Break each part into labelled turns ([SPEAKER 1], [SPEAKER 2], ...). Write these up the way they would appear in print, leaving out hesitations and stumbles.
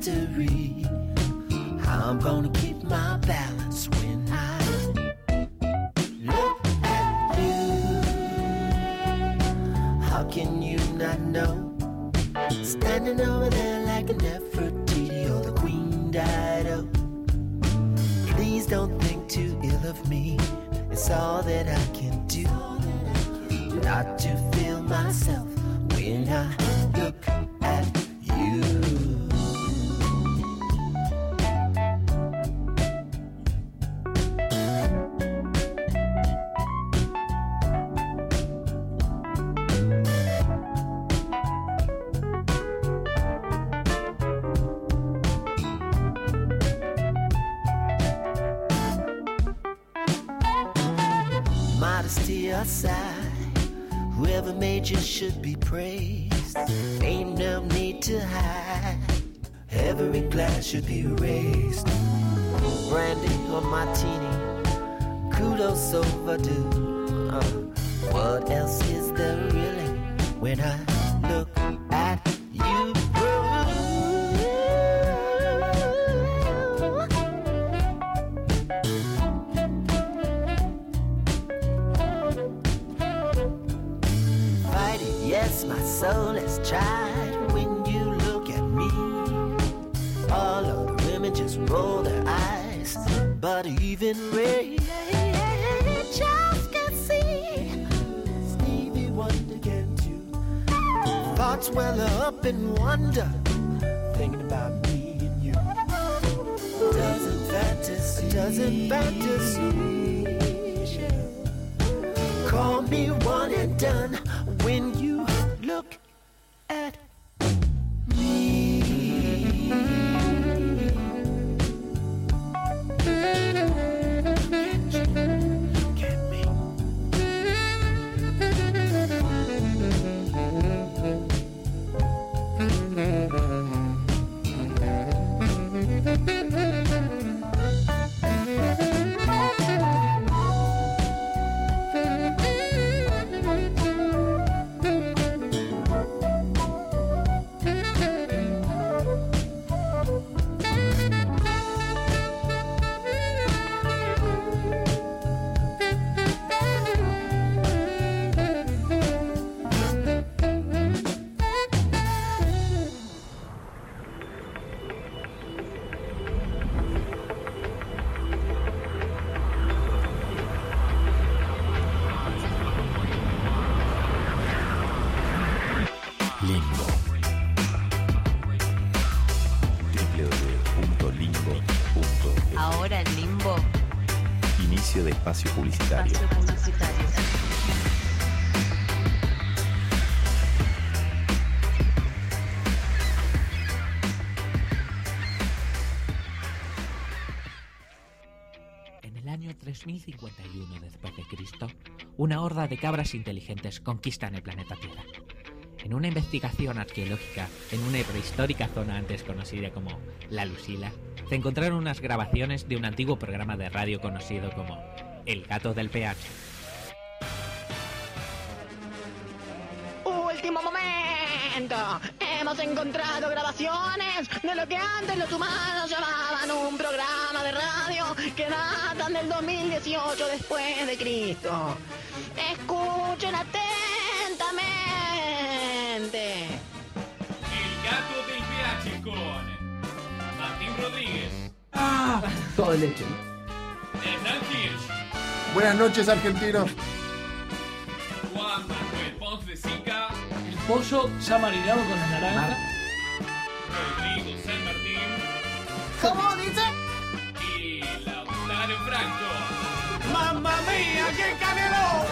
[SPEAKER 1] mystery. How I'm gonna keep my balance when I look at you. How can you not know? Standing over there like a Nefertiti or the Queen Dido. Please don't think too ill of me. It's all that I can do not to feel myself when I look at you. Modesty aside, whoever made you should be praised. Ain't no need to hide. Every glass should be raised. Brandy or martini, kudos overdue. What else is there really when I look at you? Yes, my soul has tried when you look at me. All of the women just roll their eyes, but even Rachel can see. Stevie Wonder can too. Thoughts well up in wonder, thinking about me and you. Doesn't fantasy call me one and done when you look at me. Look at me.
[SPEAKER 2] Limbo. www.limbo.es.
[SPEAKER 3] Ahora en Limbo.
[SPEAKER 2] Inicio de espacio publicitario.
[SPEAKER 4] En el año 3051 después de Cristo, una horda de cabras inteligentes conquistan el planeta Tierra. En una investigación arqueológica en una prehistórica zona antes conocida como La Lucila, se encontraron unas grabaciones de un antiguo programa de radio conocido como El Gato del PH.
[SPEAKER 5] ¡Último momento! Hemos encontrado grabaciones de lo que antes los humanos llamaban un programa de radio que datan del 2018 después de Cristo. Escuchen atentamente.
[SPEAKER 6] El Gato del PH con Martín Rodríguez.
[SPEAKER 7] Todo de leche.
[SPEAKER 6] Hernán Kirch.
[SPEAKER 8] Buenas noches, argentinos.
[SPEAKER 6] Juan Manuel Ponce de Sica.
[SPEAKER 7] El pollo ya marinado con la naranja.
[SPEAKER 6] Rodrigo San Martín.
[SPEAKER 5] ¿Cómo dice?
[SPEAKER 6] Y Lautaro Franco.
[SPEAKER 5] ¡Mamma mía, qué canelón!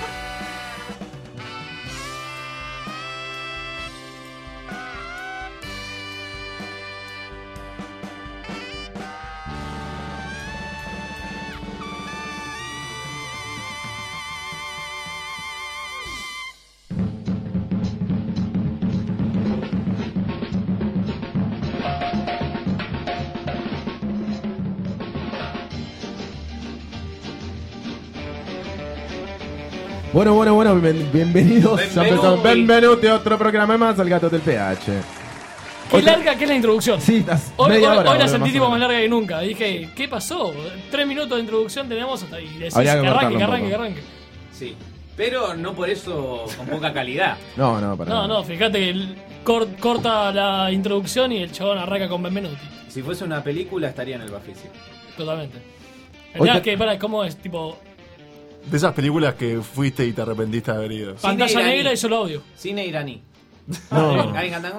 [SPEAKER 8] Bueno, bienvenidos. Benvenuti a otro programa más al Gato del PH.
[SPEAKER 3] Qué larga que es la introducción.
[SPEAKER 9] Sí, estás
[SPEAKER 3] Hoy
[SPEAKER 9] media hora.
[SPEAKER 3] la
[SPEAKER 9] boludo,
[SPEAKER 3] sentí
[SPEAKER 9] más
[SPEAKER 3] tipo
[SPEAKER 9] o
[SPEAKER 3] más
[SPEAKER 9] menos.
[SPEAKER 3] larga que nunca. Dije, ¿qué pasó? 3 minutos de introducción tenemos hasta ahí. Decís,
[SPEAKER 9] Habría que
[SPEAKER 3] que arranque,
[SPEAKER 9] cortarlo
[SPEAKER 3] que
[SPEAKER 9] un
[SPEAKER 3] arranque, que
[SPEAKER 9] poco.
[SPEAKER 3] arranque.
[SPEAKER 6] Sí. Pero no por eso con poca calidad.
[SPEAKER 9] No, para
[SPEAKER 3] No,
[SPEAKER 9] nada.
[SPEAKER 3] no, fíjate que corta la introducción y el chabón arranca con Benvenuti.
[SPEAKER 6] Si fuese una película estaría en el Bafisi.
[SPEAKER 3] Totalmente.
[SPEAKER 9] Hoy
[SPEAKER 3] Mirá,
[SPEAKER 9] te-
[SPEAKER 3] ¿cómo es? Tipo,
[SPEAKER 8] De esas películas que fuiste y te arrepentiste de haber ido.
[SPEAKER 3] pantalla
[SPEAKER 6] iraní.
[SPEAKER 3] negra y solo audio.
[SPEAKER 6] Cine iraní.
[SPEAKER 9] No.
[SPEAKER 6] Alguien cantando.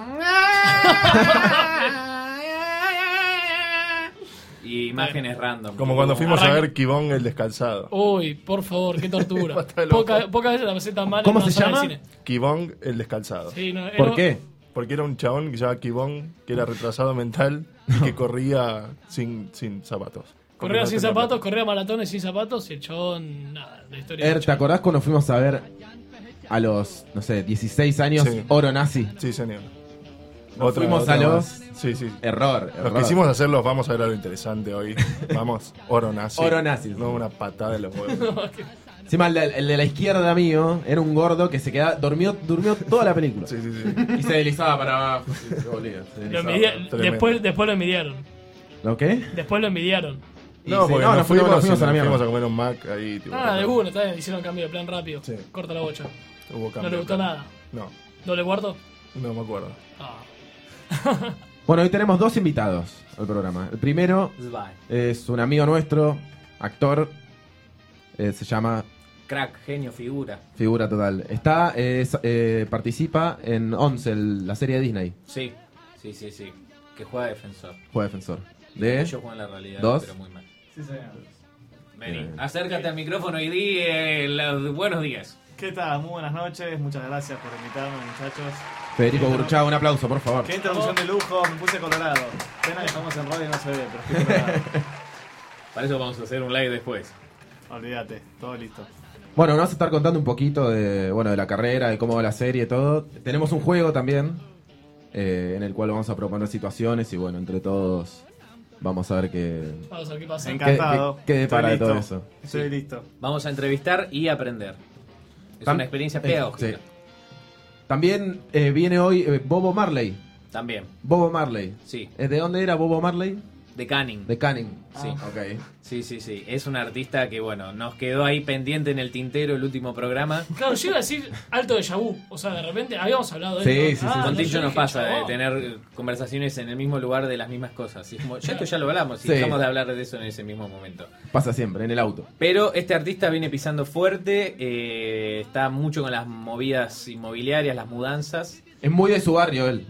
[SPEAKER 6] Y imágenes random.
[SPEAKER 8] Como cuando fuimos a
[SPEAKER 3] Arranca.
[SPEAKER 8] ver Kibón el descalzado.
[SPEAKER 3] Uy, por favor, qué tortura.
[SPEAKER 8] Basta de loco.
[SPEAKER 3] Pocas veces la pasé tan mal
[SPEAKER 9] ¿Cómo
[SPEAKER 3] en una
[SPEAKER 9] se
[SPEAKER 3] sala de
[SPEAKER 9] llama?
[SPEAKER 3] cine.
[SPEAKER 8] Kibón el descalzado.
[SPEAKER 3] Sí, no,
[SPEAKER 9] ¿Por qué?
[SPEAKER 8] Porque era un chabón que se llama Kibón, que era retrasado mental y que corría sin zapatos.
[SPEAKER 3] Corría
[SPEAKER 8] Porque
[SPEAKER 3] sin
[SPEAKER 8] no tenía
[SPEAKER 3] zapatos,
[SPEAKER 8] plata.
[SPEAKER 3] corría maratones sin zapatos y el chabón, nada, la historia del
[SPEAKER 9] ¿te
[SPEAKER 3] chabón.
[SPEAKER 9] acordás cuando fuimos a ver a los, no sé, 16 años
[SPEAKER 8] Sí.
[SPEAKER 9] Oro Nazi?
[SPEAKER 8] Sí, señor.
[SPEAKER 9] Fuimos a los...
[SPEAKER 8] más. Sí, sí.
[SPEAKER 9] Error.
[SPEAKER 8] Los quisimos hacerlos, vamos a ver algo interesante hoy. Vamos, oro nazi.
[SPEAKER 9] Oro nazi.
[SPEAKER 8] No, una patada de los huevos.
[SPEAKER 9] Encima el de la izquierda mío era un gordo que se quedaba, durmió toda la película.
[SPEAKER 8] Sí, sí, sí.
[SPEAKER 9] Y se deslizaba para abajo. Sí, se volvía, se
[SPEAKER 3] Lo
[SPEAKER 9] deslizaba.
[SPEAKER 3] envidia- después lo envidiaron.
[SPEAKER 9] ¿Lo qué?
[SPEAKER 3] Después lo envidiaron.
[SPEAKER 9] Y
[SPEAKER 8] No,
[SPEAKER 9] sí,
[SPEAKER 8] porque
[SPEAKER 9] nos
[SPEAKER 8] nos fuimos
[SPEAKER 9] a la
[SPEAKER 8] a
[SPEAKER 9] mierda.
[SPEAKER 8] comer un Mac ahí. Tipo,
[SPEAKER 3] Ah, de uno, está bien, hicieron cambio de plan rápido.
[SPEAKER 8] Sí.
[SPEAKER 3] Corta la bocha.
[SPEAKER 8] Hubo
[SPEAKER 3] No
[SPEAKER 8] cambio.
[SPEAKER 3] le gustó nada.
[SPEAKER 8] No,
[SPEAKER 3] ¿Doble cuarto?
[SPEAKER 8] no me acuerdo.
[SPEAKER 3] Ah.
[SPEAKER 9] Bueno, hoy tenemos 2 invitados al programa. El primero
[SPEAKER 6] Zwei.
[SPEAKER 9] es un amigo nuestro, actor, se llama
[SPEAKER 6] Crack, genio, figura.
[SPEAKER 9] Figura Total. Participa en 11, la serie de Disney,
[SPEAKER 6] Sí, sí, sí, sí. Que juega defensor.
[SPEAKER 9] juega defensor. De
[SPEAKER 6] Yo juego en la realidad,
[SPEAKER 9] ¿Dos?
[SPEAKER 6] pero muy mal.
[SPEAKER 7] Sí, señor.
[SPEAKER 6] Vení, acércate al micrófono y di los buenos días.
[SPEAKER 10] ¿Qué tal? Muy buenas noches, muchas gracias por invitarme, muchachos.
[SPEAKER 9] Federico Burchado, un aplauso, por favor.
[SPEAKER 10] Qué introducción de lujo, me puse colorado. Pena que estamos en radio y no se ve, pero estoy colorado.
[SPEAKER 6] Para eso vamos a hacer un live después.
[SPEAKER 10] Olvídate, todo listo.
[SPEAKER 9] Bueno, nos vas a estar contando un poquito de la carrera, de cómo va la serie y todo. Tenemos un juego también, en el cual vamos a proponer situaciones y bueno, entre todos vamos a ver qué
[SPEAKER 3] Vamos a ver qué pasa.
[SPEAKER 10] Encantado.
[SPEAKER 9] qué depara de
[SPEAKER 10] Estoy
[SPEAKER 9] todo
[SPEAKER 10] listo.
[SPEAKER 9] eso.
[SPEAKER 10] Estoy listo.
[SPEAKER 6] Vamos a entrevistar y aprender. Es
[SPEAKER 9] Tam-
[SPEAKER 6] una experiencia pedagógica.
[SPEAKER 9] sí. También viene hoy Bobo Marley.
[SPEAKER 6] También,
[SPEAKER 9] Bobo Marley.
[SPEAKER 6] sí.
[SPEAKER 9] ¿De dónde era Bobo Marley?
[SPEAKER 6] De Canning.
[SPEAKER 9] De Canning.
[SPEAKER 6] Sí.
[SPEAKER 9] Ok.
[SPEAKER 6] Sí, sí, sí. Es un artista que, bueno, nos quedó ahí pendiente en el tintero el último programa.
[SPEAKER 3] Claro, yo iba a decir alto de vu. O sea, de repente habíamos hablado de
[SPEAKER 9] Sí,
[SPEAKER 3] esto.
[SPEAKER 9] sí, sí.
[SPEAKER 6] Con
[SPEAKER 3] yo
[SPEAKER 6] Tincho nos
[SPEAKER 3] dije,
[SPEAKER 6] pasa de
[SPEAKER 3] chabón.
[SPEAKER 6] tener conversaciones en el mismo lugar de las mismas cosas. Y es como, ya esto ya lo hablamos y
[SPEAKER 9] Sí.
[SPEAKER 6] dejamos de hablar de eso en ese mismo momento.
[SPEAKER 9] Pasa siempre, en el auto.
[SPEAKER 6] Pero este artista viene pisando fuerte, está mucho con las movidas inmobiliarias, las mudanzas.
[SPEAKER 9] Es muy de su barrio él.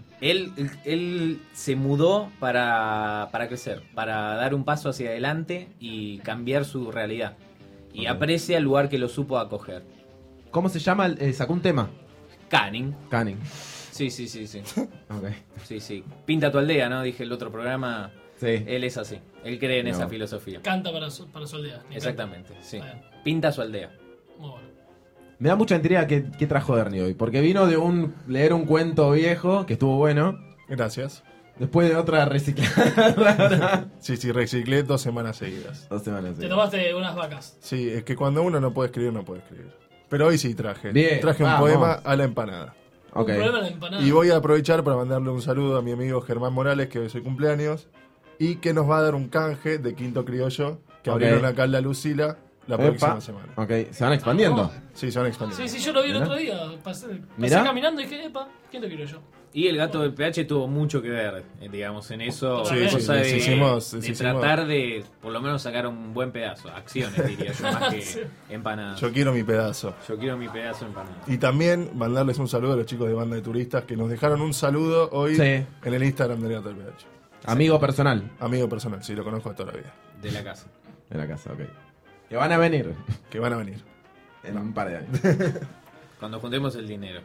[SPEAKER 6] Él se mudó para crecer, para dar un paso hacia adelante y cambiar su realidad. Y aprecia el lugar que lo supo acoger.
[SPEAKER 9] ¿Cómo se llama? Sacó un tema.
[SPEAKER 6] Canning.
[SPEAKER 9] Canning.
[SPEAKER 6] Sí, sí, sí, sí.
[SPEAKER 9] Ok.
[SPEAKER 6] Sí, sí. Pinta tu aldea, ¿no? Dije el otro programa.
[SPEAKER 9] Sí.
[SPEAKER 6] Él es así. Él cree en
[SPEAKER 9] No.
[SPEAKER 6] esa filosofía.
[SPEAKER 3] Canta para su aldea. Me
[SPEAKER 6] Exactamente, sí.
[SPEAKER 3] Está bien.
[SPEAKER 6] Pinta su aldea.
[SPEAKER 3] encanta. Muy bueno.
[SPEAKER 9] Me da mucha intriga qué trajo Ernie hoy. Porque vino de leer un cuento viejo, que estuvo bueno.
[SPEAKER 8] Gracias.
[SPEAKER 9] Después de otra reciclada rara.
[SPEAKER 8] Sí, sí, reciclé 2 semanas seguidas.
[SPEAKER 9] 2 semanas.
[SPEAKER 3] Te
[SPEAKER 9] sí.
[SPEAKER 3] tomaste unas vacas.
[SPEAKER 8] Sí, es que cuando uno no puede escribir, no puede escribir. Pero hoy sí traje.
[SPEAKER 9] Bien,
[SPEAKER 8] Traje un
[SPEAKER 9] vamos.
[SPEAKER 8] poema a la empanada.
[SPEAKER 9] Ok.
[SPEAKER 3] Un problema en la empanada.
[SPEAKER 8] Y voy a aprovechar para mandarle un saludo a mi amigo Germán Morales, que hoy es su cumpleaños, y que nos va a dar un canje de Quinto Criollo, que
[SPEAKER 9] Ok.
[SPEAKER 8] abrieron acá en la Lucila la
[SPEAKER 9] Epa.
[SPEAKER 8] próxima semana.
[SPEAKER 9] Ok, se van expandiendo.
[SPEAKER 8] Sí, se van expandiendo.
[SPEAKER 3] Sí, sí, yo lo vi el
[SPEAKER 9] Mirá.
[SPEAKER 3] otro día. Pasé
[SPEAKER 9] Mirá.
[SPEAKER 3] caminando y dije, epa, ¿quién te quiero yo?
[SPEAKER 6] Y el gato del PH tuvo mucho que ver, digamos, en eso.
[SPEAKER 3] Sí, sí,
[SPEAKER 6] cosa
[SPEAKER 8] les
[SPEAKER 6] de,
[SPEAKER 8] hicimos-
[SPEAKER 6] de
[SPEAKER 8] les hicimos-
[SPEAKER 6] tratar de, por lo menos, sacar un buen pedazo. Acciones, diría yo, más que empanadas.
[SPEAKER 8] Yo quiero mi pedazo.
[SPEAKER 6] Yo quiero mi pedazo de empanada.
[SPEAKER 8] Y también mandarles un saludo a los chicos de Banda de Turistas que nos dejaron un saludo hoy
[SPEAKER 9] Sí.
[SPEAKER 8] en el Instagram del Gato del PH.
[SPEAKER 9] Amigo personal
[SPEAKER 8] Amigo personal, sí, lo conozco de toda la vida.
[SPEAKER 6] De la casa.
[SPEAKER 9] de la casa, ok. Que van a venir
[SPEAKER 8] Que van a venir.
[SPEAKER 9] en un par de años.
[SPEAKER 6] Cuando juntemos el dinero.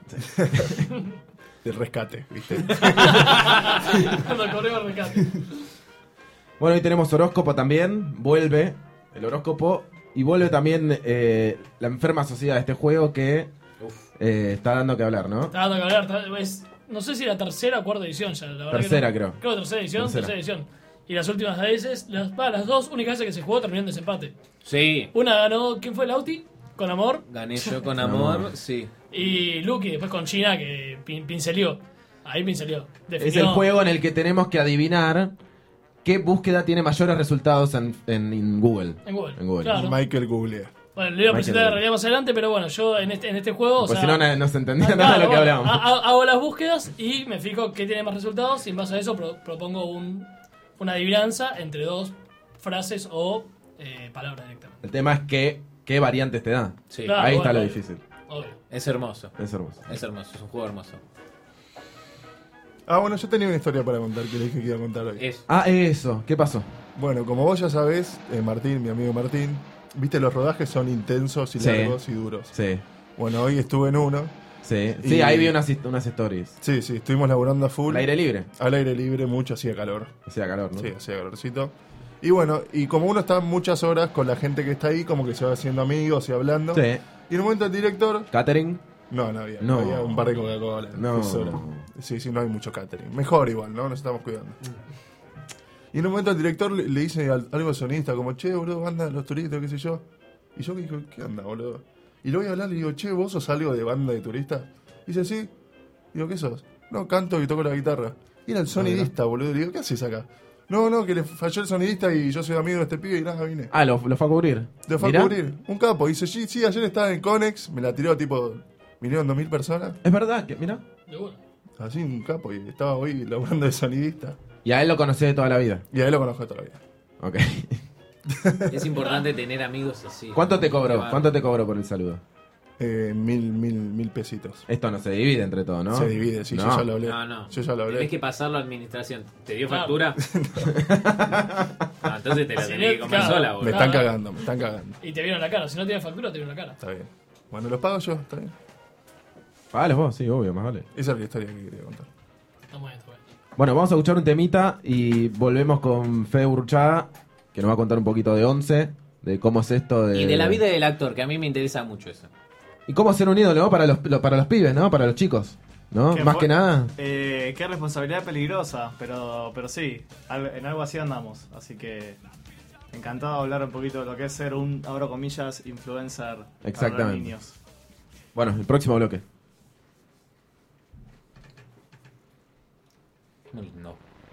[SPEAKER 8] Del rescate, ¿viste?
[SPEAKER 3] Cuando corremos el rescate.
[SPEAKER 9] Bueno, hoy tenemos horóscopo también. Vuelve el horóscopo. Y vuelve también la enferma sociedad de este juego que está dando que hablar, ¿no?
[SPEAKER 3] Está dando que hablar. No sé si la tercera o cuarta edición ya. La verdad
[SPEAKER 9] Tercera,
[SPEAKER 3] que no.
[SPEAKER 9] creo.
[SPEAKER 3] Creo que tercera edición,
[SPEAKER 9] Tercera.
[SPEAKER 3] tercera edición. Y las últimas veces, las dos únicas veces que se jugó terminaron en desempate.
[SPEAKER 6] Sí,
[SPEAKER 3] Una ganó, ¿quién fue? Lauti, con amor.
[SPEAKER 6] gané yo con amor, sí.
[SPEAKER 3] Y Lucky después con China que pincelió. Ahí me salió.
[SPEAKER 9] Es
[SPEAKER 3] Definió-
[SPEAKER 9] el juego en el que tenemos que adivinar qué búsqueda tiene mayores resultados en Google.
[SPEAKER 3] En Google, claro.
[SPEAKER 8] Michael Googlea.
[SPEAKER 3] Bueno, lo iba a presentar en
[SPEAKER 9] Michael.
[SPEAKER 3] realidad más adelante, pero bueno, yo en este juego.
[SPEAKER 9] Pues
[SPEAKER 3] o sea,
[SPEAKER 9] si no se entendía
[SPEAKER 3] claro,
[SPEAKER 9] nada de lo que
[SPEAKER 3] bueno,
[SPEAKER 9] hablábamos.
[SPEAKER 3] Hago las búsquedas y me fijo qué tiene más resultados y en base a eso propongo una adivinanza entre dos frases o palabras directamente.
[SPEAKER 9] El tema es qué variantes te da.
[SPEAKER 6] Sí.
[SPEAKER 3] Claro,
[SPEAKER 9] Ahí está
[SPEAKER 3] bueno,
[SPEAKER 9] lo
[SPEAKER 3] obvio.
[SPEAKER 9] difícil.
[SPEAKER 3] Obvio.
[SPEAKER 6] Es hermoso.
[SPEAKER 9] Es hermoso.
[SPEAKER 6] Es hermoso, es un juego hermoso.
[SPEAKER 8] Ah, bueno, yo tenía una historia para contar que le dije que iba a contar hoy.
[SPEAKER 9] Eso. ¿Qué pasó?
[SPEAKER 8] Bueno, como vos ya sabés, Martín, mi amigo Martín, viste, los rodajes son intensos y
[SPEAKER 9] Sí.
[SPEAKER 8] largos y duros.
[SPEAKER 9] Sí.
[SPEAKER 8] Bueno, hoy estuve en uno.
[SPEAKER 9] Sí,
[SPEAKER 8] Y-
[SPEAKER 9] sí, ahí vi unas stories.
[SPEAKER 8] Sí, estuvimos laburando a full.
[SPEAKER 9] Al aire libre.
[SPEAKER 8] Al aire libre, mucho, hacía calor.
[SPEAKER 9] Hacía calor, ¿no?
[SPEAKER 8] Sí, hacía calorcito. Y bueno, y como uno está muchas horas con la gente que está ahí, como que se va haciendo amigos y hablando.
[SPEAKER 9] Sí.
[SPEAKER 8] Y en un momento el director...
[SPEAKER 9] ¿Catering?
[SPEAKER 8] No había.
[SPEAKER 9] No.
[SPEAKER 8] Había un par de Coca-Cola.
[SPEAKER 9] No.
[SPEAKER 8] Solo. Sí, no hay mucho catering. Mejor igual, ¿no? Nos estamos cuidando. Y en un momento el director le dice algo al sonista, como, che, boludo, banda de los turistas, qué sé yo. Y yo dije, ¿qué onda, boludo? Y le voy a hablar y le digo, che, ¿vos sos algo de banda de turistas? Y dice, sí. Digo, ¿qué sos? No, canto y toco la guitarra. Y era el sonidista, boludo. Le digo, ¿qué haces acá? No, que le falló el sonidista y yo soy amigo de este pibe y nada, vine.
[SPEAKER 9] Ah, lo fue a cubrir.
[SPEAKER 8] Lo fue
[SPEAKER 9] Mirá.
[SPEAKER 8] a cubrir. Un capo. Dice, sí, ayer estaba en Conex, me la tiró tipo, vinieron 2000 personas.
[SPEAKER 9] Es verdad, que mira.
[SPEAKER 8] Así un capo, y estaba hoy laburando de sonidista.
[SPEAKER 9] Y a él lo conocí de toda la vida.
[SPEAKER 8] Y a él lo conozco de toda la vida.
[SPEAKER 9] Ok.
[SPEAKER 6] Es importante tener amigos así.
[SPEAKER 9] ¿Cuánto te cobró?
[SPEAKER 6] Qué
[SPEAKER 9] ¿Cuánto te cobró por el saludo?
[SPEAKER 8] 1000 pesitos.
[SPEAKER 9] Esto no se divide entre todos, ¿no?
[SPEAKER 8] Se divide, sí,
[SPEAKER 9] No.
[SPEAKER 8] yo ya lo hablé.
[SPEAKER 6] No.
[SPEAKER 8] Yo ya lo hablé.
[SPEAKER 6] Tenés que pasarlo a administración. ¿Te dio
[SPEAKER 3] Claro.
[SPEAKER 6] factura? No, entonces te la
[SPEAKER 3] Si
[SPEAKER 6] tenés que
[SPEAKER 3] no,
[SPEAKER 6] comer
[SPEAKER 3] claro.
[SPEAKER 6] sola,
[SPEAKER 8] Me
[SPEAKER 6] boludo.
[SPEAKER 8] están cagando, me están cagando.
[SPEAKER 3] Y te vieron la cara. Si no tienes factura, te vieron la cara.
[SPEAKER 8] Está bien. Bueno, los pago yo, está bien.
[SPEAKER 9] Pagalos vos, sí, obvio, más vale.
[SPEAKER 8] Esa es la historia que quería contar.
[SPEAKER 3] Está muy bien, está bien.
[SPEAKER 9] Bueno, vamos a escuchar un temita y volvemos con Fede Burchada, que nos va a contar un poquito de 11, de cómo es esto de...
[SPEAKER 6] Y de la vida del actor, que a mí me interesa mucho eso.
[SPEAKER 9] Y cómo ser un ídolo, ¿no? Para los pibes, ¿no? Para los chicos, ¿no?
[SPEAKER 10] ¿Qué
[SPEAKER 9] Más
[SPEAKER 10] fue?
[SPEAKER 9] que nada.
[SPEAKER 10] Qué responsabilidad peligrosa, pero sí, en algo así andamos. Así que encantado de hablar un poquito de lo que es ser un, abro comillas, influencer para los
[SPEAKER 9] Exactamente.
[SPEAKER 10] niños.
[SPEAKER 9] Bueno, el próximo bloque.
[SPEAKER 6] Muy lindo.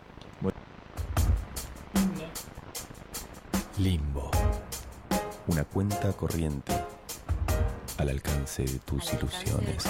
[SPEAKER 2] Limbo. Una cuenta corriente al alcance de tus ilusiones.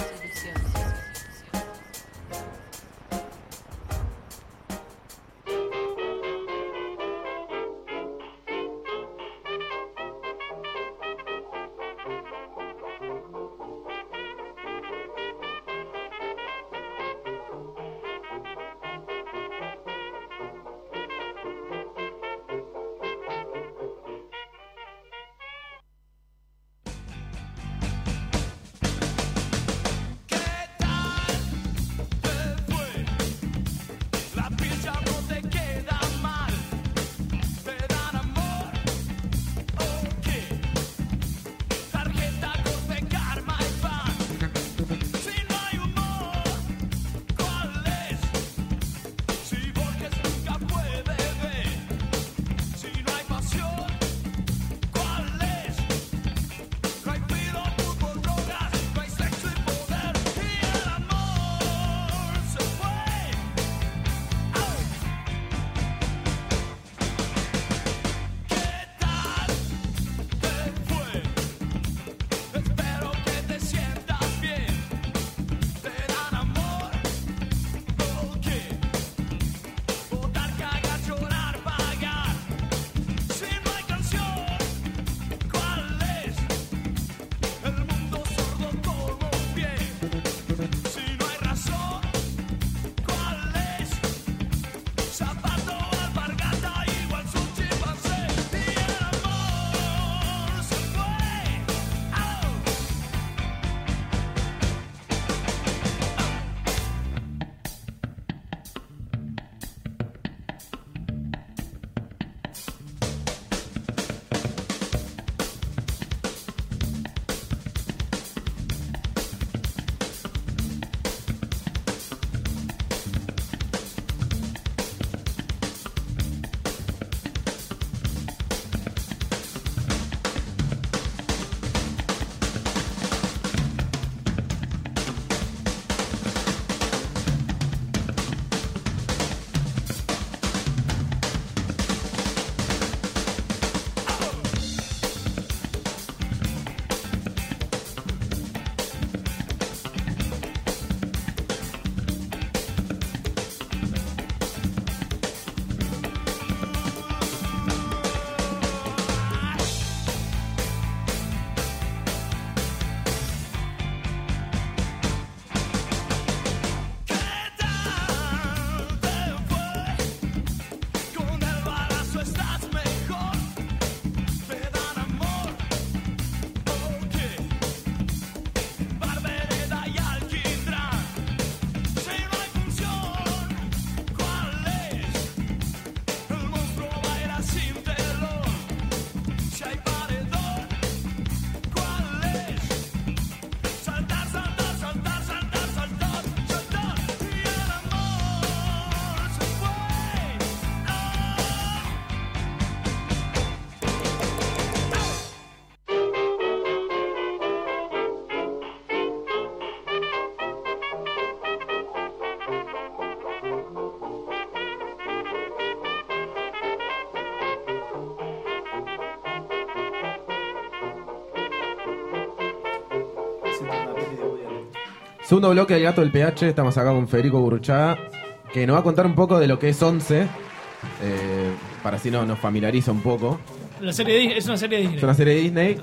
[SPEAKER 9] Segundo bloque del Gato del PH, estamos acá con Federico Burruchaga, que nos va a contar un poco de lo que es 11, para así nos familiariza un poco.
[SPEAKER 3] La serie es una serie de Disney.
[SPEAKER 9] Es una serie de Disney.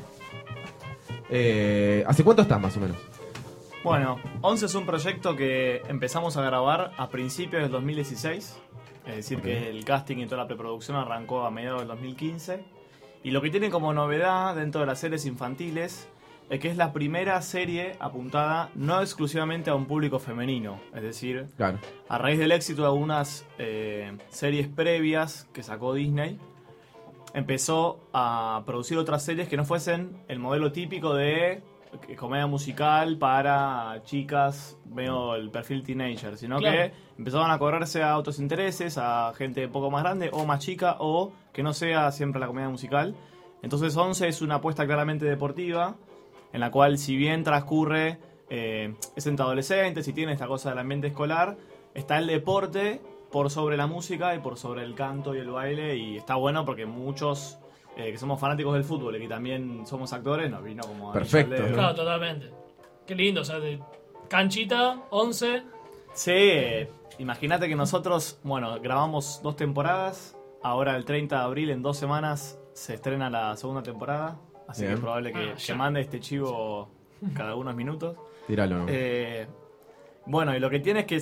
[SPEAKER 9] ¿Hace cuánto estás más o menos?
[SPEAKER 10] Bueno, 11 es un proyecto que empezamos a grabar a principios del 2016. Es decir, que el casting y toda la preproducción arrancó a mediados del 2015. Y lo que tiene como novedad dentro de las series infantiles es que es la primera serie apuntada no exclusivamente a un público femenino. Es decir,
[SPEAKER 9] Claro.
[SPEAKER 10] a raíz del éxito de algunas series previas que sacó Disney, empezó a producir otras series que no fuesen el modelo típico de comedia musical para chicas, veo el perfil teenager, sino
[SPEAKER 3] Claro.
[SPEAKER 10] que empezaban a correrse a otros intereses, a gente un poco más grande o más chica, o que no sea siempre la comedia musical. Entonces 11 es una apuesta claramente deportiva, en la cual si bien transcurre, es entre adolescentes y tiene esta cosa del ambiente escolar, está el deporte por sobre la música y por sobre el canto y el baile, y está bueno porque muchos que somos fanáticos del fútbol y que también somos actores nos vino como a
[SPEAKER 9] Perfecto.
[SPEAKER 10] al dedo.
[SPEAKER 3] Claro, totalmente. Qué lindo, o sea, de canchita, 11.
[SPEAKER 10] Sí, imagínate que nosotros, bueno, grabamos 2 temporadas, ahora el 30 de abril, en 2 semanas, se estrena la segunda temporada, así
[SPEAKER 9] Bien.
[SPEAKER 10] que es probable que
[SPEAKER 3] ya.
[SPEAKER 10] mande este chivo cada unos minutos.
[SPEAKER 9] Tíralo. ¿no?
[SPEAKER 10] Bueno, y lo que tiene es que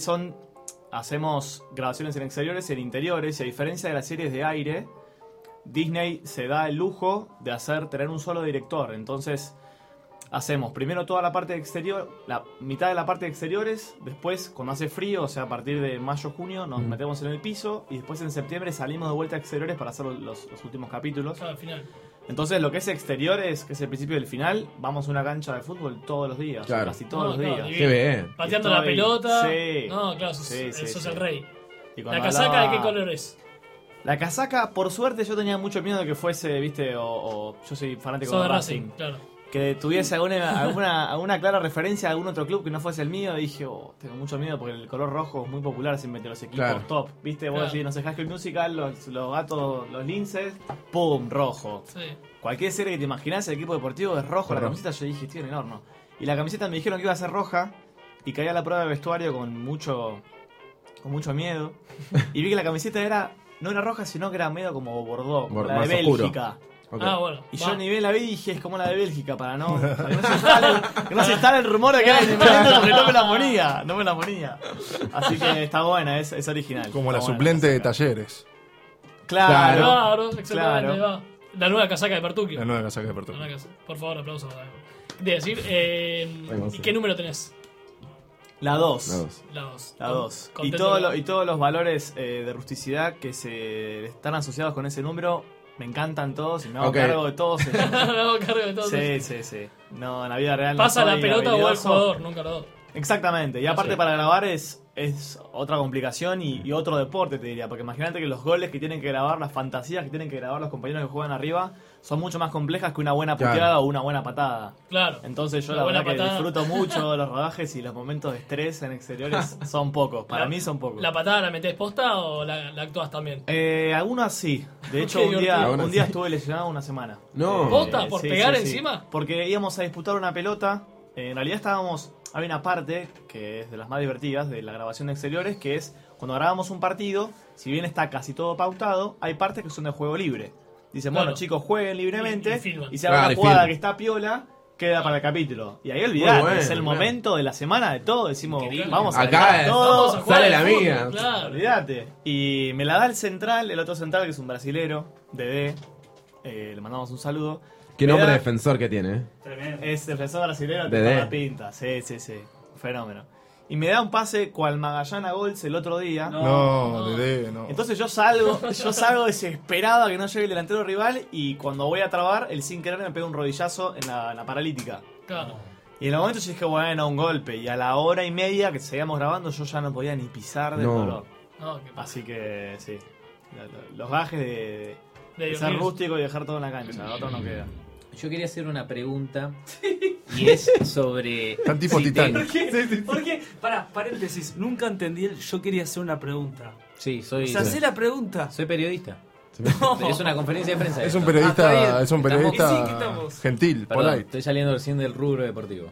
[SPEAKER 10] hacemos grabaciones en exteriores y en interiores, y a diferencia de las series de aire, Disney se da el lujo de tener un solo director. Entonces hacemos primero toda la parte de exterior, la mitad de la parte de exteriores, después cuando hace frío, o sea a partir de mayo-junio, nos metemos en el piso, y después en septiembre salimos de vuelta a exteriores para hacer los últimos capítulos.
[SPEAKER 3] Claro, al final.
[SPEAKER 10] Entonces lo que es exteriores, que es el principio del final, vamos a una cancha de fútbol todos los días,
[SPEAKER 9] Claro.
[SPEAKER 10] casi todos
[SPEAKER 3] No,
[SPEAKER 10] los
[SPEAKER 3] claro,
[SPEAKER 10] días.
[SPEAKER 3] divino.
[SPEAKER 9] Qué bien.
[SPEAKER 3] Pateando
[SPEAKER 10] Estoy-
[SPEAKER 3] la pelota.
[SPEAKER 10] Sí.
[SPEAKER 3] No, claro, sos,
[SPEAKER 10] Sí, sí,
[SPEAKER 3] sos
[SPEAKER 10] sí.
[SPEAKER 3] el rey.
[SPEAKER 10] Y
[SPEAKER 3] ¿La
[SPEAKER 10] cuando
[SPEAKER 3] casaca
[SPEAKER 10] hablaba-
[SPEAKER 3] de qué color es?
[SPEAKER 10] La casaca, por suerte, yo tenía mucho miedo de que fuese, viste, o yo soy fanático
[SPEAKER 3] Sos
[SPEAKER 10] de
[SPEAKER 3] de
[SPEAKER 10] Racing.
[SPEAKER 3] Racing, claro.
[SPEAKER 10] Que tuviese alguna clara referencia a algún otro club que no fuese el mío. Y dije, tengo mucho miedo porque el color rojo es muy popular siempre entre los equipos
[SPEAKER 9] Claro.
[SPEAKER 10] top. Viste, vos
[SPEAKER 3] Claro.
[SPEAKER 10] decís, no sé, High School Musical, los gatos, los linces, pum, rojo.
[SPEAKER 3] Sí.
[SPEAKER 10] Cualquier serie que te imaginás, el equipo deportivo es rojo. La
[SPEAKER 9] Rojo.
[SPEAKER 10] camiseta, yo dije, estoy en el horno. Y la camiseta me dijeron que iba a ser roja. Y caí a la prueba de vestuario con mucho miedo. Y vi que la camiseta no era roja, sino que era medio como bordó, como la de
[SPEAKER 9] Más oscuro.
[SPEAKER 10] Bélgica.
[SPEAKER 9] Ok.
[SPEAKER 3] Ah, bueno.
[SPEAKER 10] Y
[SPEAKER 3] va.
[SPEAKER 10] yo ni bien la vi y dije, es como la de Bélgica, para que no se instale el rumor de que era independiente, porque no me la ponía. Así que está buena, es original.
[SPEAKER 8] Como
[SPEAKER 10] Está
[SPEAKER 8] la
[SPEAKER 10] buena
[SPEAKER 8] suplente de
[SPEAKER 10] casaca.
[SPEAKER 8] talleres.
[SPEAKER 10] Claro.
[SPEAKER 3] Claro, exactamente.
[SPEAKER 10] Claro.
[SPEAKER 3] ahí va. La nueva casaca de Pertuquio.
[SPEAKER 8] La nueva casaca de
[SPEAKER 3] La
[SPEAKER 8] Pertuquio.
[SPEAKER 3] nueva casa. Por favor, aplausos. De decir,
[SPEAKER 9] Vamos
[SPEAKER 3] ¿y
[SPEAKER 9] a
[SPEAKER 3] qué número tenés?
[SPEAKER 10] La 2.
[SPEAKER 9] La dos.
[SPEAKER 3] La 2.
[SPEAKER 10] La 2. Y todos los valores de rusticidad que se están asociados con ese número, me encantan todos y me hago
[SPEAKER 9] Ok.
[SPEAKER 10] cargo de todos ellos.
[SPEAKER 3] Me hago cargo de todo.
[SPEAKER 10] Sí. No, en la vida real no
[SPEAKER 3] Pasa la
[SPEAKER 10] soy
[SPEAKER 3] pelota o el
[SPEAKER 10] habilidoso.
[SPEAKER 3] jugador, nunca los dos.
[SPEAKER 10] Exactamente, y aparte
[SPEAKER 3] Sí.
[SPEAKER 10] para grabar es otra complicación y otro deporte, te diría, porque imagínate que los goles que tienen que grabar, las fantasías que tienen que grabar los compañeros que juegan arriba, son mucho más complejas que una buena
[SPEAKER 9] Claro.
[SPEAKER 10] puteada o una buena patada.
[SPEAKER 3] Claro.
[SPEAKER 10] Entonces yo
[SPEAKER 3] Una
[SPEAKER 10] la verdad
[SPEAKER 3] buena
[SPEAKER 10] que
[SPEAKER 3] patada.
[SPEAKER 10] disfruto mucho los rodajes y los momentos de estrés en exteriores son pocos, para mí son pocos.
[SPEAKER 3] ¿La patada la metés posta o la actuás también?
[SPEAKER 10] Algunas sí, de hecho
[SPEAKER 3] Qué
[SPEAKER 10] un día,
[SPEAKER 3] divertido.
[SPEAKER 9] Algunas
[SPEAKER 10] un día
[SPEAKER 9] sí.
[SPEAKER 10] estuve lesionado una semana.
[SPEAKER 9] No.
[SPEAKER 3] ¿Posta? ¿Por pegar encima?
[SPEAKER 10] Porque íbamos a disputar una pelota. En realidad había una parte que es de las más divertidas de la grabación de exteriores, que es cuando grabamos un partido, si bien está casi todo pautado, hay partes que son de juego libre. Dicen,
[SPEAKER 3] Claro.
[SPEAKER 10] bueno chicos, jueguen libremente,
[SPEAKER 3] Y filman.
[SPEAKER 10] y si haga
[SPEAKER 9] Claro,
[SPEAKER 10] una
[SPEAKER 9] y
[SPEAKER 10] jugada
[SPEAKER 9] filman.
[SPEAKER 10] que está piola, queda para el capítulo. Y ahí olvidate,
[SPEAKER 9] bueno,
[SPEAKER 10] es el
[SPEAKER 9] claro.
[SPEAKER 10] momento de la semana de todo, decimos,
[SPEAKER 3] Increíble.
[SPEAKER 10] vamos a
[SPEAKER 9] Acá
[SPEAKER 10] dejar todo.
[SPEAKER 3] Vamos a jugar
[SPEAKER 9] sale
[SPEAKER 3] al
[SPEAKER 9] la
[SPEAKER 3] fútbol,
[SPEAKER 9] mía.
[SPEAKER 3] Claro.
[SPEAKER 10] Olvídate. Y me la da el central, el otro central que es un brasilero, Dede. Le mandamos un saludo.
[SPEAKER 9] Qué
[SPEAKER 10] Me
[SPEAKER 9] nombre
[SPEAKER 10] da-
[SPEAKER 9] defensor que tiene, ¿eh?
[SPEAKER 10] Es defensor brasileño,
[SPEAKER 9] Dede.
[SPEAKER 10] te toda la pinta. Sí. Fenómeno. Y me da un pase cual Magallana Gols el otro día.
[SPEAKER 8] No, Dede, no.
[SPEAKER 10] Entonces yo salgo desesperado a que no llegue el delantero rival, y cuando voy a trabar, el sin querer me pega un rodillazo en la paralítica.
[SPEAKER 3] Claro.
[SPEAKER 10] Y en el momento yo dije, bueno, un golpe. Y a la hora y media que seguíamos grabando, yo ya no podía ni pisar del
[SPEAKER 9] No.
[SPEAKER 10] dolor.
[SPEAKER 3] No, qué pasa.
[SPEAKER 10] Así que sí. Los gajes de
[SPEAKER 3] De
[SPEAKER 10] ser
[SPEAKER 3] divertirse.
[SPEAKER 10] rústico y dejar todo en la cancha. Otro no queda.
[SPEAKER 6] Yo quería hacer una pregunta y es sobre...
[SPEAKER 8] Están tipo
[SPEAKER 6] si
[SPEAKER 8] Titán.
[SPEAKER 11] ¿Por qué? Pará, paréntesis. Nunca entendí yo quería hacer una pregunta.
[SPEAKER 6] Sí, soy,
[SPEAKER 11] O sea, hacé la pregunta.
[SPEAKER 6] soy periodista. Es una conferencia de prensa.
[SPEAKER 8] Es un
[SPEAKER 6] esto.
[SPEAKER 8] periodista,
[SPEAKER 6] está bien.
[SPEAKER 3] Y sí, que estamos.
[SPEAKER 8] gentil,
[SPEAKER 6] Perdón,
[SPEAKER 8] polite.
[SPEAKER 6] estoy saliendo recién del rubro deportivo.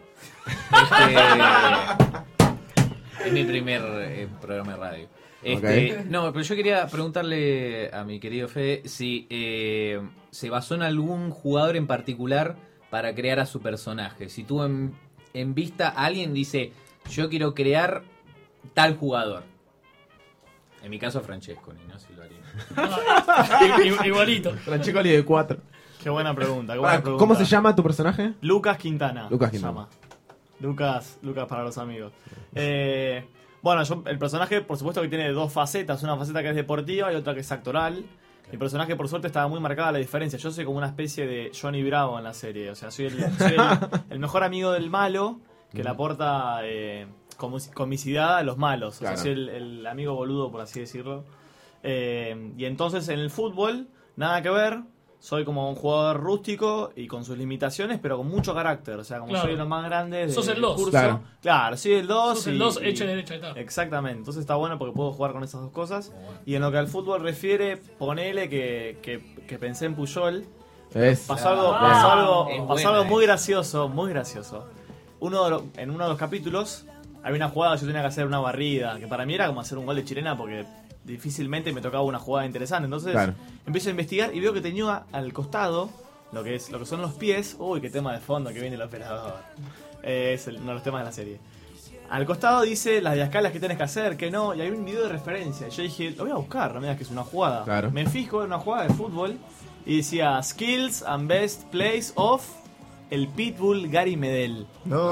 [SPEAKER 6] Es mi primer programa de radio. No, pero yo quería preguntarle a mi querido Fede si se basó en algún jugador en particular para crear a su personaje. Si tuvo en vista a alguien, dice, yo quiero crear tal jugador. En mi caso, Francesconi, ¿no? Si lo haría.
[SPEAKER 3] Igualito.
[SPEAKER 9] Francesconi de 4.
[SPEAKER 10] Qué buena pregunta.
[SPEAKER 9] ¿Cómo se llama tu personaje?
[SPEAKER 10] Lucas Quintana.
[SPEAKER 9] Lucas
[SPEAKER 10] se
[SPEAKER 9] Quintana.
[SPEAKER 10] llama. Lucas para los amigos. Bueno, el personaje, por supuesto que tiene dos facetas. Una faceta que es deportiva y otra que es actoral. Mi personaje, por suerte, estaba muy marcada la diferencia. Yo soy como una especie de Johnny Bravo en la serie. O sea, soy el mejor amigo del malo que le aporta comicidad a los malos. O
[SPEAKER 9] Claro.
[SPEAKER 10] sea, soy el amigo boludo, por así decirlo. Y entonces en el fútbol, nada que ver. Soy como un jugador rústico y con sus limitaciones, pero con mucho carácter. O sea, como
[SPEAKER 3] Claro.
[SPEAKER 10] soy lo más grande
[SPEAKER 3] Sos el
[SPEAKER 10] del
[SPEAKER 3] 2.
[SPEAKER 10] curso.
[SPEAKER 9] Claro.
[SPEAKER 10] Claro, soy el 2.
[SPEAKER 3] Sos el 2 hecho y derecho, ahí está.
[SPEAKER 10] Exactamente. Entonces está bueno porque puedo jugar con esas dos cosas. Y en lo que al fútbol refiere, ponele que pensé en Puyol. Pasó algo muy gracioso, muy gracioso. En uno de los capítulos había una jugada que yo tenía que hacer una barrida, que para mí era como hacer un gol de chilena porque difícilmente me tocaba una jugada interesante. Entonces
[SPEAKER 9] Claro.
[SPEAKER 10] empiezo a investigar y veo que tenía al costado lo que son los pies. Uy, qué tema de fondo que viene el operador. Es uno de los temas de la serie. Al costado dice las diascalas que tienes que hacer, que no, y hay un video de referencia. Y yo dije, lo voy a buscar, no me digas que es una jugada.
[SPEAKER 9] Claro.
[SPEAKER 10] Me fijo en una jugada de fútbol y decía Skills and Best Plays of el Pitbull Gary Medel.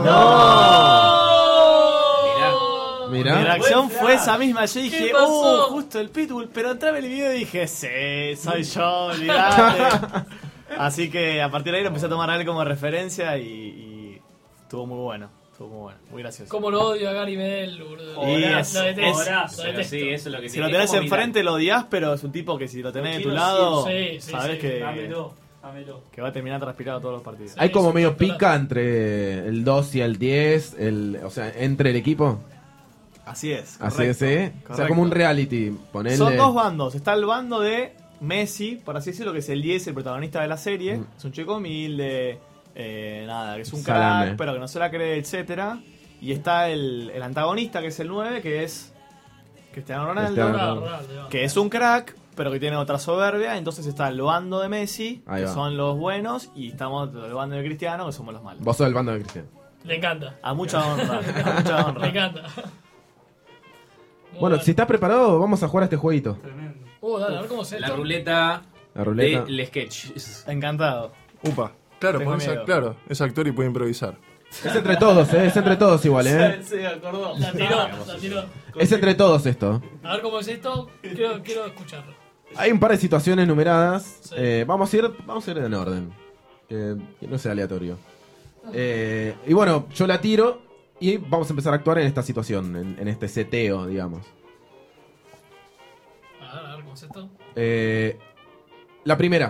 [SPEAKER 9] Mirá.
[SPEAKER 10] Mi reacción fue esa misma. Yo dije,
[SPEAKER 3] ¿Qué pasó?
[SPEAKER 10] justo el Pitbull. Pero entraba en el video y dije, sí, soy yo, olvidate. Así que a partir de ahí lo empecé a tomar a él como referencia y estuvo muy bueno. Estuvo muy bueno, muy gracioso.
[SPEAKER 3] Cómo lo odio a Gary Medel, boludo.
[SPEAKER 10] Y
[SPEAKER 3] Lo
[SPEAKER 10] es-
[SPEAKER 3] detesto,
[SPEAKER 10] es-
[SPEAKER 3] lo detesto.
[SPEAKER 6] Sí, eso es lo que
[SPEAKER 10] Si lo tenés enfrente lo odias, pero es un tipo que si lo tenés de tu lado,
[SPEAKER 3] Sí,
[SPEAKER 10] sabés
[SPEAKER 3] sí.
[SPEAKER 10] que va a terminar transpirado todos los partidos.
[SPEAKER 9] Hay como
[SPEAKER 3] sí,
[SPEAKER 9] medio
[SPEAKER 3] sí,
[SPEAKER 9] pica entre el 2 y el 10, o sea, entre el equipo.
[SPEAKER 10] Así es.
[SPEAKER 9] Así
[SPEAKER 10] correcto,
[SPEAKER 9] es, ¿eh? O sea,
[SPEAKER 10] correcto.
[SPEAKER 9] como un reality. Ponerle...
[SPEAKER 10] Son dos bandos. Está el bando de Messi, por así decirlo, que es el 10, el protagonista de la serie. Es un chico humilde, nada, que es un
[SPEAKER 9] Salame.
[SPEAKER 10] crack, pero que no se la cree, etcétera. Y está el antagonista, que es el 9, que es Cristiano Ronaldo,
[SPEAKER 9] Cristiano Ronaldo.
[SPEAKER 10] que es un crack, pero que tiene otra soberbia. Entonces está el bando de Messi,
[SPEAKER 9] Ahí
[SPEAKER 10] que
[SPEAKER 9] va.
[SPEAKER 10] son los buenos, y estamos el bando de Cristiano, que somos los malos.
[SPEAKER 9] Vos sos el bando de Cristiano.
[SPEAKER 3] Le encanta.
[SPEAKER 10] A mucha honra, a mucha honra.
[SPEAKER 3] Le encanta.
[SPEAKER 9] Bueno, si estás preparado, vamos a jugar a este jueguito.
[SPEAKER 3] Dale, a ver cómo se
[SPEAKER 6] La ruleta,
[SPEAKER 9] La ruleta.
[SPEAKER 6] del sketch.
[SPEAKER 10] Encantado.
[SPEAKER 8] Upa. Claro,
[SPEAKER 10] Tengo miedo.
[SPEAKER 8] claro, es actor y puede improvisar.
[SPEAKER 9] Es entre todos, ¿eh? Es entre todos igual, ¿eh?
[SPEAKER 10] Sí, acordó.
[SPEAKER 3] La tiró.
[SPEAKER 9] Es entre todos esto.
[SPEAKER 3] A ver cómo es esto. Quiero escucharlo.
[SPEAKER 9] Hay un par de situaciones numeradas.
[SPEAKER 3] Sí.
[SPEAKER 9] Vamos a ir en orden. Que no sea aleatorio. Y bueno, yo la tiro y vamos a empezar a actuar en esta situación, en este seteo, digamos.
[SPEAKER 3] A ver cómo es esto.
[SPEAKER 9] La primera.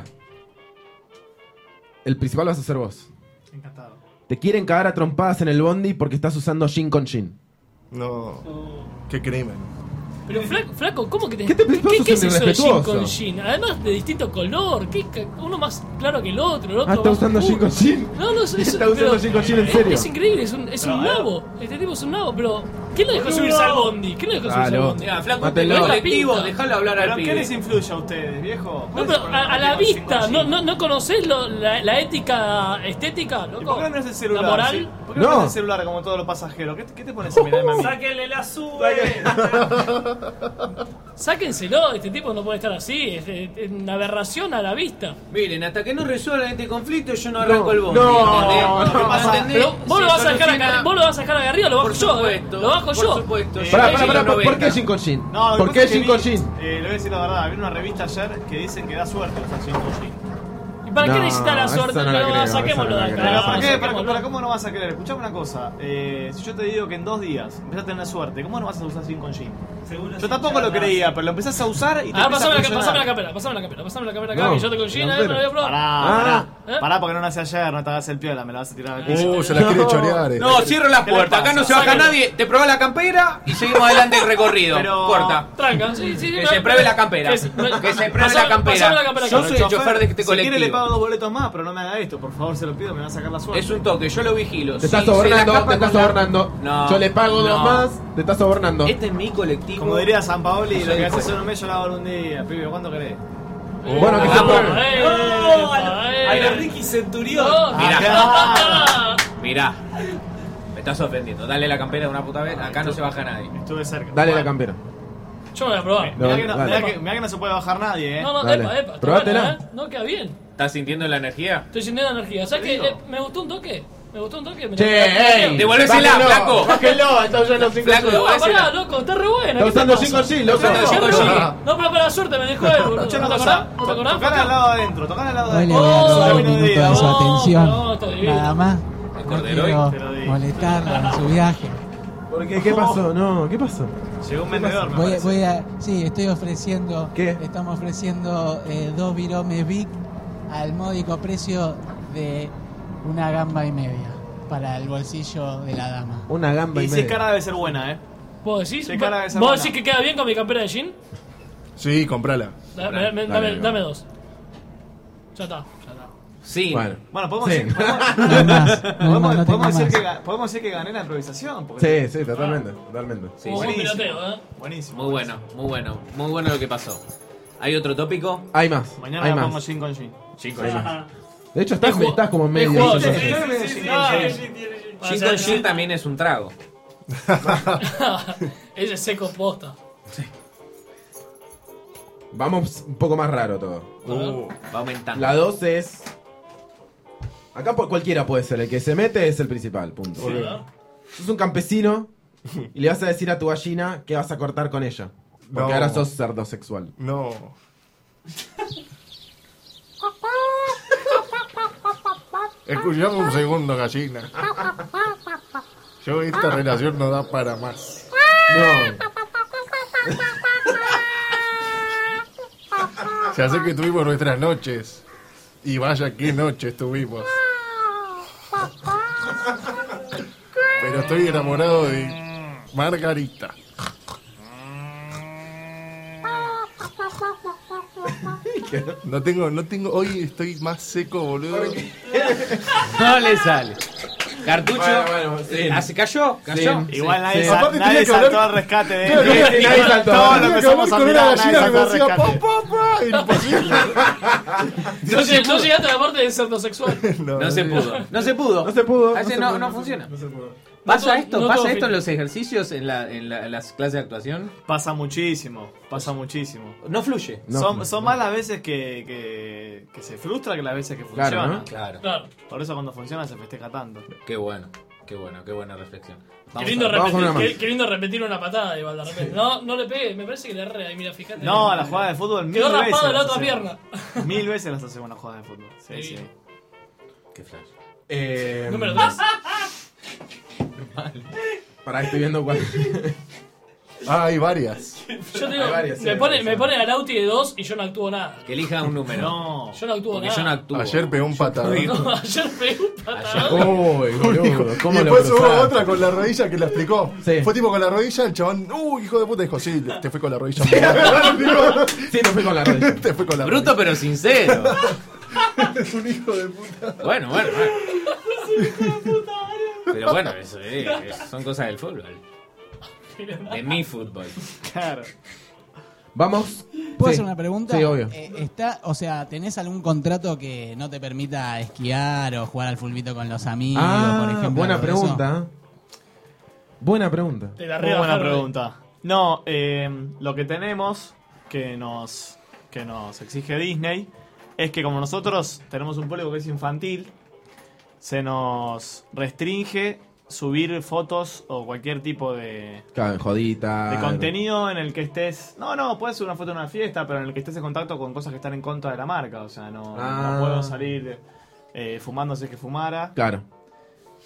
[SPEAKER 9] El principal vas a ser vos.
[SPEAKER 10] Encantado.
[SPEAKER 9] Te quieren cagar a trompadas en el bondi porque estás usando jean con jean.
[SPEAKER 8] No. Qué crimen.
[SPEAKER 3] Pero flaco, ¿cómo que te.?
[SPEAKER 9] ¿Qué te pensás?
[SPEAKER 3] ¿Qué
[SPEAKER 9] Sos
[SPEAKER 3] es eso de jean
[SPEAKER 9] irrespetuoso.
[SPEAKER 3] con jean? Además de distinto color. Uno más claro que el otro. El otro
[SPEAKER 9] Está
[SPEAKER 3] más
[SPEAKER 9] usando jean
[SPEAKER 3] oscuro.
[SPEAKER 9] con jean.
[SPEAKER 3] No, no,
[SPEAKER 9] Está usando jean con jean en serio.
[SPEAKER 3] Es increíble, es un nabo. Este tipo es un nabo, pero. ¿Quién lo dejó subirse al bondi? ¿Quién lo dejó subirse al
[SPEAKER 9] Claro.
[SPEAKER 3] bondi?
[SPEAKER 6] Mira, flaco,
[SPEAKER 9] Mátelo.
[SPEAKER 6] un colectivo,
[SPEAKER 3] Pinta.
[SPEAKER 6] dejalo hablar al
[SPEAKER 10] ¿Pero qué
[SPEAKER 6] pibe.
[SPEAKER 10] les influye a ustedes, viejo?
[SPEAKER 3] No, pero a la vista, ¿no conocés la ética estética,
[SPEAKER 10] ¿Y
[SPEAKER 3] loco?
[SPEAKER 10] por qué no miras el celular?
[SPEAKER 3] La moral.
[SPEAKER 10] sí? ¿Por qué no
[SPEAKER 9] No.
[SPEAKER 10] miras el celular como todos los pasajeros? ¿Qué te pones a mirarme a mí?
[SPEAKER 11] ¡Sáquenle la sube!
[SPEAKER 3] Sáquenselo, este tipo no puede estar así, es una aberración a la vista.
[SPEAKER 6] Miren, hasta que no resuelvan este conflicto, yo no arranco el bondi.
[SPEAKER 9] no,
[SPEAKER 6] ¿entendés?
[SPEAKER 9] no,
[SPEAKER 6] ¿Me
[SPEAKER 10] pasa?
[SPEAKER 6] entendés?
[SPEAKER 3] Pero vos
[SPEAKER 6] Se
[SPEAKER 3] lo vas a dejar
[SPEAKER 6] soluciona-
[SPEAKER 3] acá, vos lo vas a dejar acá arriba, lo bajo
[SPEAKER 6] Por
[SPEAKER 3] yo,
[SPEAKER 6] supuesto,
[SPEAKER 3] lo bajo
[SPEAKER 6] por
[SPEAKER 3] yo.
[SPEAKER 6] supuesto.
[SPEAKER 9] Pará,
[SPEAKER 6] Sí,
[SPEAKER 9] ¿por qué
[SPEAKER 6] 90.
[SPEAKER 9] jean con jean?
[SPEAKER 10] No, lo
[SPEAKER 9] ¿Por
[SPEAKER 10] que
[SPEAKER 9] qué
[SPEAKER 10] pasa es
[SPEAKER 9] jean
[SPEAKER 10] que
[SPEAKER 9] con
[SPEAKER 10] vi,
[SPEAKER 9] jean?
[SPEAKER 10] le voy a decir la verdad, vi una revista ayer que dicen que da suerte usar jean con jean.
[SPEAKER 3] ¿Y para qué
[SPEAKER 9] No,
[SPEAKER 3] necesita la
[SPEAKER 9] esa
[SPEAKER 3] suerte?
[SPEAKER 9] no la
[SPEAKER 3] Pero
[SPEAKER 9] creo,
[SPEAKER 3] saquémoslo
[SPEAKER 9] esa
[SPEAKER 3] de
[SPEAKER 9] no la
[SPEAKER 3] acá.
[SPEAKER 10] Pero ¿para qué?
[SPEAKER 3] saquémoslo.
[SPEAKER 10] ¿Para cómo no vas a querer? Escuchame una cosa, si yo te digo que en 2 días empezás a tener suerte, ¿cómo no vas a usar jean con jean? Yo tampoco lo creía, pero lo empezás a usar y te empieza a
[SPEAKER 3] pasame
[SPEAKER 10] funcionar.
[SPEAKER 3] la campera acá, que yo tengo Gina, me lo voy a probar.
[SPEAKER 10] Pará, porque no nace ayer, no te hagas el piola, me la vas a tirar al
[SPEAKER 8] Se la quiere chorear.
[SPEAKER 6] No, cierro la
[SPEAKER 10] ¿Qué le
[SPEAKER 6] puerta. Acá
[SPEAKER 10] pasa?
[SPEAKER 6] no se baja
[SPEAKER 3] Sácalo.
[SPEAKER 6] nadie. Te probás la campera y seguimos adelante el recorrido.
[SPEAKER 10] Pero-
[SPEAKER 6] Puerta.
[SPEAKER 3] Tranca, sí.
[SPEAKER 6] Que se pruebe la campera. Que se pruebe la
[SPEAKER 3] Pasame
[SPEAKER 6] campera.
[SPEAKER 3] la campera
[SPEAKER 6] Yo
[SPEAKER 3] acá.
[SPEAKER 6] soy el chofer de este
[SPEAKER 10] Si quiere le
[SPEAKER 6] colectivo.
[SPEAKER 10] pago 2 boletos más, pero no me haga esto, por favor, se lo pido, me va a sacar la suerte.
[SPEAKER 6] Es un toque, yo lo vigilo.
[SPEAKER 9] Te estás sobornando.
[SPEAKER 6] No.
[SPEAKER 9] Yo le pago dos
[SPEAKER 6] No.
[SPEAKER 9] más, te estás sobornando.
[SPEAKER 6] Este es mi colectivo.
[SPEAKER 10] Como diría San Paoli, lo que
[SPEAKER 6] hijo.
[SPEAKER 10] haces en un mes yo lo hago en un día. Pibe, ¿cuánto querés?
[SPEAKER 9] Bueno, que se
[SPEAKER 3] Vamos,
[SPEAKER 9] pruebe.
[SPEAKER 11] A la Ricky Centurión.
[SPEAKER 6] Mirá. Me estás ofendiendo. Dale la campera de una puta vez. Acá no se baja nadie.
[SPEAKER 10] Estuve cerca.
[SPEAKER 9] Dale la campera.
[SPEAKER 3] Yo me voy a probar.
[SPEAKER 10] Mirá que no,
[SPEAKER 9] Dale.
[SPEAKER 10] mirá que no se puede bajar nadie,
[SPEAKER 3] No,
[SPEAKER 9] Dale.
[SPEAKER 3] epa. está
[SPEAKER 9] Probátela.
[SPEAKER 3] buena, No, queda bien.
[SPEAKER 6] ¿Estás sintiendo la energía?
[SPEAKER 3] Estoy sintiendo energía. ¿Sabes
[SPEAKER 10] Te
[SPEAKER 3] qué?
[SPEAKER 10] digo.
[SPEAKER 3] Me gustó un toque.
[SPEAKER 9] Che, ey.
[SPEAKER 6] Devolvésela,
[SPEAKER 9] Bájelo,
[SPEAKER 6] flaco.
[SPEAKER 9] Bájelo, está usando 5
[SPEAKER 6] Flaco,
[SPEAKER 9] G.
[SPEAKER 3] No, pará,
[SPEAKER 6] devolvésela.
[SPEAKER 3] loco, está re buena.
[SPEAKER 9] Está
[SPEAKER 3] ¿qué te
[SPEAKER 9] usando
[SPEAKER 3] pasa?
[SPEAKER 9] 5G, loco.
[SPEAKER 6] Está usando
[SPEAKER 3] Qué
[SPEAKER 6] 5G.
[SPEAKER 3] re- No, pero para la suerte me dejó él, boludo. ¿No te acordás? ¿No te acordás?
[SPEAKER 10] Tocar al lado adentro, tocar al lado
[SPEAKER 12] Hoy le
[SPEAKER 10] adentro.
[SPEAKER 12] voy a robar un
[SPEAKER 10] Camino
[SPEAKER 12] minuto de su
[SPEAKER 3] No,
[SPEAKER 12] atención.
[SPEAKER 3] no, está divino.
[SPEAKER 12] Nada más.
[SPEAKER 6] El
[SPEAKER 12] No
[SPEAKER 6] cordero
[SPEAKER 12] quiero
[SPEAKER 10] te lo digo.
[SPEAKER 12] molestarla en su viaje.
[SPEAKER 9] ¿Por qué? ¿Qué pasó? No, ¿qué pasó?
[SPEAKER 10] Llegó un vendedor, me parece.
[SPEAKER 12] Sí, estoy ofreciendo.
[SPEAKER 9] ¿Qué?
[SPEAKER 12] Estamos ofreciendo 2 viromes Vic al módico precio de una gamba y media para el bolsillo de la dama.
[SPEAKER 9] Una gamba
[SPEAKER 10] Y
[SPEAKER 9] y
[SPEAKER 10] si es
[SPEAKER 9] media.
[SPEAKER 10] cara debe ser buena,
[SPEAKER 3] ¿Vos decís?
[SPEAKER 10] Sí, cara de esa
[SPEAKER 3] ¿Vos
[SPEAKER 10] buena.
[SPEAKER 3] decís que queda bien con mi campera de jean?
[SPEAKER 8] Sí, comprala.
[SPEAKER 3] Dame dos. Ya está.
[SPEAKER 6] Sí.
[SPEAKER 9] Bueno,
[SPEAKER 10] Bueno, podemos
[SPEAKER 9] Sí.
[SPEAKER 10] decir,
[SPEAKER 12] No hay más, no hay más, no tengo
[SPEAKER 10] podemos decir
[SPEAKER 12] más.
[SPEAKER 10] podemos decir que gané la improvisación. Porque
[SPEAKER 9] sí, totalmente. Totalmente.
[SPEAKER 6] Sí,
[SPEAKER 3] Como
[SPEAKER 6] sí.
[SPEAKER 3] un piloteo,
[SPEAKER 10] Buenísimo.
[SPEAKER 6] Muy bueno, muy bueno. Muy bueno lo que pasó. ¿Hay otro tópico?
[SPEAKER 9] Hay más.
[SPEAKER 10] Mañana
[SPEAKER 9] hay
[SPEAKER 10] la
[SPEAKER 9] más.
[SPEAKER 10] pongo jean con jean.
[SPEAKER 9] De hecho, estás como medio.
[SPEAKER 3] jugado,
[SPEAKER 9] sí,
[SPEAKER 3] sí,
[SPEAKER 9] sí.
[SPEAKER 6] Gin con gin también es un trago.
[SPEAKER 3] Ese es seco posta.
[SPEAKER 9] Vamos un poco más raro todo.
[SPEAKER 6] Va aumentando.
[SPEAKER 9] La 2 es. Acá cualquiera puede ser. El que se mete es el principal. Punto.
[SPEAKER 3] Sí, ¿verdad?
[SPEAKER 9] Sos un campesino y le vas a decir a tu gallina que vas a cortar con ella. Porque
[SPEAKER 8] No.
[SPEAKER 9] ahora sos cerdosexual.
[SPEAKER 8] No. Escuchame un segundo, gallina. Yo esta relación no da para más.
[SPEAKER 9] No.
[SPEAKER 8] Ya sé que tuvimos nuestras noches. Y vaya qué noches tuvimos. Pero estoy enamorado de Margarita. No tengo, hoy estoy más seco, boludo.
[SPEAKER 6] No le sale. Cartucho.
[SPEAKER 9] Bueno, sí.
[SPEAKER 6] ¿Se cayó? ¿Cayó?
[SPEAKER 9] Sí.
[SPEAKER 10] Igual nadie,
[SPEAKER 9] Sí.
[SPEAKER 8] Aparte
[SPEAKER 10] nadie
[SPEAKER 8] tenía que
[SPEAKER 10] saltó
[SPEAKER 8] hablar-
[SPEAKER 10] al rescate de
[SPEAKER 8] Claro,
[SPEAKER 10] él.
[SPEAKER 9] nadie saltó.
[SPEAKER 10] Todo lo
[SPEAKER 8] Tenía
[SPEAKER 10] que
[SPEAKER 8] que hablar
[SPEAKER 10] somos
[SPEAKER 8] con una
[SPEAKER 10] admirar, nadie
[SPEAKER 8] gallina que me
[SPEAKER 10] saltó al
[SPEAKER 8] decía
[SPEAKER 10] rescate.
[SPEAKER 8] pa. Imposible.
[SPEAKER 3] No llegaste a la parte de cerdosexual.
[SPEAKER 6] No se pudo. No se pudo.
[SPEAKER 9] No se pudo.
[SPEAKER 6] A veces
[SPEAKER 9] se
[SPEAKER 6] no,
[SPEAKER 9] pudo,
[SPEAKER 6] no
[SPEAKER 9] se
[SPEAKER 6] funciona.
[SPEAKER 9] pudo, no se pudo.
[SPEAKER 6] ¿Pasa
[SPEAKER 3] No
[SPEAKER 6] esto?
[SPEAKER 3] todo- no
[SPEAKER 6] ¿Pasa
[SPEAKER 3] todo
[SPEAKER 6] esto en
[SPEAKER 3] fin.
[SPEAKER 6] los ejercicios, en las clases de actuación?
[SPEAKER 10] Pasa muchísimo, pasa muchísimo.
[SPEAKER 6] No fluye.
[SPEAKER 9] No,
[SPEAKER 10] son más las veces que se frustra que las veces que funciona.
[SPEAKER 9] Claro, ¿no?
[SPEAKER 6] Claro.
[SPEAKER 3] Claro.
[SPEAKER 10] Por eso cuando funciona se festeja tanto.
[SPEAKER 6] Qué bueno. Qué buena reflexión.
[SPEAKER 3] Qué
[SPEAKER 6] Vamos
[SPEAKER 3] lindo,
[SPEAKER 9] vamos con una más.
[SPEAKER 3] qué lindo repetir una patada igual de repente. No le pegué, me parece que le erré ahí, mira, fíjate.
[SPEAKER 10] No, a la jugada de fútbol mil
[SPEAKER 3] Quedó
[SPEAKER 10] veces.
[SPEAKER 3] raspado de la
[SPEAKER 10] las
[SPEAKER 3] otra
[SPEAKER 10] hacemos.
[SPEAKER 3] pierna.
[SPEAKER 10] 1000 veces las hacemos en la jugada de fútbol. Sí,
[SPEAKER 3] Sí.
[SPEAKER 10] sí.
[SPEAKER 6] Qué flash.
[SPEAKER 3] Número 3.
[SPEAKER 9] Pará, estoy viendo cuál.
[SPEAKER 8] Ah, hay varias.
[SPEAKER 3] Yo te digo,
[SPEAKER 9] Hay varias,
[SPEAKER 3] me
[SPEAKER 9] hay
[SPEAKER 3] pone
[SPEAKER 9] varias.
[SPEAKER 3] a Lauti de 2 y yo no actúo nada.
[SPEAKER 6] Que elija un número.
[SPEAKER 10] No.
[SPEAKER 3] Yo no actúo
[SPEAKER 6] Porque
[SPEAKER 3] nada.
[SPEAKER 6] yo no actúo.
[SPEAKER 8] Ayer pegó un patadón.
[SPEAKER 3] No, ayer pegué un patadón.
[SPEAKER 9] Uy, boludo.
[SPEAKER 8] Y
[SPEAKER 9] ¿Cómo lo
[SPEAKER 8] después hubo
[SPEAKER 9] cruzaste?
[SPEAKER 8] otra con la rodilla que la explicó.
[SPEAKER 9] Sí.
[SPEAKER 8] Fue tipo con la rodilla, el chabón, hijo de puta, dijo, sí, te fue con la rodilla.
[SPEAKER 9] Sí, no fue con la rodilla.
[SPEAKER 8] Te fue con la
[SPEAKER 6] Bruto pero sincero.
[SPEAKER 8] rodilla. Es un hijo de puta.
[SPEAKER 6] Bueno. Pero bueno, eso son cosas del fútbol. De mi fútbol.
[SPEAKER 10] Claro.
[SPEAKER 9] Vamos.
[SPEAKER 12] ¿Puedo
[SPEAKER 9] Sí.
[SPEAKER 12] hacer una pregunta?
[SPEAKER 9] Sí, obvio.
[SPEAKER 12] ¿Tenés algún contrato que no te permita esquiar o jugar al fulbito con los amigos,
[SPEAKER 9] Ah,
[SPEAKER 12] por ejemplo?
[SPEAKER 9] buena
[SPEAKER 12] algo de eso?
[SPEAKER 9] pregunta. Buena pregunta.
[SPEAKER 3] Te la
[SPEAKER 10] Muy buena
[SPEAKER 3] rebajaron.
[SPEAKER 10] pregunta. No, lo que tenemos que nos exige Disney es que como nosotros tenemos un público que es infantil, se nos restringe subir fotos o cualquier tipo de
[SPEAKER 9] Claro, jodita.
[SPEAKER 10] contenido en el que estés... No, puedes subir una foto en una fiesta, pero en el que estés en contacto con cosas que están en contra de la marca. O sea, no
[SPEAKER 9] Ah.
[SPEAKER 10] puedo salir fumando si es que fumara.
[SPEAKER 9] Claro.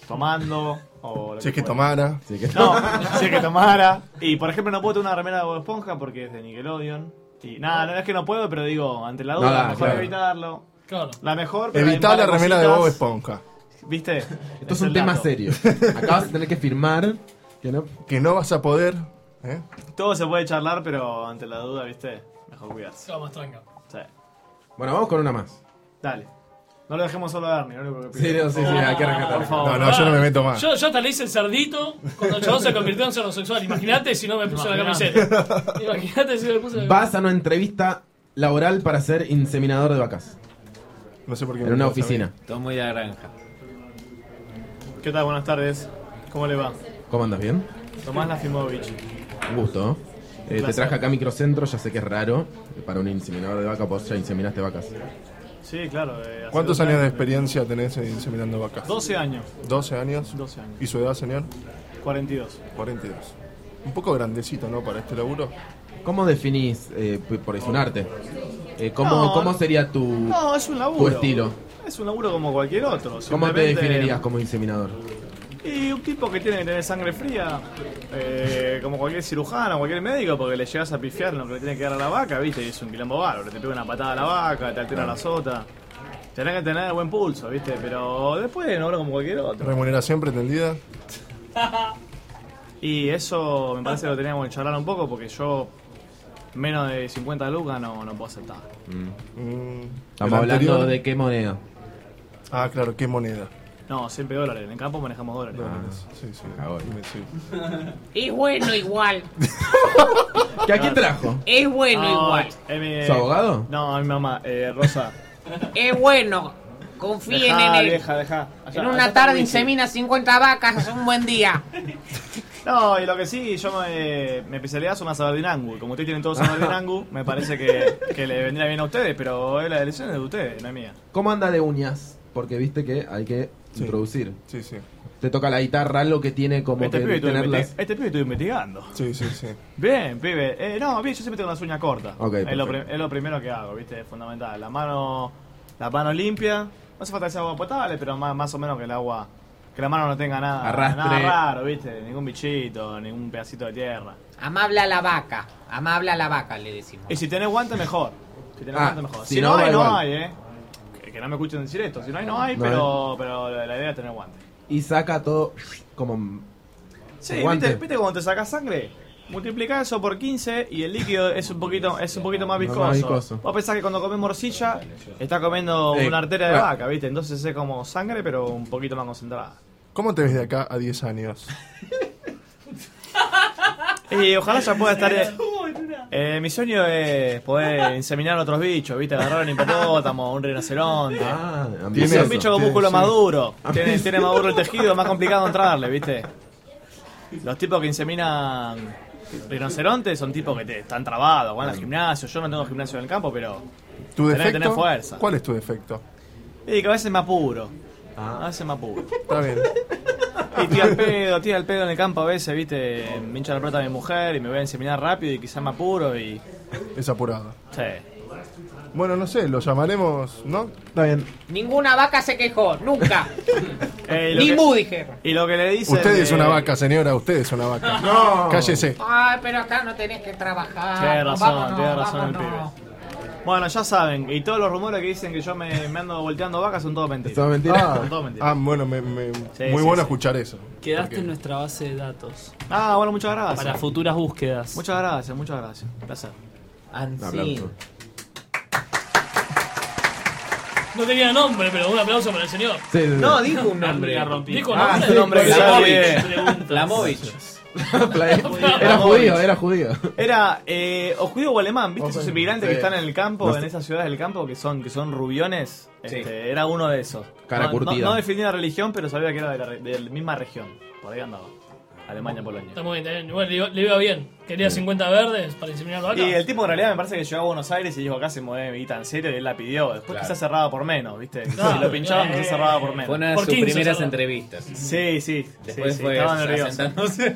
[SPEAKER 10] tomando. O
[SPEAKER 8] Si es que tomara.
[SPEAKER 10] No, si es que tomara. Y por ejemplo, no puedo tener una remera de Bob Esponja porque es de Nickelodeon. Y nada, no es que no puedo, pero digo, ante la duda,
[SPEAKER 8] Nada,
[SPEAKER 10] mejor
[SPEAKER 8] claro.
[SPEAKER 10] evitarlo.
[SPEAKER 3] Claro.
[SPEAKER 10] La mejor, pero
[SPEAKER 8] Evitar
[SPEAKER 10] hay
[SPEAKER 8] la
[SPEAKER 10] un par
[SPEAKER 8] remera de
[SPEAKER 10] cositas.
[SPEAKER 8] Bob Esponja.
[SPEAKER 10] ¿Viste?
[SPEAKER 9] Esto es un tema serio. Acá vas a tener que firmar
[SPEAKER 8] que no vas a poder.
[SPEAKER 10] Todo se puede charlar, pero ante la duda, ¿viste? Mejor cuidarse.
[SPEAKER 3] Vamos, tranca.
[SPEAKER 10] Sí.
[SPEAKER 9] Bueno, vamos con una más.
[SPEAKER 10] Dale. No lo dejemos solo a Ernie, no lo único que pido.
[SPEAKER 9] Sí, no, sí, hay que rescatar.
[SPEAKER 10] Por favor.
[SPEAKER 8] No, yo no me meto más.
[SPEAKER 3] Yo hasta le hice el cerdito cuando el chabón se convirtió en cerdo-sexual. Imagínate si no me puso la camiseta. Imagínate si me puse la
[SPEAKER 9] Vas a una entrevista laboral para ser inseminador de vacas.
[SPEAKER 8] No sé por qué.
[SPEAKER 9] En una oficina.
[SPEAKER 6] Todo muy de la granja.
[SPEAKER 10] ¿Qué tal? Buenas tardes. ¿Cómo le va?
[SPEAKER 9] ¿Cómo andas? ¿Bien?
[SPEAKER 10] Tomás Lafimovich.
[SPEAKER 9] Un gusto. Te
[SPEAKER 10] placer.
[SPEAKER 9] traje acá Microcentro, ya sé que es raro. Para un inseminador de vaca, vos ya inseminaste vacas.
[SPEAKER 10] Sí, claro.
[SPEAKER 8] ¿Cuántos años de experiencia tenés inseminando vacas?
[SPEAKER 10] 12 años.
[SPEAKER 8] 12 años.
[SPEAKER 10] 12 años.
[SPEAKER 8] ¿Y su edad, señor?
[SPEAKER 10] 42.
[SPEAKER 8] 42. Un poco grandecito, ¿no? Para este laburo.
[SPEAKER 9] ¿Cómo definís, por es un arte,
[SPEAKER 10] No,
[SPEAKER 9] cómo sería tu,
[SPEAKER 10] No, es un laburo.
[SPEAKER 9] tu estilo?
[SPEAKER 10] Es un laburo como cualquier otro.
[SPEAKER 9] ¿Cómo te
[SPEAKER 10] simplemente-
[SPEAKER 9] definirías como inseminador?
[SPEAKER 10] Y un tipo que tiene que tener sangre fría, como cualquier cirujano, cualquier médico, porque le llegas a pifiar en lo que le tiene que dar a la vaca, ¿viste? Y es un quilombo bárbaro. Te pega una patada a la vaca, te altera la sota. Tenés que tener buen pulso, ¿viste? Pero después no hablo como cualquier otro.
[SPEAKER 8] ¿Remuneración pretendida?
[SPEAKER 10] Y eso me parece que lo teníamos que charlar un poco, porque yo menos de 50 lucas no puedo aceptar.
[SPEAKER 9] Estamos hablando
[SPEAKER 8] anterior?
[SPEAKER 9] de qué moneda.
[SPEAKER 8] Ah, claro, ¿qué moneda?
[SPEAKER 10] No, siempre dólares. En el campo manejamos dólares.
[SPEAKER 8] Sí, sí.
[SPEAKER 13] Es bueno igual.
[SPEAKER 9] ¿Qué aquí trajo?
[SPEAKER 13] Es bueno igual.
[SPEAKER 9] ¿Su abogado?
[SPEAKER 10] No, mi mamá, Rosa.
[SPEAKER 13] Es bueno. Confíen
[SPEAKER 10] Dejá,
[SPEAKER 13] en él.
[SPEAKER 10] vieja, dejá. Allá-
[SPEAKER 13] En
[SPEAKER 10] allá
[SPEAKER 13] una
[SPEAKER 10] está
[SPEAKER 13] tarde
[SPEAKER 10] Luigi.
[SPEAKER 13] insemina 50 vacas, es un buen día.
[SPEAKER 10] No, y lo que sí, yo mi especialidad es una Sabardinangu. Como ustedes tienen todos Sabardinangu, me parece que le vendría bien a ustedes, pero la elección es de ustedes, no es mía.
[SPEAKER 9] ¿Cómo anda de uñas? Porque viste que hay que introducir.
[SPEAKER 8] Sí, sí.
[SPEAKER 9] Te toca la guitarra, algo que tiene como
[SPEAKER 10] Este
[SPEAKER 9] que
[SPEAKER 10] pibe,
[SPEAKER 9] tenerlas.
[SPEAKER 10] estuve investigando.
[SPEAKER 8] Sí, sí, sí.
[SPEAKER 10] Bien, pibe. No, bien, yo siempre tengo las uñas cortas.
[SPEAKER 9] Ok,
[SPEAKER 10] es lo
[SPEAKER 9] perfecto.
[SPEAKER 10] primero que hago, ¿viste? Es fundamental. La mano limpia. No hace falta que sea agua potable, pero más o menos que el agua. Que la mano no tenga nada,
[SPEAKER 9] Arrastre.
[SPEAKER 10] nada raro, ¿viste? Ningún bichito, ningún pedacito de tierra.
[SPEAKER 13] Amable a la vaca, le decimos.
[SPEAKER 10] Y si tenés guante, mejor. Si tenés guante, mejor.
[SPEAKER 9] si
[SPEAKER 10] Si
[SPEAKER 9] no,
[SPEAKER 10] no
[SPEAKER 9] va
[SPEAKER 10] hay, no
[SPEAKER 9] igual.
[SPEAKER 10] hay, Que no me escuchen decir esto. Si no hay, no hay,
[SPEAKER 9] No
[SPEAKER 10] pero la idea es tener guante.
[SPEAKER 9] Y saca todo como.
[SPEAKER 10] Sí,
[SPEAKER 9] guante.
[SPEAKER 10] ¿viste cuando te sacas sangre? Multiplica eso por 15 y el líquido es un poquito más viscoso.
[SPEAKER 9] Más viscoso.
[SPEAKER 10] Vos pensás que cuando comes morcilla, estás comiendo una arteria de vaca, ¿viste? Entonces es como sangre, pero un poquito más concentrada.
[SPEAKER 8] ¿Cómo te ves de acá a 10 años?
[SPEAKER 10] Y ojalá ya pueda estar. Mi sueño es poder inseminar otros bichos, ¿viste? Agarrar un hipopótamo, un rinoceronte.
[SPEAKER 9] ambicioso.
[SPEAKER 10] Es un bicho con músculo más duro. Tiene más duro el tejido, más complicado entrarle, ¿viste? Los tipos que inseminan rinocerontes son tipos que están trabados, van al gimnasio. Yo no tengo gimnasio en el campo, pero
[SPEAKER 8] ¿Tu
[SPEAKER 10] tenés que
[SPEAKER 8] defecto?
[SPEAKER 10] tener fuerza.
[SPEAKER 8] ¿Cuál es tu defecto?
[SPEAKER 10] Y que a veces me apuro. A veces me apuro.
[SPEAKER 8] Está bien.
[SPEAKER 10] Y tira el pedo en el campo a veces, ¿viste? Me hincha la pelota a mi mujer y me voy a inseminar rápido y quizás me apuro y...
[SPEAKER 8] Es apurado.
[SPEAKER 10] Sí.
[SPEAKER 8] Bueno, no sé, lo llamaremos, ¿no?
[SPEAKER 9] Está bien.
[SPEAKER 13] Ninguna vaca se quejó, nunca.
[SPEAKER 10] Y lo
[SPEAKER 13] Ni
[SPEAKER 10] que-
[SPEAKER 13] Mu dijeron.
[SPEAKER 10] Y lo que le dicen...
[SPEAKER 8] Usted es una vaca, señora, usted es una vaca.
[SPEAKER 9] No.
[SPEAKER 8] Cállese.
[SPEAKER 13] Ay, pero acá no tenés que trabajar.
[SPEAKER 10] Tiene razón,
[SPEAKER 13] Vámonos,
[SPEAKER 10] tiene razón el
[SPEAKER 13] vámonos.
[SPEAKER 10] pibe. Bueno, ya saben, y todos los rumores que dicen que yo me ando volteando vacas son todo mentiras.
[SPEAKER 9] ¿Todo mentira?
[SPEAKER 10] Son todo mentiras.
[SPEAKER 8] Bueno,
[SPEAKER 10] Sí,
[SPEAKER 8] muy
[SPEAKER 10] sí,
[SPEAKER 8] bueno
[SPEAKER 10] sí.
[SPEAKER 8] escuchar eso.
[SPEAKER 11] Quedaste en nuestra base de datos.
[SPEAKER 10] Bueno, muchas gracias.
[SPEAKER 11] Para futuras búsquedas.
[SPEAKER 10] Muchas gracias, muchas gracias. Un placer.
[SPEAKER 9] Un aplauso.
[SPEAKER 3] No tenía nombre, pero un aplauso para el señor.
[SPEAKER 9] Sí, sí, sí.
[SPEAKER 6] No, dijo un nombre.
[SPEAKER 3] Dijo
[SPEAKER 10] Ah,
[SPEAKER 3] nombre.
[SPEAKER 10] ese nombre que
[SPEAKER 6] Flamovich.
[SPEAKER 10] sabe.
[SPEAKER 6] Flamovich.
[SPEAKER 9] Era judío.
[SPEAKER 10] Era o judío o alemán, ¿viste? Esos inmigrantes que
[SPEAKER 9] Sí.
[SPEAKER 10] están en el campo,
[SPEAKER 9] No sé.
[SPEAKER 10] en esas ciudades del campo, que son rubiones. Era uno de esos.
[SPEAKER 9] Cara curtida.
[SPEAKER 10] No definía la religión, pero sabía que era de la misma región. Por ahí andaba. Alemania, Polonia.
[SPEAKER 3] Está muy bien, está bien. Igual le iba bien. Quería 50 verdes para inseminar vaca.
[SPEAKER 10] Y el tipo en realidad me parece que llegó a Buenos Aires y dijo acá se mueve guita en serio y él la pidió. Después quizás cerraba por menos, ¿viste? Si lo pinchaban quizás cerraba por menos.
[SPEAKER 6] Fue una de
[SPEAKER 3] Por
[SPEAKER 6] sus
[SPEAKER 3] 15
[SPEAKER 6] primeras
[SPEAKER 3] cerrado.
[SPEAKER 6] entrevistas.
[SPEAKER 10] Sí.
[SPEAKER 6] Después
[SPEAKER 10] sí,
[SPEAKER 6] fue
[SPEAKER 10] estaba nervioso.
[SPEAKER 6] asentándose.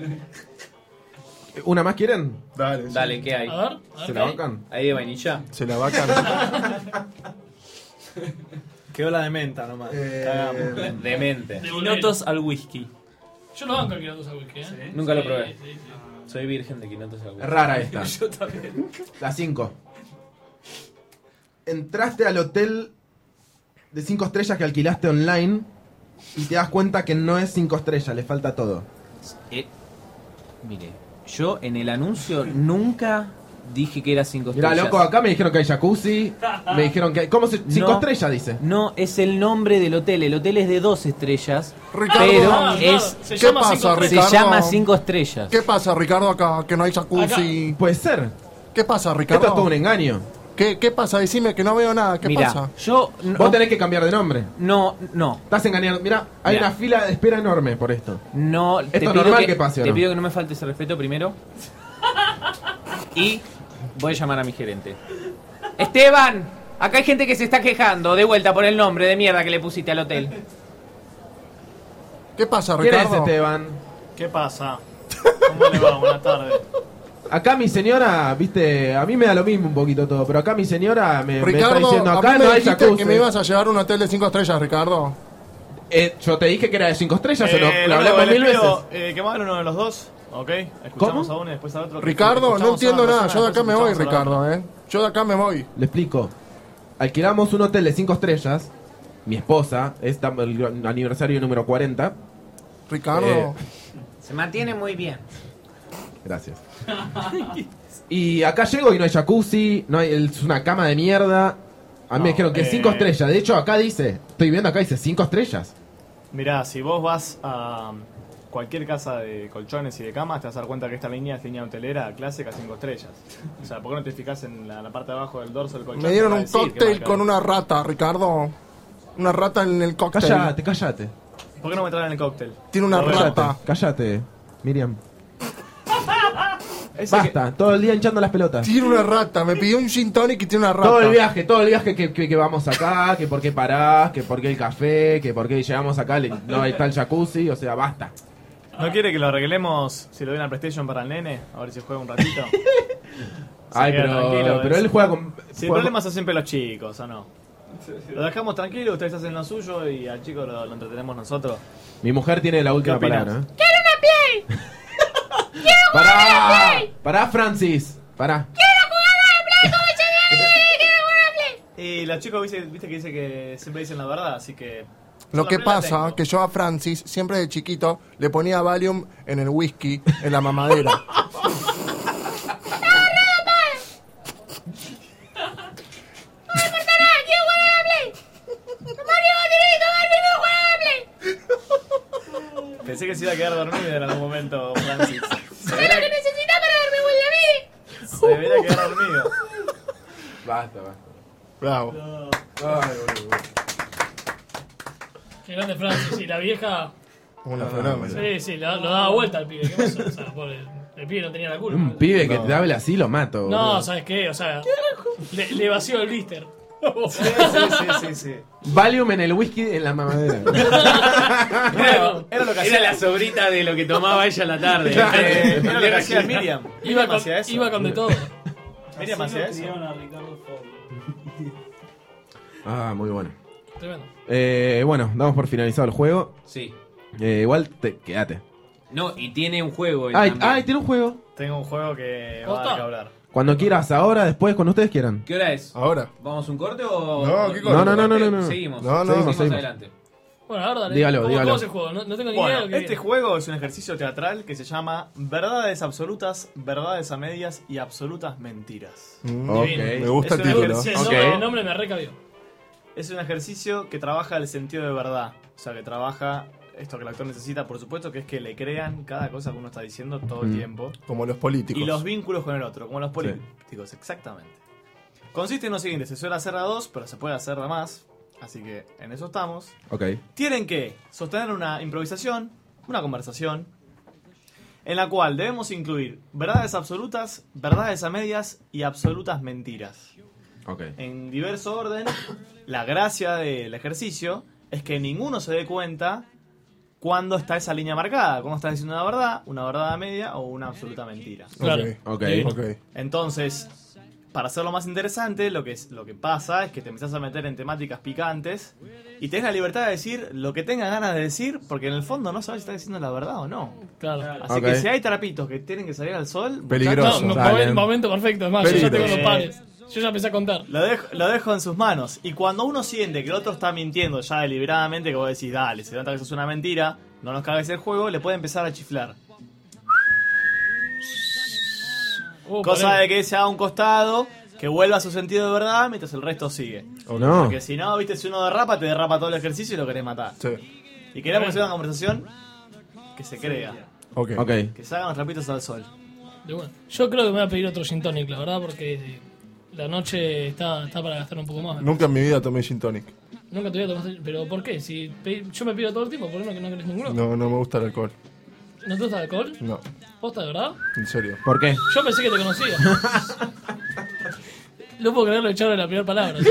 [SPEAKER 9] ¿Una más quieren?
[SPEAKER 8] Dale.
[SPEAKER 6] Dale, ¿qué hay?
[SPEAKER 3] A ver,
[SPEAKER 9] ¿Se
[SPEAKER 3] ¿qué
[SPEAKER 9] la
[SPEAKER 3] hay?
[SPEAKER 9] bancan?
[SPEAKER 6] ¿Hay de vainilla?
[SPEAKER 8] Se la vacan.
[SPEAKER 10] Quedó la de menta nomás. Cagamos.
[SPEAKER 6] Demente.
[SPEAKER 11] Quinotos al whisky.
[SPEAKER 3] Yo lo banco el quinotos al whisky, ¿eh?
[SPEAKER 6] Nunca lo probé.
[SPEAKER 3] Sí.
[SPEAKER 6] Soy virgen de quinotos al whisky.
[SPEAKER 9] Es rara esta.
[SPEAKER 11] Yo también.
[SPEAKER 9] La 5. Entraste al hotel de 5 estrellas que alquilaste online y te das cuenta que no es 5 estrellas, le falta todo.
[SPEAKER 6] Mire, yo en el anuncio nunca dije que era 5
[SPEAKER 9] Mirá,
[SPEAKER 6] estrellas.
[SPEAKER 9] loco, acá me dijeron que hay jacuzzi, me dijeron que... ¿Cómo se...? 5
[SPEAKER 6] No.
[SPEAKER 9] estrellas, dice.
[SPEAKER 6] No, es el nombre del hotel. El hotel es de 2 estrellas.
[SPEAKER 8] Ricardo,
[SPEAKER 6] pero es.
[SPEAKER 3] Se
[SPEAKER 8] ¿qué
[SPEAKER 3] llama
[SPEAKER 8] pasa,
[SPEAKER 3] cinco estrellas.
[SPEAKER 6] Se
[SPEAKER 8] Ricardo?
[SPEAKER 6] llama 5 estrellas.
[SPEAKER 8] ¿Qué pasa, Ricardo, acá? Que no hay jacuzzi.
[SPEAKER 9] Puede ser.
[SPEAKER 8] ¿Qué pasa, Ricardo?
[SPEAKER 9] Esto es todo un engaño.
[SPEAKER 8] ¿Qué pasa? Decime que no veo nada. ¿Qué
[SPEAKER 6] Mira,
[SPEAKER 8] pasa?
[SPEAKER 6] yo.
[SPEAKER 9] Vos tenés que cambiar de nombre.
[SPEAKER 6] No.
[SPEAKER 9] Estás engañando. Mirá, hay
[SPEAKER 6] Mirá.
[SPEAKER 9] una fila de espera enorme por esto.
[SPEAKER 6] No.
[SPEAKER 9] ¿Esto es normal que pase o
[SPEAKER 6] Te
[SPEAKER 9] no?
[SPEAKER 6] pido que no me faltes el respeto primero. Y voy a llamar a mi gerente. Esteban, acá hay gente que se está quejando de vuelta por el nombre de mierda que le pusiste al hotel.
[SPEAKER 8] ¿Qué pasa,
[SPEAKER 9] ¿Quién
[SPEAKER 8] Ricardo?
[SPEAKER 9] es Esteban?
[SPEAKER 10] ¿Qué pasa? ¿Cómo le va? Buenas tardes.
[SPEAKER 9] Acá mi señora, viste, a mí me da lo mismo un poquito todo, pero acá mi señora me está
[SPEAKER 8] Ricardo,
[SPEAKER 9] diciendo,
[SPEAKER 8] a
[SPEAKER 9] acá
[SPEAKER 8] mí me
[SPEAKER 9] no hay
[SPEAKER 8] dijiste
[SPEAKER 9] jacuzzi.
[SPEAKER 8] que me ibas a llevar a un hotel de 5 estrellas, Ricardo.
[SPEAKER 9] Yo te dije que era de 5 estrellas o no, lo
[SPEAKER 10] Luego
[SPEAKER 9] hablamos
[SPEAKER 10] les
[SPEAKER 9] 1000 veces.
[SPEAKER 10] pido, que me hagan uno de los dos, ¿ok? Escuchamos
[SPEAKER 9] ¿Cómo?
[SPEAKER 10] a uno y después al otro.
[SPEAKER 8] Ricardo, no
[SPEAKER 10] Escuchamos
[SPEAKER 8] entiendo
[SPEAKER 10] a una
[SPEAKER 8] nada.
[SPEAKER 10] persona,
[SPEAKER 8] Yo de acá me
[SPEAKER 10] después
[SPEAKER 8] voy,
[SPEAKER 10] escuchamos a la otra.
[SPEAKER 8] Ricardo, Yo de acá me voy.
[SPEAKER 9] Le explico. Alquilamos un hotel de 5 estrellas. Mi esposa, es el aniversario número 40.
[SPEAKER 8] Ricardo.
[SPEAKER 13] Se mantiene muy bien.
[SPEAKER 9] Gracias. Y acá llego y no hay jacuzzi, no hay, es una cama de mierda. A mí me dijeron que 5 estrellas. De hecho, acá dice, estoy viendo acá, dice 5 estrellas.
[SPEAKER 10] Mirá, si vos vas a cualquier casa de colchones y de camas, te vas a dar cuenta que esta línea es línea hotelera clásica 5 estrellas. O sea, ¿por qué no te fijas en la parte de abajo del dorso del colchón?
[SPEAKER 8] Me dieron
[SPEAKER 10] Te va a
[SPEAKER 8] un
[SPEAKER 10] decir que
[SPEAKER 8] cóctel
[SPEAKER 10] marca.
[SPEAKER 8] con una rata, Ricardo. Una rata en el cóctel.
[SPEAKER 9] Cállate.
[SPEAKER 10] ¿Por qué no me traen el cóctel?
[SPEAKER 8] Tiene una
[SPEAKER 10] Lo veo.
[SPEAKER 8] rata.
[SPEAKER 9] Cállate, Miriam.
[SPEAKER 10] Ese
[SPEAKER 9] Basta, todo el día hinchando las pelotas.
[SPEAKER 8] Tiene una rata. Me pidió un gin tonic y tiene una rata.
[SPEAKER 9] Todo el viaje que vamos acá, que por qué parás, que por qué el café, que por qué llegamos acá, no está el jacuzzi, o sea, basta.
[SPEAKER 10] ¿No quiere que lo arreglemos si lo den al PlayStation para el nene? A ver si juega un ratito.
[SPEAKER 9] Ay,
[SPEAKER 10] queda
[SPEAKER 9] pero
[SPEAKER 10] tranquilo,
[SPEAKER 9] él juega con...
[SPEAKER 10] Si el problema son siempre los chicos, ¿o no? Lo dejamos tranquilo, ustedes hacen lo suyo y al chico lo entretenemos nosotros.
[SPEAKER 9] Mi mujer tiene la última
[SPEAKER 10] ¿Qué opinas?
[SPEAKER 9] palabra.
[SPEAKER 5] ¡Quiero una Play! ¡Quiero jugar a la
[SPEAKER 9] ¡Pará!
[SPEAKER 5] Play!
[SPEAKER 9] ¡Pará, Francis! ¡Pará!
[SPEAKER 5] ¡Quiero jugar a la Play! ¡Como se viene! ¡Quiero jugar a la Play!
[SPEAKER 10] Y la chica viste que dice que siempre dicen la verdad, así que...
[SPEAKER 8] Lo que
[SPEAKER 10] Yo la play la
[SPEAKER 8] pasa
[SPEAKER 10] tengo.
[SPEAKER 8] que yo a Francis, siempre de chiquito, le ponía Valium en el whisky, en la mamadera.
[SPEAKER 5] ¡Quiero jugar a la Play! ¡Mario, Tirito, Mario, quiero jugar a la Play!
[SPEAKER 10] Pensé que se iba a quedar dormido en algún momento, Francis.
[SPEAKER 5] ¿Qué es lo que necesita para dormir a mí?
[SPEAKER 10] Se debería quedar dormido.
[SPEAKER 9] Basta.
[SPEAKER 8] Bravo.
[SPEAKER 3] Qué grande Francis. Y la vieja.
[SPEAKER 8] Una fenómeno.
[SPEAKER 3] Sí, lo daba vuelta al pibe. ¿Qué pasó? O sea, pobre, el pibe no tenía la culpa.
[SPEAKER 9] Un pibe que te hable así lo mato.
[SPEAKER 3] No,
[SPEAKER 9] boludo.
[SPEAKER 3] ¿sabes qué? O sea, le vació el blister.
[SPEAKER 10] Sí.
[SPEAKER 9] Valium en el whisky en la mamadera.
[SPEAKER 10] Era lo que hacía.
[SPEAKER 6] Era la sobrita de lo que tomaba ella a la tarde.
[SPEAKER 10] Era lo que hacía Miriam.
[SPEAKER 3] Iba
[SPEAKER 10] Miriam hacía eso.
[SPEAKER 3] con de todo.
[SPEAKER 10] Miriam hacía eso.
[SPEAKER 11] A Ricardo Ford.
[SPEAKER 9] Ah, muy bueno.
[SPEAKER 3] Tremendo.
[SPEAKER 9] Bueno, damos por finalizado el juego.
[SPEAKER 6] Sí.
[SPEAKER 9] Igual, quédate.
[SPEAKER 6] No, y tiene un juego. él
[SPEAKER 9] Ay,
[SPEAKER 6] también.
[SPEAKER 9] tiene un juego.
[SPEAKER 10] Tengo un juego que va a dar que hablar.
[SPEAKER 9] Cuando quieras, ahora, después, cuando ustedes quieran.
[SPEAKER 6] ¿Qué hora es?
[SPEAKER 8] Ahora.
[SPEAKER 6] ¿Vamos a un corte o.?
[SPEAKER 8] No, ¿qué corte?
[SPEAKER 9] No.
[SPEAKER 6] Seguimos.
[SPEAKER 9] Seguimos.
[SPEAKER 6] Adelante.
[SPEAKER 3] Bueno, ahora dale.
[SPEAKER 9] Dígalo.
[SPEAKER 3] ¿Cómo es el juego? No tengo ni idea de
[SPEAKER 10] Bueno,
[SPEAKER 3] lo que
[SPEAKER 10] este
[SPEAKER 3] viene.
[SPEAKER 10] juego es un ejercicio teatral que se llama Verdades Absolutas, Verdades a Medias y Absolutas Mentiras.
[SPEAKER 8] Me gusta el
[SPEAKER 10] Es un
[SPEAKER 8] título.
[SPEAKER 10] ejercicio-
[SPEAKER 3] El nombre me recabió.
[SPEAKER 10] Es un ejercicio que trabaja el sentido de verdad. O sea, que trabaja esto que el actor necesita, por supuesto, que es que le crean cada cosa que uno está diciendo todo el tiempo.
[SPEAKER 8] Como los políticos.
[SPEAKER 10] Y los vínculos con el otro, como los políticos, exactamente. Consiste en lo siguiente, se suele hacer a dos, pero se puede hacer a más. Así que en eso estamos.
[SPEAKER 9] Ok.
[SPEAKER 10] Tienen que sostener una improvisación, una conversación, en la cual debemos incluir verdades absolutas, verdades a medias y absolutas mentiras.
[SPEAKER 9] Ok.
[SPEAKER 10] En diverso orden, la gracia del ejercicio es que ninguno se dé cuenta cuándo está esa línea marcada, cuándo estás diciendo una verdad a media o una absoluta mentira.
[SPEAKER 3] Claro.
[SPEAKER 9] Ok.
[SPEAKER 10] Entonces, para hacerlo más interesante, lo que pasa es que te empezás a meter en temáticas picantes y tenés la libertad de decir lo que tengas ganas de decir, porque en el fondo no sabes si estás diciendo la verdad o no.
[SPEAKER 3] Claro.
[SPEAKER 10] Así que si hay trapitos que tienen que salir al sol...
[SPEAKER 8] Peligroso.
[SPEAKER 3] Momento perfecto, es más, yo ya tengo los pares. Yo ya empecé a contar.
[SPEAKER 10] Lo dejo en sus manos. Y cuando uno siente que el otro está mintiendo ya deliberadamente, que vos decís, dale, se nota que eso es una mentira, no nos cagues el juego, le puede empezar a chiflar. Cosa de que se haga un costado, que vuelva a su sentido de verdad, mientras el resto sigue.
[SPEAKER 9] No.
[SPEAKER 10] Porque si no, viste, si uno derrapa, te derrapa todo el ejercicio y lo querés matar.
[SPEAKER 8] Sí.
[SPEAKER 10] Y queremos que sea una conversación que se crea.
[SPEAKER 8] Ok.
[SPEAKER 10] Que se hagan los trapitos al sol.
[SPEAKER 3] Yo creo que me voy a pedir otro gin tonic, la verdad, porque la noche está para gastar un poco más.
[SPEAKER 8] Nunca en mi vida tomé gin tonic.
[SPEAKER 3] Nunca te voy a tomar. ¿Pero por qué? Si yo me pido todo el tiempo, ¿por qué no querés ninguno?
[SPEAKER 8] No me gusta el alcohol.
[SPEAKER 3] ¿No te gusta el alcohol?
[SPEAKER 8] No,
[SPEAKER 3] ¿Posta de verdad?
[SPEAKER 8] en serio.
[SPEAKER 9] ¿Por qué?
[SPEAKER 3] Yo pensé que te conocía. No puedo creerlo, echaron la primera palabra.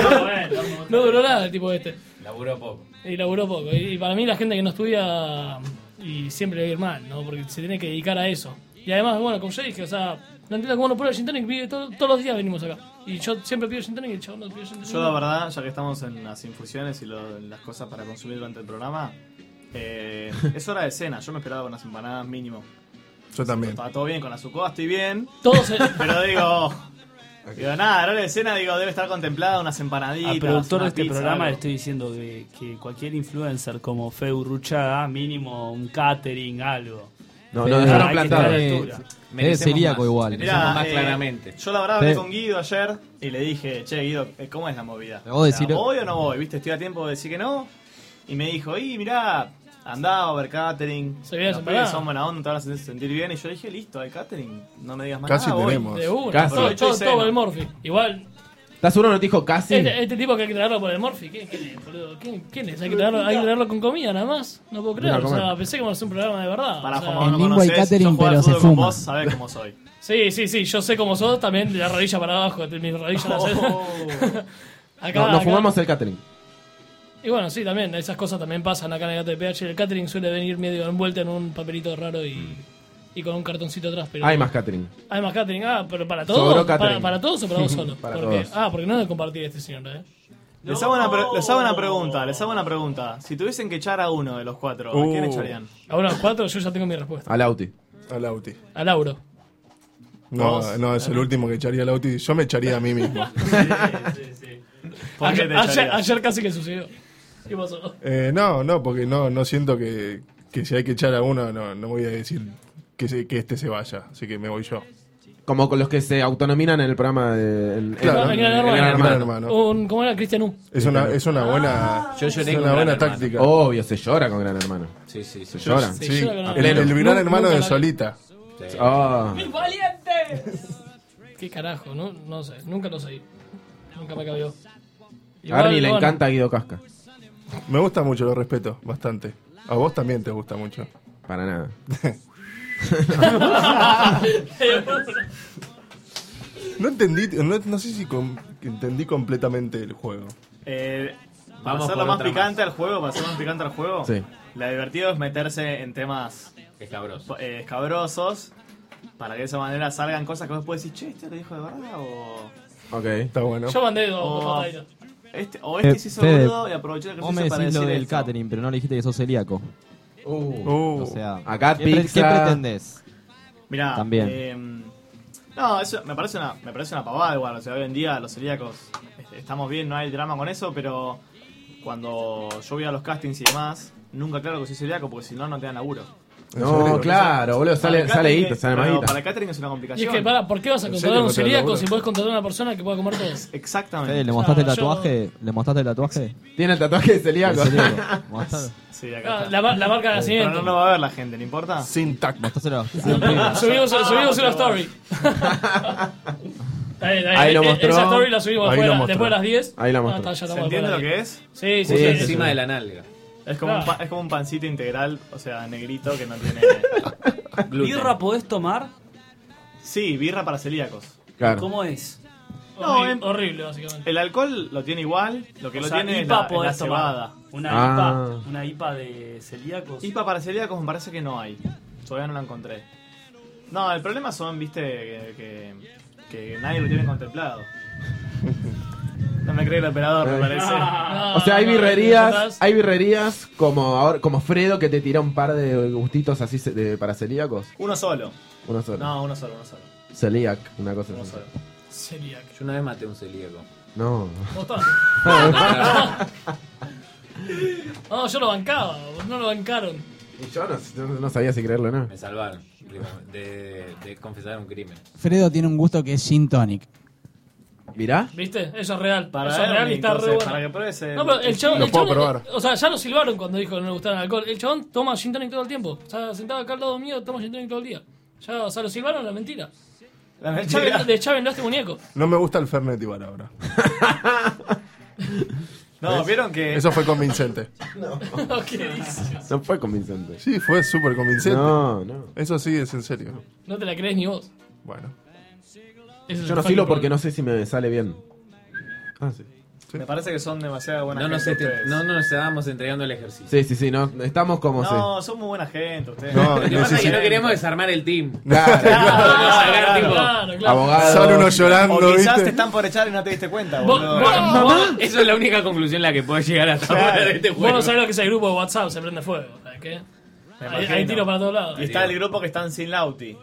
[SPEAKER 3] No duró nada el tipo este.
[SPEAKER 6] Laburó poco.
[SPEAKER 3] Y laburó poco. Y para mí la gente que no estudia y siempre le va a ir mal, ¿no? Porque se tiene que dedicar a eso. Y además, bueno, como yo dije, o sea, no entiendo cómo no prueba el gin tonic, todos los días venimos acá. Y yo siempre pido gin tonic y el chabón no pide gin tonic.
[SPEAKER 10] Yo la verdad, ya que estamos en las infusiones y las cosas para consumir durante el programa, es hora de cena. Yo me esperaba unas empanadas mínimo.
[SPEAKER 8] Yo también.
[SPEAKER 10] Estaba todo bien con la sucoa, estoy bien.
[SPEAKER 3] Todos
[SPEAKER 10] Pero digo, nada, hora de cena, debe estar contemplada unas empanaditas.
[SPEAKER 11] Al productor de
[SPEAKER 10] una
[SPEAKER 11] este
[SPEAKER 10] pizza,
[SPEAKER 11] programa le
[SPEAKER 10] algo.
[SPEAKER 11] estoy diciendo que cualquier influencer como Feu Ruchaga, mínimo un catering, algo.
[SPEAKER 9] No dejaron
[SPEAKER 11] Hay que
[SPEAKER 9] plantado.
[SPEAKER 11] estar a la altura.
[SPEAKER 14] Es celíaco igual.
[SPEAKER 10] Mirá,
[SPEAKER 6] más claramente.
[SPEAKER 10] Yo la verdad hablé con Guido ayer y le dije, che Guido, ¿cómo es la movida?
[SPEAKER 14] Vos decilo.
[SPEAKER 10] ¿Voy o no voy? ¿Viste? Estoy a tiempo de decir que no. Y me dijo, mirá, andá a ver catering.
[SPEAKER 3] Se viene
[SPEAKER 10] los
[SPEAKER 3] separado.
[SPEAKER 10] pibes son buena onda, te van a sentir bien. Y yo dije, listo, hay catering, no me digas más
[SPEAKER 8] Casi
[SPEAKER 10] nada, voy.
[SPEAKER 8] tenemos.
[SPEAKER 3] de una.
[SPEAKER 9] Casi.
[SPEAKER 3] Todo el Morphy. Igual,
[SPEAKER 9] ¿Estás seguro no te dijo casi?
[SPEAKER 3] este tipo que hay que traerlo por el Morphy. ¿Quién es, boludo? ¿Quién es? Hay que traerlo con comida nada más. No puedo creer.
[SPEAKER 9] Mira,
[SPEAKER 3] O sea,
[SPEAKER 9] comer.
[SPEAKER 3] pensé que íbamos a hacer un programa de verdad.
[SPEAKER 10] Para
[SPEAKER 3] o sea,
[SPEAKER 10] como no
[SPEAKER 12] en lengua y
[SPEAKER 10] conocés,
[SPEAKER 12] catering,
[SPEAKER 10] yo juego al
[SPEAKER 12] pero se
[SPEAKER 10] fútbol con
[SPEAKER 12] fuma.
[SPEAKER 10] vos, sabés cómo soy.
[SPEAKER 3] Sí, yo sé cómo sos. También de la rodilla para abajo. De mis rodillas. Acá,
[SPEAKER 9] Nos fumamos el catering.
[SPEAKER 3] Y bueno, sí, también. Esas cosas también pasan acá en el Gato de PH. El catering suele venir medio envuelto en un papelito raro y con un cartoncito atrás. Pero
[SPEAKER 9] Hay más catering.
[SPEAKER 3] Hay más catering. ¿Pero para
[SPEAKER 9] Sobró
[SPEAKER 3] todos?
[SPEAKER 9] catering.
[SPEAKER 3] ¿Para todos o para vos solo?
[SPEAKER 9] Para
[SPEAKER 3] ¿Por qué?
[SPEAKER 9] todos.
[SPEAKER 3] Porque no es de compartir este señor,
[SPEAKER 10] Les hago una pregunta. Si tuviesen que echar a uno de los cuatro, ¿a quién echarían?
[SPEAKER 3] A uno de los cuatro yo ya tengo mi respuesta.
[SPEAKER 9] Al Auti.
[SPEAKER 8] Al Auti.
[SPEAKER 3] A Lauro.
[SPEAKER 8] No, es el último que echaría al Auti. Yo me echaría a mí mismo.
[SPEAKER 10] ¿Por qué te echarías?
[SPEAKER 3] Ayer casi que sucedió. ¿Qué pasó?
[SPEAKER 8] No, porque no siento que si hay que echar a uno, no voy a decir que este se vaya. Así que me voy yo.
[SPEAKER 9] Como con los que se autonominan en el programa de
[SPEAKER 8] Claro,
[SPEAKER 3] El
[SPEAKER 8] el Gran Hermano.
[SPEAKER 3] ¿Cómo era Cristian U?
[SPEAKER 8] Es una buena,
[SPEAKER 6] Yo lloré
[SPEAKER 8] es
[SPEAKER 6] con
[SPEAKER 8] una
[SPEAKER 6] Gran
[SPEAKER 8] buena
[SPEAKER 6] Hermano.
[SPEAKER 8] táctica.
[SPEAKER 9] Obvio, se llora con Gran Hermano.
[SPEAKER 6] Sí.
[SPEAKER 9] Se llora.
[SPEAKER 3] Sí,
[SPEAKER 8] Sí,
[SPEAKER 3] llora con
[SPEAKER 8] el
[SPEAKER 3] Gran
[SPEAKER 8] Gran
[SPEAKER 3] Hermano.
[SPEAKER 8] Hermano de
[SPEAKER 3] Nunca la-
[SPEAKER 8] Solita.
[SPEAKER 9] Ah.
[SPEAKER 3] ¡Mis valientes! ¿Qué carajo? No sé, nunca lo seguí. Nunca me cabió.
[SPEAKER 9] A Arnie le
[SPEAKER 3] bueno,
[SPEAKER 9] encanta Guido Casca.
[SPEAKER 8] Me gusta mucho, lo respeto bastante. A vos también te gusta mucho.
[SPEAKER 9] Para nada.
[SPEAKER 8] No entendí, no sé si entendí completamente el juego.
[SPEAKER 10] Para
[SPEAKER 6] Vamos
[SPEAKER 10] hacerlo
[SPEAKER 6] por
[SPEAKER 10] más
[SPEAKER 6] otra
[SPEAKER 10] picante al juego,
[SPEAKER 9] Sí.
[SPEAKER 10] lo divertido es meterse en temas
[SPEAKER 6] Escabroso.
[SPEAKER 10] escabrosos para que de esa manera salgan cosas que vos puedes decir, che, ¿este lo dijo de verdad? O
[SPEAKER 8] Ok, está bueno.
[SPEAKER 3] Yo mandé dos
[SPEAKER 10] O-
[SPEAKER 3] pataditas.
[SPEAKER 10] este se hizo
[SPEAKER 14] Fede,
[SPEAKER 10] boludo y aprovechó el
[SPEAKER 14] Vos me
[SPEAKER 10] ejercicio para
[SPEAKER 14] decís lo
[SPEAKER 10] decir
[SPEAKER 14] del
[SPEAKER 10] esto.
[SPEAKER 14] catering, pero no le dijiste que sos celíaco. O sea,
[SPEAKER 9] Acá
[SPEAKER 14] ¿qué
[SPEAKER 9] pizza.
[SPEAKER 14] pretendés?
[SPEAKER 10] Mirá,
[SPEAKER 14] También.
[SPEAKER 10] no, eso me parece una pavada igual. O sea, hoy en día los celíacos estamos bien, no hay drama con eso, pero cuando yo voy a los castings y demás, nunca aclaro que soy celíaco porque si no, no te dan laburo.
[SPEAKER 9] No, claro, boludo,
[SPEAKER 10] Para el
[SPEAKER 9] sale
[SPEAKER 10] catering
[SPEAKER 9] guita, sale
[SPEAKER 10] pero
[SPEAKER 9] más guita.
[SPEAKER 10] para el catering es una
[SPEAKER 3] Y
[SPEAKER 10] complicación.
[SPEAKER 3] es que, ¿por qué vas a
[SPEAKER 8] ¿En
[SPEAKER 3] contratar
[SPEAKER 8] serio
[SPEAKER 3] a un
[SPEAKER 8] no te da
[SPEAKER 3] celíaco
[SPEAKER 8] laburo?
[SPEAKER 3] si podés contratar a una persona que pueda comer todo?
[SPEAKER 10] Exactamente.
[SPEAKER 14] Fede, ¿le mostraste el
[SPEAKER 3] yo-
[SPEAKER 14] tatuaje? ¿Le mostraste el tatuaje?
[SPEAKER 9] Tiene el tatuaje de celíaco.
[SPEAKER 14] ¿En serio? Mostralo.
[SPEAKER 10] Sí, acá está.
[SPEAKER 3] La marca de
[SPEAKER 10] Pero
[SPEAKER 3] nacimiento.
[SPEAKER 10] no lo va a ver la gente, ¿no importa?
[SPEAKER 8] Sin tac.
[SPEAKER 14] Mostráselo.
[SPEAKER 3] Subimos una story.
[SPEAKER 9] Ahí lo mostró.
[SPEAKER 3] Esa story la subimos
[SPEAKER 8] Ahí lo
[SPEAKER 3] después,
[SPEAKER 8] mostró.
[SPEAKER 3] después de las 10.
[SPEAKER 9] Ahí la
[SPEAKER 3] Ah,
[SPEAKER 9] mostró.
[SPEAKER 3] está, ya
[SPEAKER 10] ¿Se
[SPEAKER 3] estamos
[SPEAKER 10] entiende lo
[SPEAKER 3] después de
[SPEAKER 10] que
[SPEAKER 3] las
[SPEAKER 10] es?
[SPEAKER 3] 10.
[SPEAKER 6] Sí,
[SPEAKER 3] Sí.
[SPEAKER 6] encima de la nalga.
[SPEAKER 10] Es como,
[SPEAKER 3] Claro.
[SPEAKER 10] es como un pancito integral, o sea, negrito que no tiene gluten.
[SPEAKER 11] ¿Birra podés tomar?
[SPEAKER 10] Sí, birra para celíacos.
[SPEAKER 9] Claro.
[SPEAKER 11] ¿Cómo es?
[SPEAKER 3] Horrible, básicamente.
[SPEAKER 10] El alcohol lo tiene igual, lo que
[SPEAKER 11] O
[SPEAKER 10] lo
[SPEAKER 11] sea,
[SPEAKER 10] tiene es
[SPEAKER 11] IPA
[SPEAKER 10] la, es la
[SPEAKER 11] podés tomar.
[SPEAKER 10] cebada.
[SPEAKER 11] Una IPA de celíacos.
[SPEAKER 10] IPA para celíacos me parece que no hay. Todavía no la encontré. No, el problema son, viste, que que nadie lo tiene contemplado. No me cree el operador, me parece.
[SPEAKER 9] O sea, hay birrerías como Fredo que te tira un par de gustitos así para celíacos.
[SPEAKER 10] Uno solo.
[SPEAKER 9] Uno solo.
[SPEAKER 10] No, uno solo.
[SPEAKER 9] Celíac, una cosa
[SPEAKER 10] Uno
[SPEAKER 9] así.
[SPEAKER 10] solo.
[SPEAKER 3] Celíac.
[SPEAKER 6] Yo una vez maté a un celíaco.
[SPEAKER 9] No.
[SPEAKER 3] ¿Vos no, yo lo bancaba, vos no lo bancaron.
[SPEAKER 9] Y yo no sabía si creerlo o no.
[SPEAKER 6] Me salvaron de confesar un crimen.
[SPEAKER 12] Fredo tiene un gusto que es gin tonic.
[SPEAKER 9] ¿Mirá?
[SPEAKER 3] ¿Viste? Eso es real.
[SPEAKER 10] Para
[SPEAKER 3] eso es real y está re bueno.
[SPEAKER 10] Para que pruebes
[SPEAKER 3] No, pero el chabón,
[SPEAKER 8] Lo puedo probar.
[SPEAKER 3] o sea, ya lo silbaron cuando dijo que no le gustaba el alcohol. El chabón toma gin tonic todo el tiempo. O sea, sentado acá al lado mío, toma gin tonic todo el día. Ya, o sea, lo silbaron, la mentira. De Chávez este muñeco.
[SPEAKER 8] No me gusta el Fernet igual ahora.
[SPEAKER 10] No,
[SPEAKER 8] ¿ves?
[SPEAKER 10] ¿vieron que...?
[SPEAKER 8] Eso fue convincente.
[SPEAKER 3] ¿Qué dices?
[SPEAKER 9] No fue convincente.
[SPEAKER 8] Sí, fue súper convincente.
[SPEAKER 9] No.
[SPEAKER 8] Eso sí es en serio.
[SPEAKER 3] No te la crees ni vos.
[SPEAKER 8] Bueno.
[SPEAKER 3] Ese es
[SPEAKER 9] Yo
[SPEAKER 3] el
[SPEAKER 9] no
[SPEAKER 3] fucking
[SPEAKER 9] silo porque
[SPEAKER 3] problema.
[SPEAKER 9] no sé si me sale bien. Ah, sí.
[SPEAKER 10] Me parece que son demasiado buenas
[SPEAKER 6] No nos
[SPEAKER 10] gente ustedes.
[SPEAKER 6] estábamos entregando el ejercicio.
[SPEAKER 9] Sí, no, estamos como
[SPEAKER 10] No, son muy buena gente ustedes.
[SPEAKER 8] No,
[SPEAKER 6] Lo que pasa es que no queremos desarmar el team.
[SPEAKER 3] Claro.
[SPEAKER 9] Abogados.
[SPEAKER 8] Sale uno llorando,
[SPEAKER 10] O quizás
[SPEAKER 8] ¿viste?
[SPEAKER 10] te están por echar y no te diste cuenta,
[SPEAKER 3] Vos-
[SPEAKER 10] boludo.
[SPEAKER 3] vos-
[SPEAKER 6] Eso es la única conclusión a la que puedes llegar hasta ahora de este
[SPEAKER 3] Vos
[SPEAKER 6] juego.
[SPEAKER 3] no sabés lo que es el grupo de WhatsApp, se prende fuego. ¿Sabes qué?
[SPEAKER 10] Me
[SPEAKER 3] Hay
[SPEAKER 10] imagino.
[SPEAKER 3] tiro para todos lados.
[SPEAKER 10] Y está el grupo que están sin Lauti.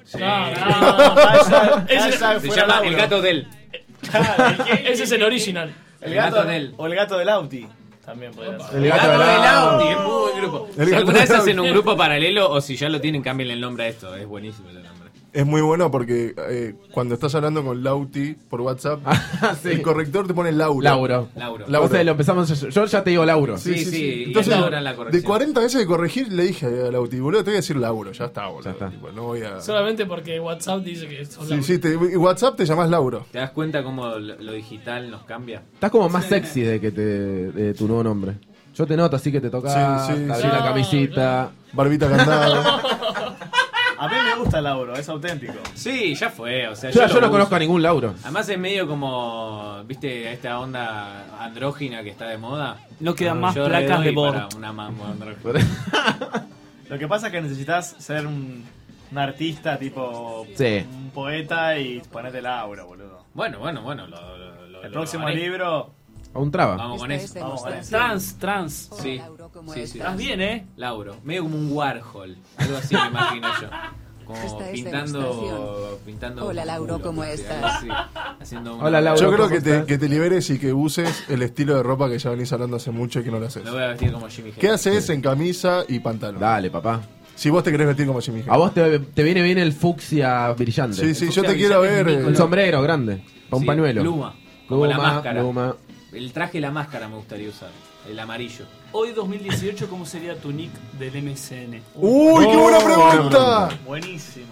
[SPEAKER 3] Ese
[SPEAKER 6] Se llama El Gato del.
[SPEAKER 3] Ese es el original.
[SPEAKER 10] El
[SPEAKER 6] gato
[SPEAKER 10] gato
[SPEAKER 6] del.
[SPEAKER 10] O el gato del Lauti. También podría ser.
[SPEAKER 9] El
[SPEAKER 6] El
[SPEAKER 9] gato
[SPEAKER 6] Gato
[SPEAKER 9] del
[SPEAKER 6] del
[SPEAKER 9] Audi.
[SPEAKER 6] Audi, es muy buen grupo.
[SPEAKER 8] El
[SPEAKER 6] Si
[SPEAKER 8] Gato
[SPEAKER 6] alguna vez
[SPEAKER 8] del
[SPEAKER 6] hacen
[SPEAKER 8] Audi.
[SPEAKER 6] un grupo paralelo o si ya lo tienen, cámbienle el nombre a esto. Es buenísimo el nombre.
[SPEAKER 8] Es muy bueno porque cuando estás hablando con Lauti por WhatsApp,
[SPEAKER 9] Sí.
[SPEAKER 8] el corrector te pone Lauro.
[SPEAKER 9] Lauro.
[SPEAKER 8] Lauro.
[SPEAKER 9] O sea, lo empezamos. Yo ya te digo Lauro.
[SPEAKER 6] Sí.
[SPEAKER 8] Entonces,
[SPEAKER 6] y ahora la corrección.
[SPEAKER 8] de 40 veces de corregir, le dije a Lauti, boludo, te voy a decir Lauro. Ya está, boludo. Tipo, no voy a...
[SPEAKER 3] Solamente porque WhatsApp dice que sos
[SPEAKER 8] Sí, WhatsApp te llamás Lauro.
[SPEAKER 6] ¿Te das cuenta cómo lo digital nos cambia?
[SPEAKER 9] Estás como más sexy de tu nuevo nombre. Yo te noto así que te toca
[SPEAKER 8] Sí,
[SPEAKER 9] abrir
[SPEAKER 8] sí.
[SPEAKER 9] la camisita.
[SPEAKER 8] Barbita candado.
[SPEAKER 10] A mí me gusta Lauro, es auténtico.
[SPEAKER 6] Sí, ya fue. O sea,
[SPEAKER 9] Yo no
[SPEAKER 6] uso.
[SPEAKER 9] conozco a ningún Lauro.
[SPEAKER 6] Además es medio como, viste, esta onda andrógina que está de moda.
[SPEAKER 11] No quedan más
[SPEAKER 6] Yo
[SPEAKER 11] placas de
[SPEAKER 6] redoy para
[SPEAKER 11] Bort.
[SPEAKER 6] una mambo andrógina.
[SPEAKER 10] Lo que pasa es que necesitas ser un artista, tipo
[SPEAKER 9] Sí.
[SPEAKER 10] un poeta y ponerte Lauro, boludo.
[SPEAKER 6] Bueno.
[SPEAKER 10] El próximo
[SPEAKER 6] haré.
[SPEAKER 10] libro,
[SPEAKER 9] A un traba.
[SPEAKER 6] Vamos con eso.
[SPEAKER 10] vamos con eso.
[SPEAKER 11] Trans.
[SPEAKER 6] Sí. Sí.
[SPEAKER 11] Estás bien, ¿eh?
[SPEAKER 6] Lauro. Medio como un Warhol. Algo así me imagino yo. Como
[SPEAKER 15] Esta es
[SPEAKER 6] pintando.
[SPEAKER 15] Hola, Lauro,
[SPEAKER 6] culo,
[SPEAKER 15] ¿cómo
[SPEAKER 6] así,
[SPEAKER 15] estás?
[SPEAKER 6] algo así. Haciendo una-
[SPEAKER 9] Hola, Lauro.
[SPEAKER 8] Yo creo
[SPEAKER 9] ¿cómo
[SPEAKER 8] que
[SPEAKER 9] estás?
[SPEAKER 8] que te liberes y que uses el estilo de ropa que ya venís hablando hace mucho y que no lo haces.
[SPEAKER 6] Me voy a vestir como Jimmy
[SPEAKER 8] ¿Qué
[SPEAKER 6] Hendrix.
[SPEAKER 8] haces en camisa y pantalón?
[SPEAKER 9] Dale, papá.
[SPEAKER 8] Si vos te querés vestir como Jimmy
[SPEAKER 9] A vos te viene bien el fucsia brillante.
[SPEAKER 8] Sí, sí, yo
[SPEAKER 6] fucsia
[SPEAKER 8] te quiero
[SPEAKER 6] brillante
[SPEAKER 8] ver.
[SPEAKER 6] es mi
[SPEAKER 9] Un sombrero grande. Para un
[SPEAKER 6] Sí,
[SPEAKER 9] pañuelo.
[SPEAKER 6] Pluma. Como la máscara.
[SPEAKER 9] Pluma.
[SPEAKER 6] El traje y la máscara me gustaría usar. El amarillo.
[SPEAKER 11] Hoy 2018, ¿cómo sería tu nick del MSN?
[SPEAKER 8] ¡Uy, qué buena pregunta!
[SPEAKER 10] buenísima.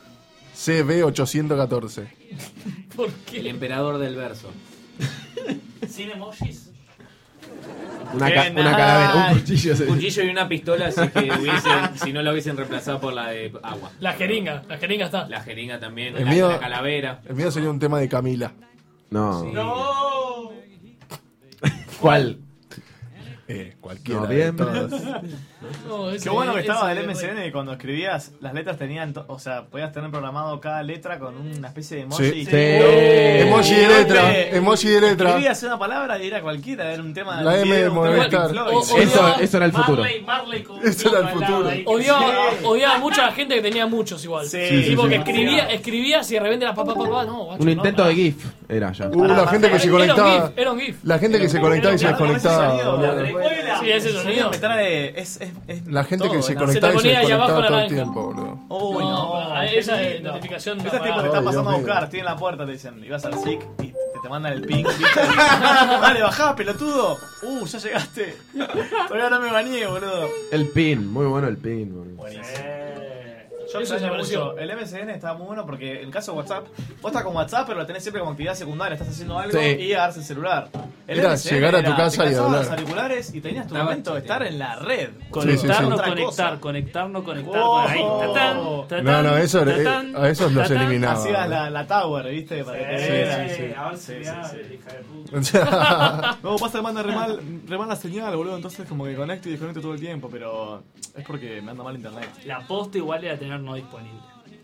[SPEAKER 8] CB814.
[SPEAKER 3] ¿Por
[SPEAKER 6] El
[SPEAKER 3] qué?
[SPEAKER 6] emperador del verso.
[SPEAKER 11] ¿Sin emojis?
[SPEAKER 9] Una
[SPEAKER 10] Qué
[SPEAKER 9] calavera. Un cuchillo.
[SPEAKER 6] Un cuchillo y una pistola si no lo hubiesen reemplazado por la de agua.
[SPEAKER 3] La jeringa está.
[SPEAKER 6] La jeringa también,
[SPEAKER 8] El
[SPEAKER 6] la,
[SPEAKER 8] mío-
[SPEAKER 6] la calavera.
[SPEAKER 8] El mío sería un tema de Camila.
[SPEAKER 9] No.
[SPEAKER 6] Sí.
[SPEAKER 11] ¡No!
[SPEAKER 9] ¿Cuál?
[SPEAKER 8] Cualquiera.
[SPEAKER 9] No,
[SPEAKER 8] de
[SPEAKER 9] bien.
[SPEAKER 8] todas.
[SPEAKER 3] No, ese-
[SPEAKER 10] Qué bueno que estaba
[SPEAKER 3] ese-
[SPEAKER 10] del MSN y cuando escribías, las letras tenían, o sea, podías tener programado cada letra con una especie de emoji.
[SPEAKER 8] Sí.
[SPEAKER 9] Sí.
[SPEAKER 8] Emoji de letra.
[SPEAKER 10] Golpe.
[SPEAKER 8] Emoji de letra.
[SPEAKER 10] Escribías una palabra y era cualquiera, era un tema
[SPEAKER 8] La M de
[SPEAKER 10] un tema
[SPEAKER 8] Movistar.
[SPEAKER 10] Pink Floyd.
[SPEAKER 9] Eso era el futuro.
[SPEAKER 11] Marley con
[SPEAKER 8] Eso era el
[SPEAKER 11] con
[SPEAKER 8] futuro.
[SPEAKER 11] ahí.
[SPEAKER 3] Odiaba mucho a la gente que tenía muchos igual.
[SPEAKER 10] Sí,
[SPEAKER 3] tipo
[SPEAKER 10] sí,
[SPEAKER 3] que
[SPEAKER 10] sí.
[SPEAKER 3] escribías y de repente era papá, no, guacho,
[SPEAKER 9] Un
[SPEAKER 3] no,
[SPEAKER 9] intento
[SPEAKER 3] pará.
[SPEAKER 9] de GIF era ya.
[SPEAKER 8] La gente que se conectaba.
[SPEAKER 3] Era un GIF.
[SPEAKER 8] La gente que se conectaba y se
[SPEAKER 10] Claro, con ese
[SPEAKER 8] desconectaba.
[SPEAKER 10] sonido,
[SPEAKER 8] boludo.
[SPEAKER 3] Sí, ese sonido.
[SPEAKER 10] Me trae, es
[SPEAKER 8] La gente que
[SPEAKER 10] todo,
[SPEAKER 8] se
[SPEAKER 10] ¿no?
[SPEAKER 8] conectaba y se
[SPEAKER 3] ponía ahí abajo
[SPEAKER 8] desconectaba todo el
[SPEAKER 3] naranja.
[SPEAKER 8] tiempo, boludo.
[SPEAKER 10] Uy, no.
[SPEAKER 3] Esa
[SPEAKER 10] qué
[SPEAKER 3] es
[SPEAKER 10] lindo.
[SPEAKER 3] notificación.
[SPEAKER 10] Ese tipo te
[SPEAKER 8] Ay,
[SPEAKER 10] está
[SPEAKER 8] Dios
[SPEAKER 10] pasando a
[SPEAKER 8] mío.
[SPEAKER 10] buscar, estoy en la puerta, te dicen, y vas al SIC y te mandan el ping, ¿viste? Dale, bajá, pelotudo. Ya llegaste. Todavía no me bañé, boludo.
[SPEAKER 9] El pin. Muy bueno el pin, boludo.
[SPEAKER 10] Buenísimo.
[SPEAKER 3] Eso
[SPEAKER 10] Yo extraño
[SPEAKER 3] desapareció.
[SPEAKER 10] mucho. El MSN está muy bueno porque en el caso de WhatsApp, vos estás con WhatsApp, pero lo tenés siempre como actividad secundaria. Estás haciendo algo
[SPEAKER 9] Sí.
[SPEAKER 10] y agarras el celular. El
[SPEAKER 8] Era
[SPEAKER 10] MSN
[SPEAKER 8] llegar a tu
[SPEAKER 10] era,
[SPEAKER 8] casa
[SPEAKER 10] te
[SPEAKER 8] y
[SPEAKER 10] calzabas
[SPEAKER 8] hablar.
[SPEAKER 10] los auriculares y tenías tu
[SPEAKER 6] Estaba
[SPEAKER 10] momento de
[SPEAKER 6] chateando.
[SPEAKER 10] estar en la red.
[SPEAKER 11] Conectarnos,
[SPEAKER 10] Otra
[SPEAKER 11] conectar,
[SPEAKER 10] cosa.
[SPEAKER 11] conectarnos, conectar.
[SPEAKER 10] Oh.
[SPEAKER 11] Ahí, tatán, tatán,
[SPEAKER 8] No, no, eso,
[SPEAKER 11] tatán,
[SPEAKER 8] a esos los
[SPEAKER 11] tatán.
[SPEAKER 8] eliminaba.
[SPEAKER 10] Hacías la tower, ¿viste? Para que te vieran.
[SPEAKER 11] A ver si
[SPEAKER 10] Sí,
[SPEAKER 11] me
[SPEAKER 10] sí,
[SPEAKER 11] abre,
[SPEAKER 10] sí.
[SPEAKER 11] hija de puta.
[SPEAKER 10] Luego pasa que manda re mal la señal, boludo. Entonces como que conecto y desconecto todo el tiempo, pero es porque me anda mal internet.
[SPEAKER 11] La posta igual era tener no disponible.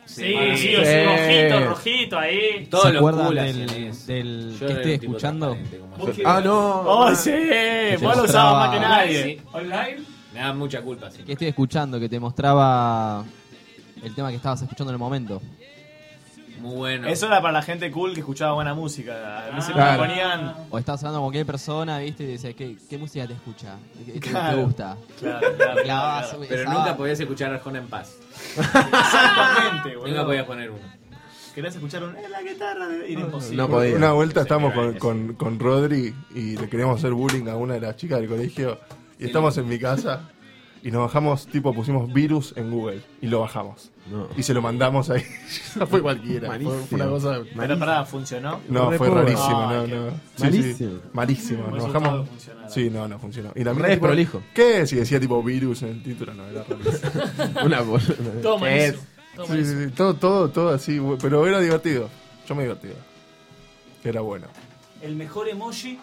[SPEAKER 11] Sí, rojito ahí.
[SPEAKER 6] Todos
[SPEAKER 14] ¿Se
[SPEAKER 6] los
[SPEAKER 14] acuerdan
[SPEAKER 6] culas
[SPEAKER 14] del
[SPEAKER 6] Yo
[SPEAKER 14] que
[SPEAKER 6] era
[SPEAKER 14] estoy
[SPEAKER 6] un tipo
[SPEAKER 14] escuchando?
[SPEAKER 6] transparente, como
[SPEAKER 10] ¿Vos
[SPEAKER 6] así.
[SPEAKER 10] qué? ¡Oh, sí! Vos lo usabas más que nadie.
[SPEAKER 6] Sí.
[SPEAKER 11] ¿Online?
[SPEAKER 6] Me da mucha culpa, sí.
[SPEAKER 14] Que estoy escuchando, que te mostraba el tema que estabas escuchando en el momento.
[SPEAKER 6] Muy bueno.
[SPEAKER 10] Eso era para la gente cool que escuchaba buena música. A veces
[SPEAKER 14] Claro.
[SPEAKER 10] me ponían...
[SPEAKER 14] O estabas hablando con cualquier persona, ¿viste? Y decías, ¿qué música te escucha? ¿Qué
[SPEAKER 10] Claro.
[SPEAKER 14] te gusta?
[SPEAKER 10] Claro.
[SPEAKER 14] Clavabas
[SPEAKER 6] Pero
[SPEAKER 14] esa-
[SPEAKER 6] nunca podías escuchar Arjona en paz.
[SPEAKER 10] Exactamente, boludo.
[SPEAKER 6] Nunca podías poner uno.
[SPEAKER 10] ¿Querés escuchar la guitarra? Era imposible.
[SPEAKER 9] No podía.
[SPEAKER 8] Una vuelta estamos con Rodri y le queríamos hacer bullying a una de las chicas del colegio. Y estamos en mi casa y nos bajamos, pusimos virus en Google y lo bajamos.
[SPEAKER 9] No.
[SPEAKER 8] Y se lo mandamos ahí. No fue cualquiera. Fue una cosa.
[SPEAKER 10] Pero pará, ¿funcionó?
[SPEAKER 8] No, fue rarísimo.
[SPEAKER 10] Ay,
[SPEAKER 8] no. Sí,
[SPEAKER 9] malísimo.
[SPEAKER 8] sí, malísimo.
[SPEAKER 10] Me
[SPEAKER 8] Nos
[SPEAKER 10] resultaba
[SPEAKER 8] bajamos.
[SPEAKER 10] que funcionara.
[SPEAKER 8] Sí, no funcionó. Y la
[SPEAKER 9] Re
[SPEAKER 8] mina, tipo,
[SPEAKER 9] desprolijo.
[SPEAKER 8] ¿qué? Si decía tipo virus en el título, no, era rarísimo.
[SPEAKER 9] Una
[SPEAKER 3] Todo
[SPEAKER 9] ¿Qué es?
[SPEAKER 3] malísimo. Todo
[SPEAKER 8] Sí,
[SPEAKER 3] malísimo.
[SPEAKER 8] sí, todo así. Pero era divertido. Yo me divertía. Era bueno.
[SPEAKER 11] El mejor emoji.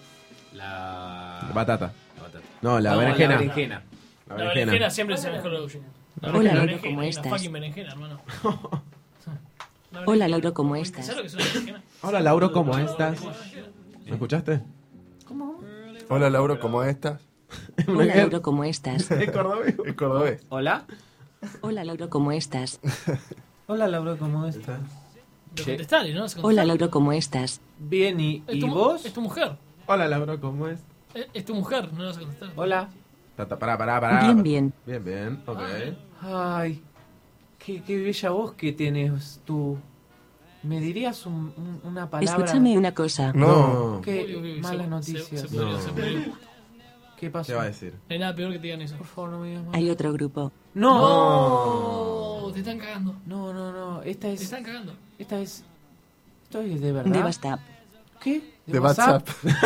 [SPEAKER 6] La
[SPEAKER 9] Batata.
[SPEAKER 6] La batata.
[SPEAKER 9] No, la
[SPEAKER 6] No,
[SPEAKER 9] berenjena.
[SPEAKER 6] La berenjena.
[SPEAKER 3] La berenjena siempre es el mejor emoji. La
[SPEAKER 15] Hola,
[SPEAKER 3] berenjena,
[SPEAKER 15] Lauro, ¿cómo
[SPEAKER 3] la
[SPEAKER 15] estás?
[SPEAKER 3] fucking berenjena, hermano.
[SPEAKER 15] Hola, Lauro, ¿cómo estás?
[SPEAKER 3] ¿Sabes lo que es una berenjena?
[SPEAKER 9] Hola, Lauro, ¿cómo estás? ¿Me escuchaste?
[SPEAKER 8] Hola, Lauro, ¿cómo estás?
[SPEAKER 15] Hola, Lauro, ¿cómo estás?
[SPEAKER 8] Es cordobés. Es cordobés.
[SPEAKER 6] Hola.
[SPEAKER 15] Hola, Lauro, ¿cómo estás?
[SPEAKER 6] Hola, Laura, ¿cómo estás?
[SPEAKER 3] Pero contestale, ¿no?
[SPEAKER 15] Hola, Lauro, ¿cómo estás?
[SPEAKER 6] Bien, ¿y vos?
[SPEAKER 3] Es tu mujer.
[SPEAKER 9] Hola, Lauro, ¿cómo es?
[SPEAKER 3] Es tu mujer, no la vas a contestar.
[SPEAKER 6] Hola.
[SPEAKER 9] Pará.
[SPEAKER 15] Bien, bien.
[SPEAKER 9] Bien, ok.
[SPEAKER 6] Ay, qué bella voz que tienes tú. ¿Me dirías una palabra?
[SPEAKER 15] Escúchame una cosa.
[SPEAKER 8] No.
[SPEAKER 6] Qué mala noticia.
[SPEAKER 3] Se pudrió.
[SPEAKER 6] ¿Qué pasó?
[SPEAKER 9] ¿Qué va a decir?
[SPEAKER 3] No hay nada peor que te digan eso.
[SPEAKER 6] Por favor, no me digas más.
[SPEAKER 15] Hay otro grupo.
[SPEAKER 3] No, te están cagando.
[SPEAKER 6] No. Esta
[SPEAKER 3] Te
[SPEAKER 6] es.
[SPEAKER 3] están cagando.
[SPEAKER 6] Esta es. Esto es de verdad.
[SPEAKER 15] De WhatsApp.
[SPEAKER 6] ¿Qué?
[SPEAKER 8] De WhatsApp.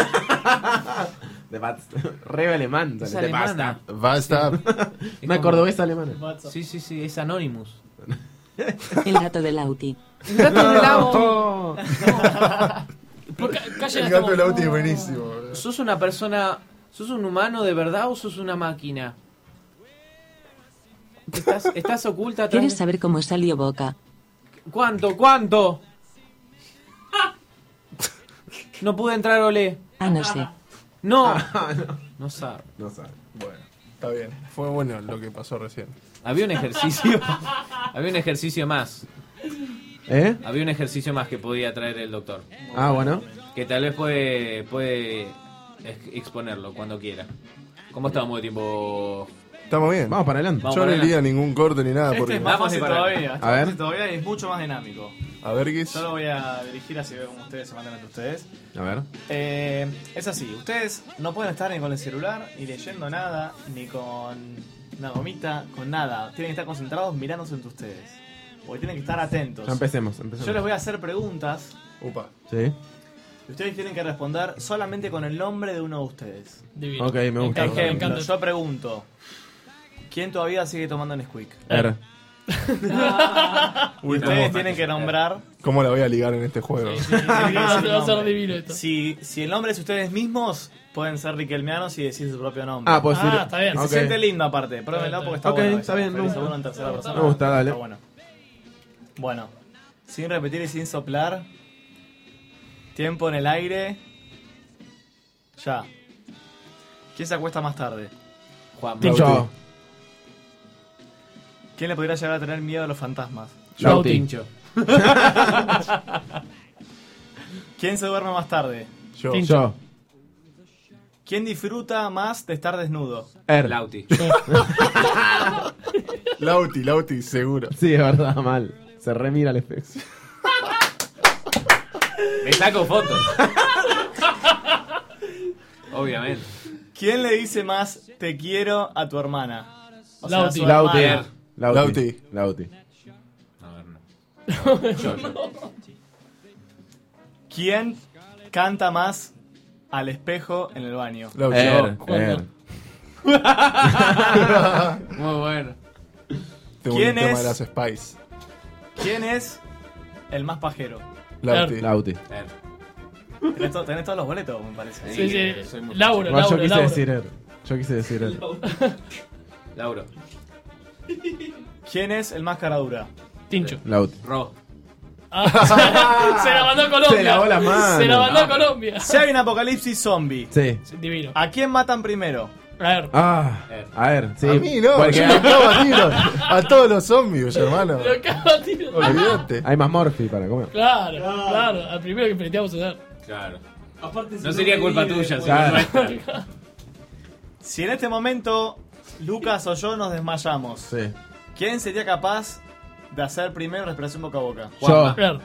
[SPEAKER 9] De WhatsApp. Re alemán.
[SPEAKER 6] Es
[SPEAKER 9] De
[SPEAKER 6] alemana.
[SPEAKER 8] WhatsApp.
[SPEAKER 9] Una cordobesa alemana.
[SPEAKER 6] Sí, es Anonymous.
[SPEAKER 15] El gato del Lauti.
[SPEAKER 6] El gato del auto.
[SPEAKER 8] El gato del auto es buenísimo.
[SPEAKER 6] ¿Sos una persona, sos un humano de verdad o sos una máquina? ¿Estás oculta atrás?
[SPEAKER 15] ¿Quieres saber cómo salió Boca?
[SPEAKER 6] ¿Cuánto? No pude entrar, Olé.
[SPEAKER 15] Ah, no sé.
[SPEAKER 6] No. No sabe.
[SPEAKER 8] Bueno, está bien. Fue bueno lo que pasó recién.
[SPEAKER 6] Había un ejercicio más.
[SPEAKER 9] ¿Eh?
[SPEAKER 6] Había un ejercicio más que podía traer el doctor.
[SPEAKER 9] Ah, bueno.
[SPEAKER 6] Que tal vez puede exponerlo cuando quiera. ¿Cómo estamos de tiempo?
[SPEAKER 8] Estamos bien.
[SPEAKER 9] Vamos para adelante.
[SPEAKER 8] Yo no iría ningún corte ni nada.
[SPEAKER 10] Este
[SPEAKER 8] Porque...
[SPEAKER 10] es más fácil todavía.
[SPEAKER 9] A ver.
[SPEAKER 10] Todavía es mucho más dinámico.
[SPEAKER 8] A ver, Guis.
[SPEAKER 10] Yo lo voy a dirigir así, veo como ustedes se mandan entre ustedes.
[SPEAKER 9] A ver.
[SPEAKER 10] Es así, ustedes no pueden estar ni con el celular, ni leyendo nada, ni con una gomita, con nada. Tienen que estar concentrados mirándose entre ustedes. Porque tienen que estar atentos.
[SPEAKER 9] Ya empecemos.
[SPEAKER 10] Yo les voy a hacer preguntas.
[SPEAKER 8] Upa.
[SPEAKER 9] Sí.
[SPEAKER 10] Y ustedes tienen que responder solamente con el nombre de uno de ustedes.
[SPEAKER 3] Divino.
[SPEAKER 9] Ok, me gusta.
[SPEAKER 10] Por ejemplo, yo pregunto: ¿quién todavía sigue tomando Nesquik?
[SPEAKER 9] R.
[SPEAKER 8] Uy,
[SPEAKER 10] Ustedes
[SPEAKER 8] ¿cómo?
[SPEAKER 10] tienen que nombrar.
[SPEAKER 8] ¿Cómo la voy a ligar en este juego?
[SPEAKER 3] Va a ser divino esto.
[SPEAKER 10] Si el nombre es ustedes mismos, pueden ser riquelmeanos y decir su propio nombre.
[SPEAKER 9] Ah, pues sí.
[SPEAKER 3] Está bien.
[SPEAKER 10] Se siente lindo aparte, pruébenlo porque está
[SPEAKER 9] Ok,
[SPEAKER 10] bueno.
[SPEAKER 9] está bien, me
[SPEAKER 10] Feliz
[SPEAKER 9] gusta.
[SPEAKER 10] uno en tercera persona.
[SPEAKER 9] Me gusta, dale.
[SPEAKER 10] Está bueno. Bueno, sin repetir y sin soplar. Tiempo en el aire. Ya. ¿Quién se acuesta más tarde?
[SPEAKER 6] Juan.
[SPEAKER 9] Tincho.
[SPEAKER 10] ¿Quién le podría llegar a tener miedo a los fantasmas?
[SPEAKER 9] Lauti.
[SPEAKER 6] Tincho.
[SPEAKER 10] ¿Quién se duerme más tarde?
[SPEAKER 9] Yo.
[SPEAKER 10] ¿Quién disfruta más de estar desnudo?
[SPEAKER 9] R.
[SPEAKER 6] Lauti.
[SPEAKER 8] Lauti, seguro.
[SPEAKER 9] Sí, es verdad, mal. Se remira el espejo.
[SPEAKER 6] Me saco fotos. Obviamente.
[SPEAKER 10] ¿Quién le dice más te quiero a tu hermana? O sea,
[SPEAKER 3] Lauti.
[SPEAKER 10] su
[SPEAKER 9] Lauti.
[SPEAKER 10] hermana.
[SPEAKER 9] Lauti.
[SPEAKER 6] A ver, no. Yo.
[SPEAKER 10] ¿Quién canta más al espejo en el baño?
[SPEAKER 8] Lauti.
[SPEAKER 9] R.
[SPEAKER 6] Muy bueno.
[SPEAKER 8] Tengo
[SPEAKER 10] ¿Quién
[SPEAKER 8] un tema
[SPEAKER 10] es?
[SPEAKER 8] de las Spice.
[SPEAKER 10] ¿Quién es el más pajero?
[SPEAKER 8] Lauti.
[SPEAKER 10] Tenés todos los boletos, me parece.
[SPEAKER 3] Sí.
[SPEAKER 6] Soy muy
[SPEAKER 3] Laura,
[SPEAKER 9] Bueno, yo
[SPEAKER 3] Laura.
[SPEAKER 9] quise decir R.
[SPEAKER 6] Lauro.
[SPEAKER 10] ¿Quién es el más caradura?
[SPEAKER 3] Tincho.
[SPEAKER 9] Lauti.
[SPEAKER 6] Ro.
[SPEAKER 3] Se la mandó a Colombia.
[SPEAKER 9] Se lavó las manos.
[SPEAKER 3] Se la mandó a Colombia.
[SPEAKER 10] Si hay un apocalipsis zombie,
[SPEAKER 9] Sí.
[SPEAKER 3] Divino.
[SPEAKER 10] ¿a quién matan primero?
[SPEAKER 3] A ver.
[SPEAKER 9] A ver, sí.
[SPEAKER 8] A mí no,
[SPEAKER 9] Porque
[SPEAKER 8] yo me cago a tiros. A todos los zombies, hermano.
[SPEAKER 3] Lo cago a tiro.
[SPEAKER 8] Olvídate.
[SPEAKER 9] hay más morfi para comer.
[SPEAKER 3] Claro. Al primero que planteamos a dar.
[SPEAKER 6] Claro.
[SPEAKER 11] Aparte
[SPEAKER 6] No sería culpa tuya, sino
[SPEAKER 9] Claro.
[SPEAKER 6] nuestra.
[SPEAKER 10] Si en este momento Lucas o yo nos desmayamos,
[SPEAKER 9] Sí.
[SPEAKER 10] ¿quién sería capaz de hacer primero respiración boca a boca?
[SPEAKER 9] Yo.
[SPEAKER 3] Claro.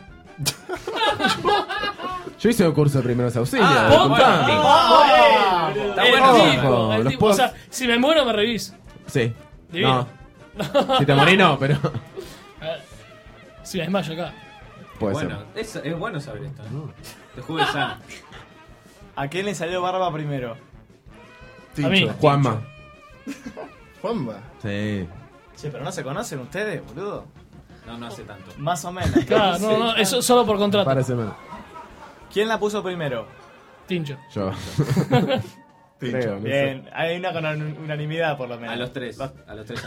[SPEAKER 9] Yo hice un curso de primeros auxilios.
[SPEAKER 6] Ah,
[SPEAKER 9] disculpame.
[SPEAKER 6] Está
[SPEAKER 3] El
[SPEAKER 6] bueno.
[SPEAKER 3] tipo, el
[SPEAKER 9] los
[SPEAKER 3] tipo. O
[SPEAKER 9] puedo-
[SPEAKER 3] sea, si me muero me revís.
[SPEAKER 9] Sí.
[SPEAKER 3] Divino.
[SPEAKER 9] No. Si te morís, no, pero.
[SPEAKER 3] A ver. Si me desmayo acá.
[SPEAKER 9] Puede
[SPEAKER 6] Bueno, es bueno saber esto. Te jugué sano.
[SPEAKER 10] ¿A quién le salió barba primero?
[SPEAKER 8] Tincho.
[SPEAKER 3] A mí.
[SPEAKER 9] ser. Juanma.
[SPEAKER 8] Juanma.
[SPEAKER 9] Sí.
[SPEAKER 10] Che, pero no se conocen ustedes, boludo.
[SPEAKER 6] No hace tanto.
[SPEAKER 10] Más o menos.
[SPEAKER 3] Claro, no, eso solo por contrato.
[SPEAKER 9] Parece menos.
[SPEAKER 10] ¿Quién la puso primero?
[SPEAKER 3] Tincho.
[SPEAKER 9] Yo.
[SPEAKER 8] Tincho.
[SPEAKER 9] Creo, no sé.
[SPEAKER 10] Bien, hay una con unanimidad por lo menos.
[SPEAKER 6] A los 3. A los 3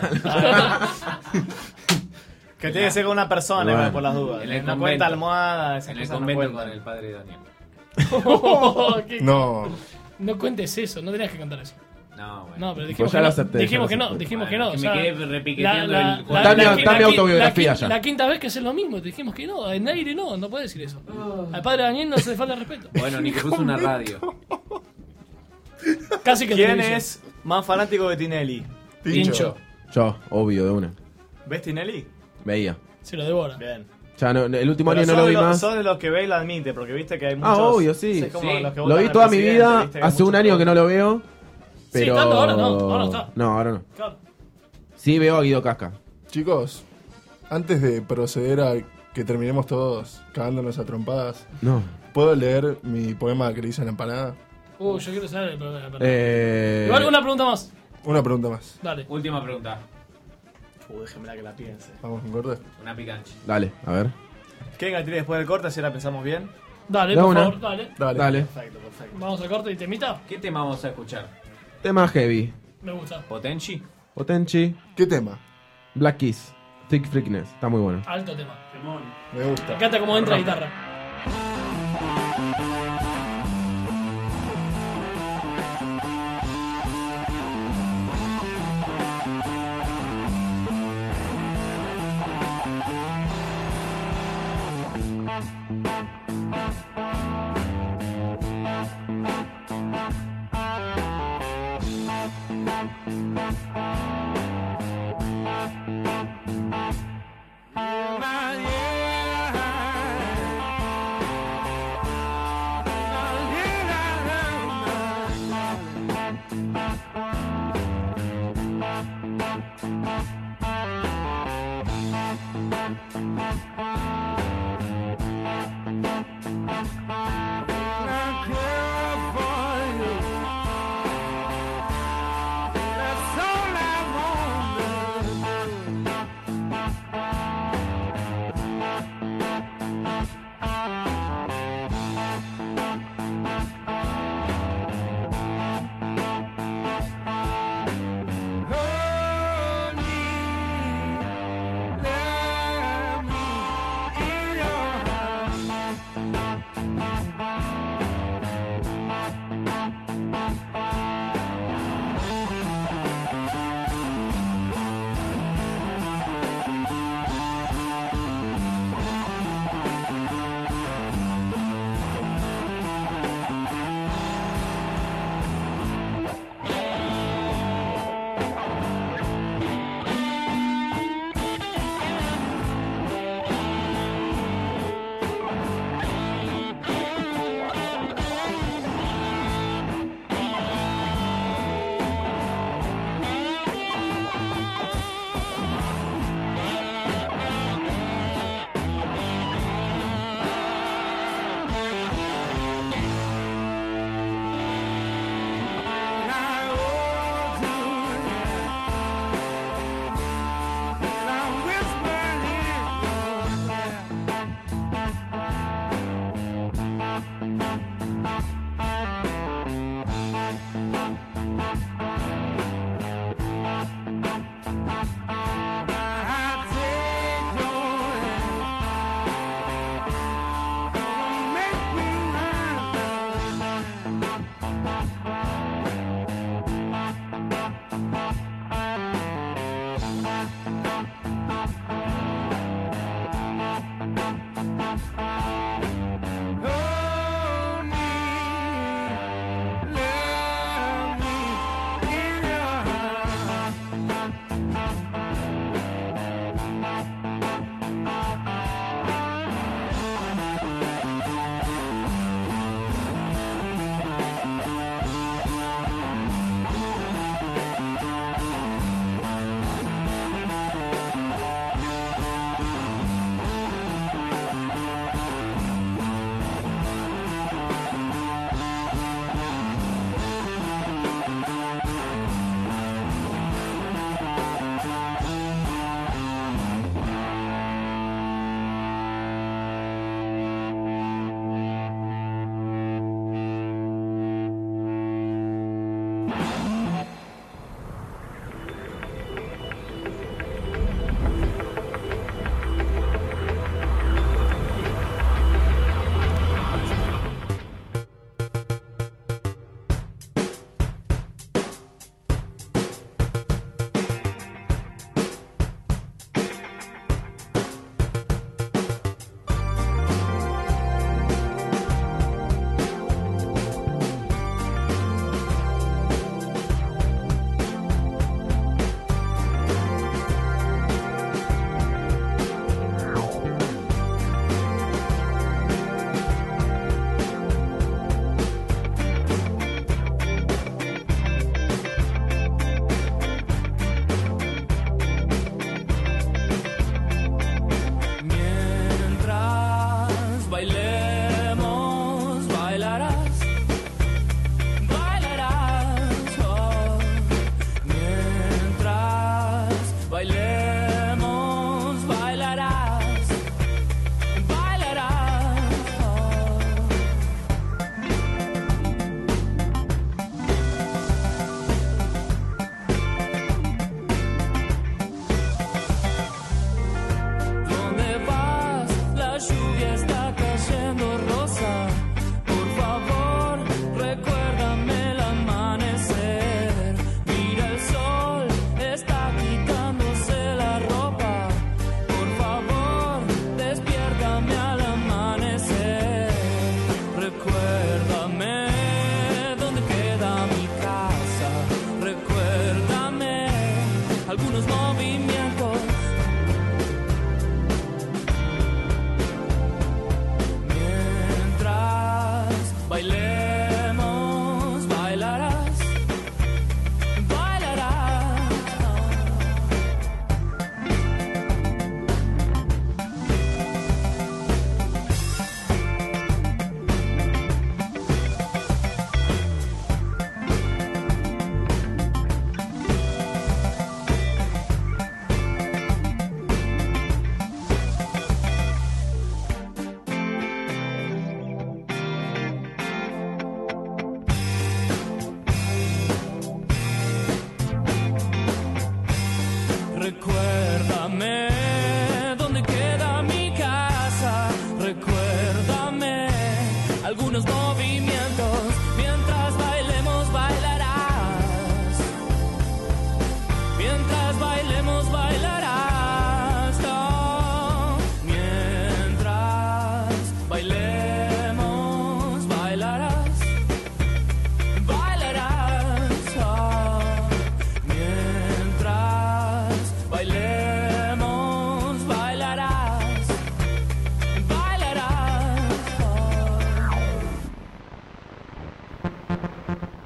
[SPEAKER 10] Que tiene que ser con una persona,
[SPEAKER 9] Bueno.
[SPEAKER 10] igual, por las dudas.
[SPEAKER 6] En el
[SPEAKER 10] no
[SPEAKER 6] convento.
[SPEAKER 10] cuenta almohada, esas
[SPEAKER 6] En el
[SPEAKER 10] cosas no
[SPEAKER 6] convento
[SPEAKER 10] cuentan.
[SPEAKER 6] con el padre de Daniel.
[SPEAKER 8] No.
[SPEAKER 3] No cuentes eso, no tenías que contar eso.
[SPEAKER 6] No, bueno.
[SPEAKER 3] No, pero dijimos
[SPEAKER 9] Pues ya
[SPEAKER 3] que
[SPEAKER 9] lo
[SPEAKER 3] no.
[SPEAKER 9] acepté,
[SPEAKER 3] Dijimos
[SPEAKER 9] ya
[SPEAKER 3] que
[SPEAKER 9] lo
[SPEAKER 3] no,
[SPEAKER 9] acepté.
[SPEAKER 3] dijimos que
[SPEAKER 6] Bueno,
[SPEAKER 3] no.
[SPEAKER 6] que
[SPEAKER 3] o
[SPEAKER 6] me
[SPEAKER 3] sea,
[SPEAKER 6] quedé repiqueteando el-
[SPEAKER 9] Está mi autobiografía ya.
[SPEAKER 3] La quinta vez que haces lo mismo, te dijimos que no. En aire no puedes decir eso. Al padre Daniel no se le falta el respeto.
[SPEAKER 6] Bueno, ni que puso una radio.
[SPEAKER 3] Casi que
[SPEAKER 10] ¿Quién
[SPEAKER 3] televisión.
[SPEAKER 10] es más fanático de Tinelli?
[SPEAKER 3] Tincho.
[SPEAKER 9] Yo, obvio, de una.
[SPEAKER 10] ¿Ves Tinelli?
[SPEAKER 9] Veía.
[SPEAKER 3] Se lo devora.
[SPEAKER 10] Bien.
[SPEAKER 9] Ya no, el último
[SPEAKER 10] Pero
[SPEAKER 9] año no lo vi más.
[SPEAKER 10] sos de los que ve y lo admite, porque viste que hay muchos...
[SPEAKER 9] Obvio, sí.
[SPEAKER 10] es como los que
[SPEAKER 9] Lo
[SPEAKER 10] votan
[SPEAKER 9] vi
[SPEAKER 10] al
[SPEAKER 9] toda mi
[SPEAKER 10] presidente,
[SPEAKER 9] vida.
[SPEAKER 10] viste que hay
[SPEAKER 9] Hace un
[SPEAKER 10] muchos
[SPEAKER 9] año que no lo veo. Pero.
[SPEAKER 3] Sí, tanto ahora no, ahora no está.
[SPEAKER 9] No, ahora no.
[SPEAKER 3] Claro.
[SPEAKER 9] Sí veo a Guido Casca.
[SPEAKER 8] Chicos, antes de proceder a que terminemos todos cagándonos a trompadas,
[SPEAKER 9] No.
[SPEAKER 8] ¿puedo leer mi poema que le hice a la empanada?
[SPEAKER 3] Yo quiero saber el problema.
[SPEAKER 9] Igual
[SPEAKER 3] una pregunta más.
[SPEAKER 8] Una pregunta más.
[SPEAKER 3] Dale.
[SPEAKER 6] Última pregunta.
[SPEAKER 10] Déjemela que la piense.
[SPEAKER 8] Vamos con corte.
[SPEAKER 6] Una picancha.
[SPEAKER 9] Dale, a ver.
[SPEAKER 10] ¿Quieren que la tire después del corte? Si la pensamos bien.
[SPEAKER 3] Dale,
[SPEAKER 9] Da
[SPEAKER 3] por
[SPEAKER 9] una.
[SPEAKER 3] favor, dale.
[SPEAKER 9] Dale.
[SPEAKER 10] Perfecto, perfecto.
[SPEAKER 3] Vamos al corte y temita.
[SPEAKER 6] ¿Qué tema vamos a escuchar?
[SPEAKER 9] Tema heavy.
[SPEAKER 3] Me gusta.
[SPEAKER 6] ¿Potenchi?
[SPEAKER 9] Potenchi.
[SPEAKER 8] ¿Qué tema?
[SPEAKER 9] Black Keys. Thick Freakness. Está muy bueno.
[SPEAKER 3] Alto tema.
[SPEAKER 8] Me gusta.
[SPEAKER 3] Me encanta cómo entra la guitarra.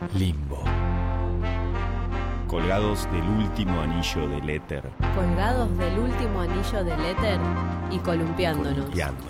[SPEAKER 2] Limbo. Colgados del último anillo del éter.
[SPEAKER 16] Colgados del último anillo del éter y columpiándonos.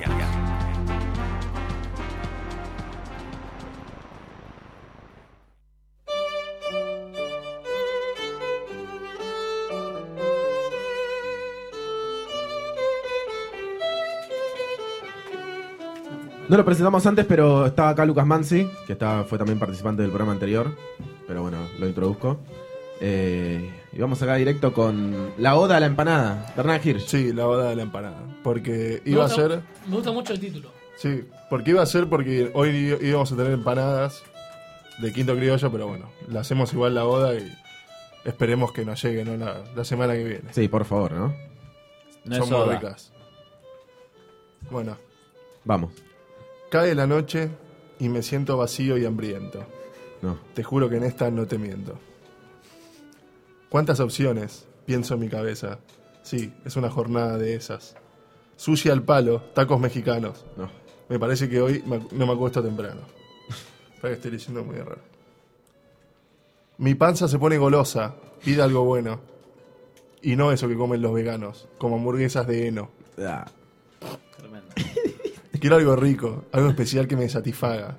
[SPEAKER 9] No lo presentamos antes, pero estaba acá Lucas Mansi, que fue también participante del programa anterior. Pero bueno, lo introduzco. Y vamos acá directo con la oda a la empanada. Bernard Hirsch.
[SPEAKER 8] Sí, la oda a la empanada. Porque iba a ser...
[SPEAKER 3] Me gusta mucho el título.
[SPEAKER 8] Sí, porque iba a ser porque hoy íbamos a tener empanadas de Quinto Criollo, pero bueno, la hacemos igual la oda y esperemos que nos llegue, ¿no? la semana que viene.
[SPEAKER 9] Sí, por favor, ¿no?
[SPEAKER 8] Son muy ricas. Bueno.
[SPEAKER 9] Vamos.
[SPEAKER 8] Cae la noche y me siento vacío y hambriento.
[SPEAKER 9] No.
[SPEAKER 8] Te juro que en esta no te miento. ¿Cuántas opciones? Pienso en mi cabeza. Sí, es una jornada de esas. Sushi al palo, tacos mexicanos.
[SPEAKER 9] No.
[SPEAKER 8] Me parece que hoy no me acuesto temprano. Para que estoy diciendo muy raro. Mi panza se pone golosa, pide algo bueno. Y no eso que comen los veganos, como hamburguesas de heno.
[SPEAKER 10] Tremendo.
[SPEAKER 8] Quiero algo rico, algo especial que me satisfaga.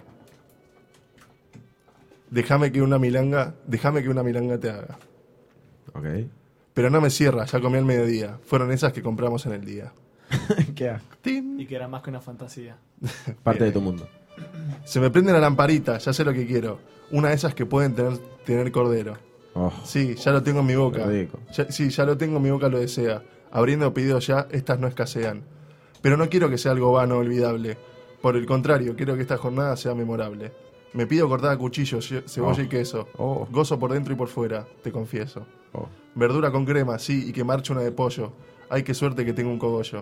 [SPEAKER 8] Déjame que una milanga te haga.
[SPEAKER 9] Ok.
[SPEAKER 8] Pero no me cierra, ya comí al mediodía. Fueron esas que compramos en el día.
[SPEAKER 9] Qué asco.
[SPEAKER 10] Y que era más que una fantasía.
[SPEAKER 9] Parte de tu mundo.
[SPEAKER 8] Se me prende la lamparita, ya sé lo que quiero. Una de esas que pueden tener cordero.
[SPEAKER 9] Oh,
[SPEAKER 8] Sí, ya lo tengo en mi boca.
[SPEAKER 9] qué rico.
[SPEAKER 8] Ya lo tengo en mi boca, lo desea. Abriendo pedidos ya, estas no escasean. Pero no quiero que sea algo vano o olvidable. Por el contrario, quiero que esta jornada sea memorable. Me pido cortada a cuchillo, cebolla y queso. Gozo por dentro y por fuera, te confieso. Verdura con crema, sí, y que marche una de pollo. Ay, qué suerte que tengo un cogollo.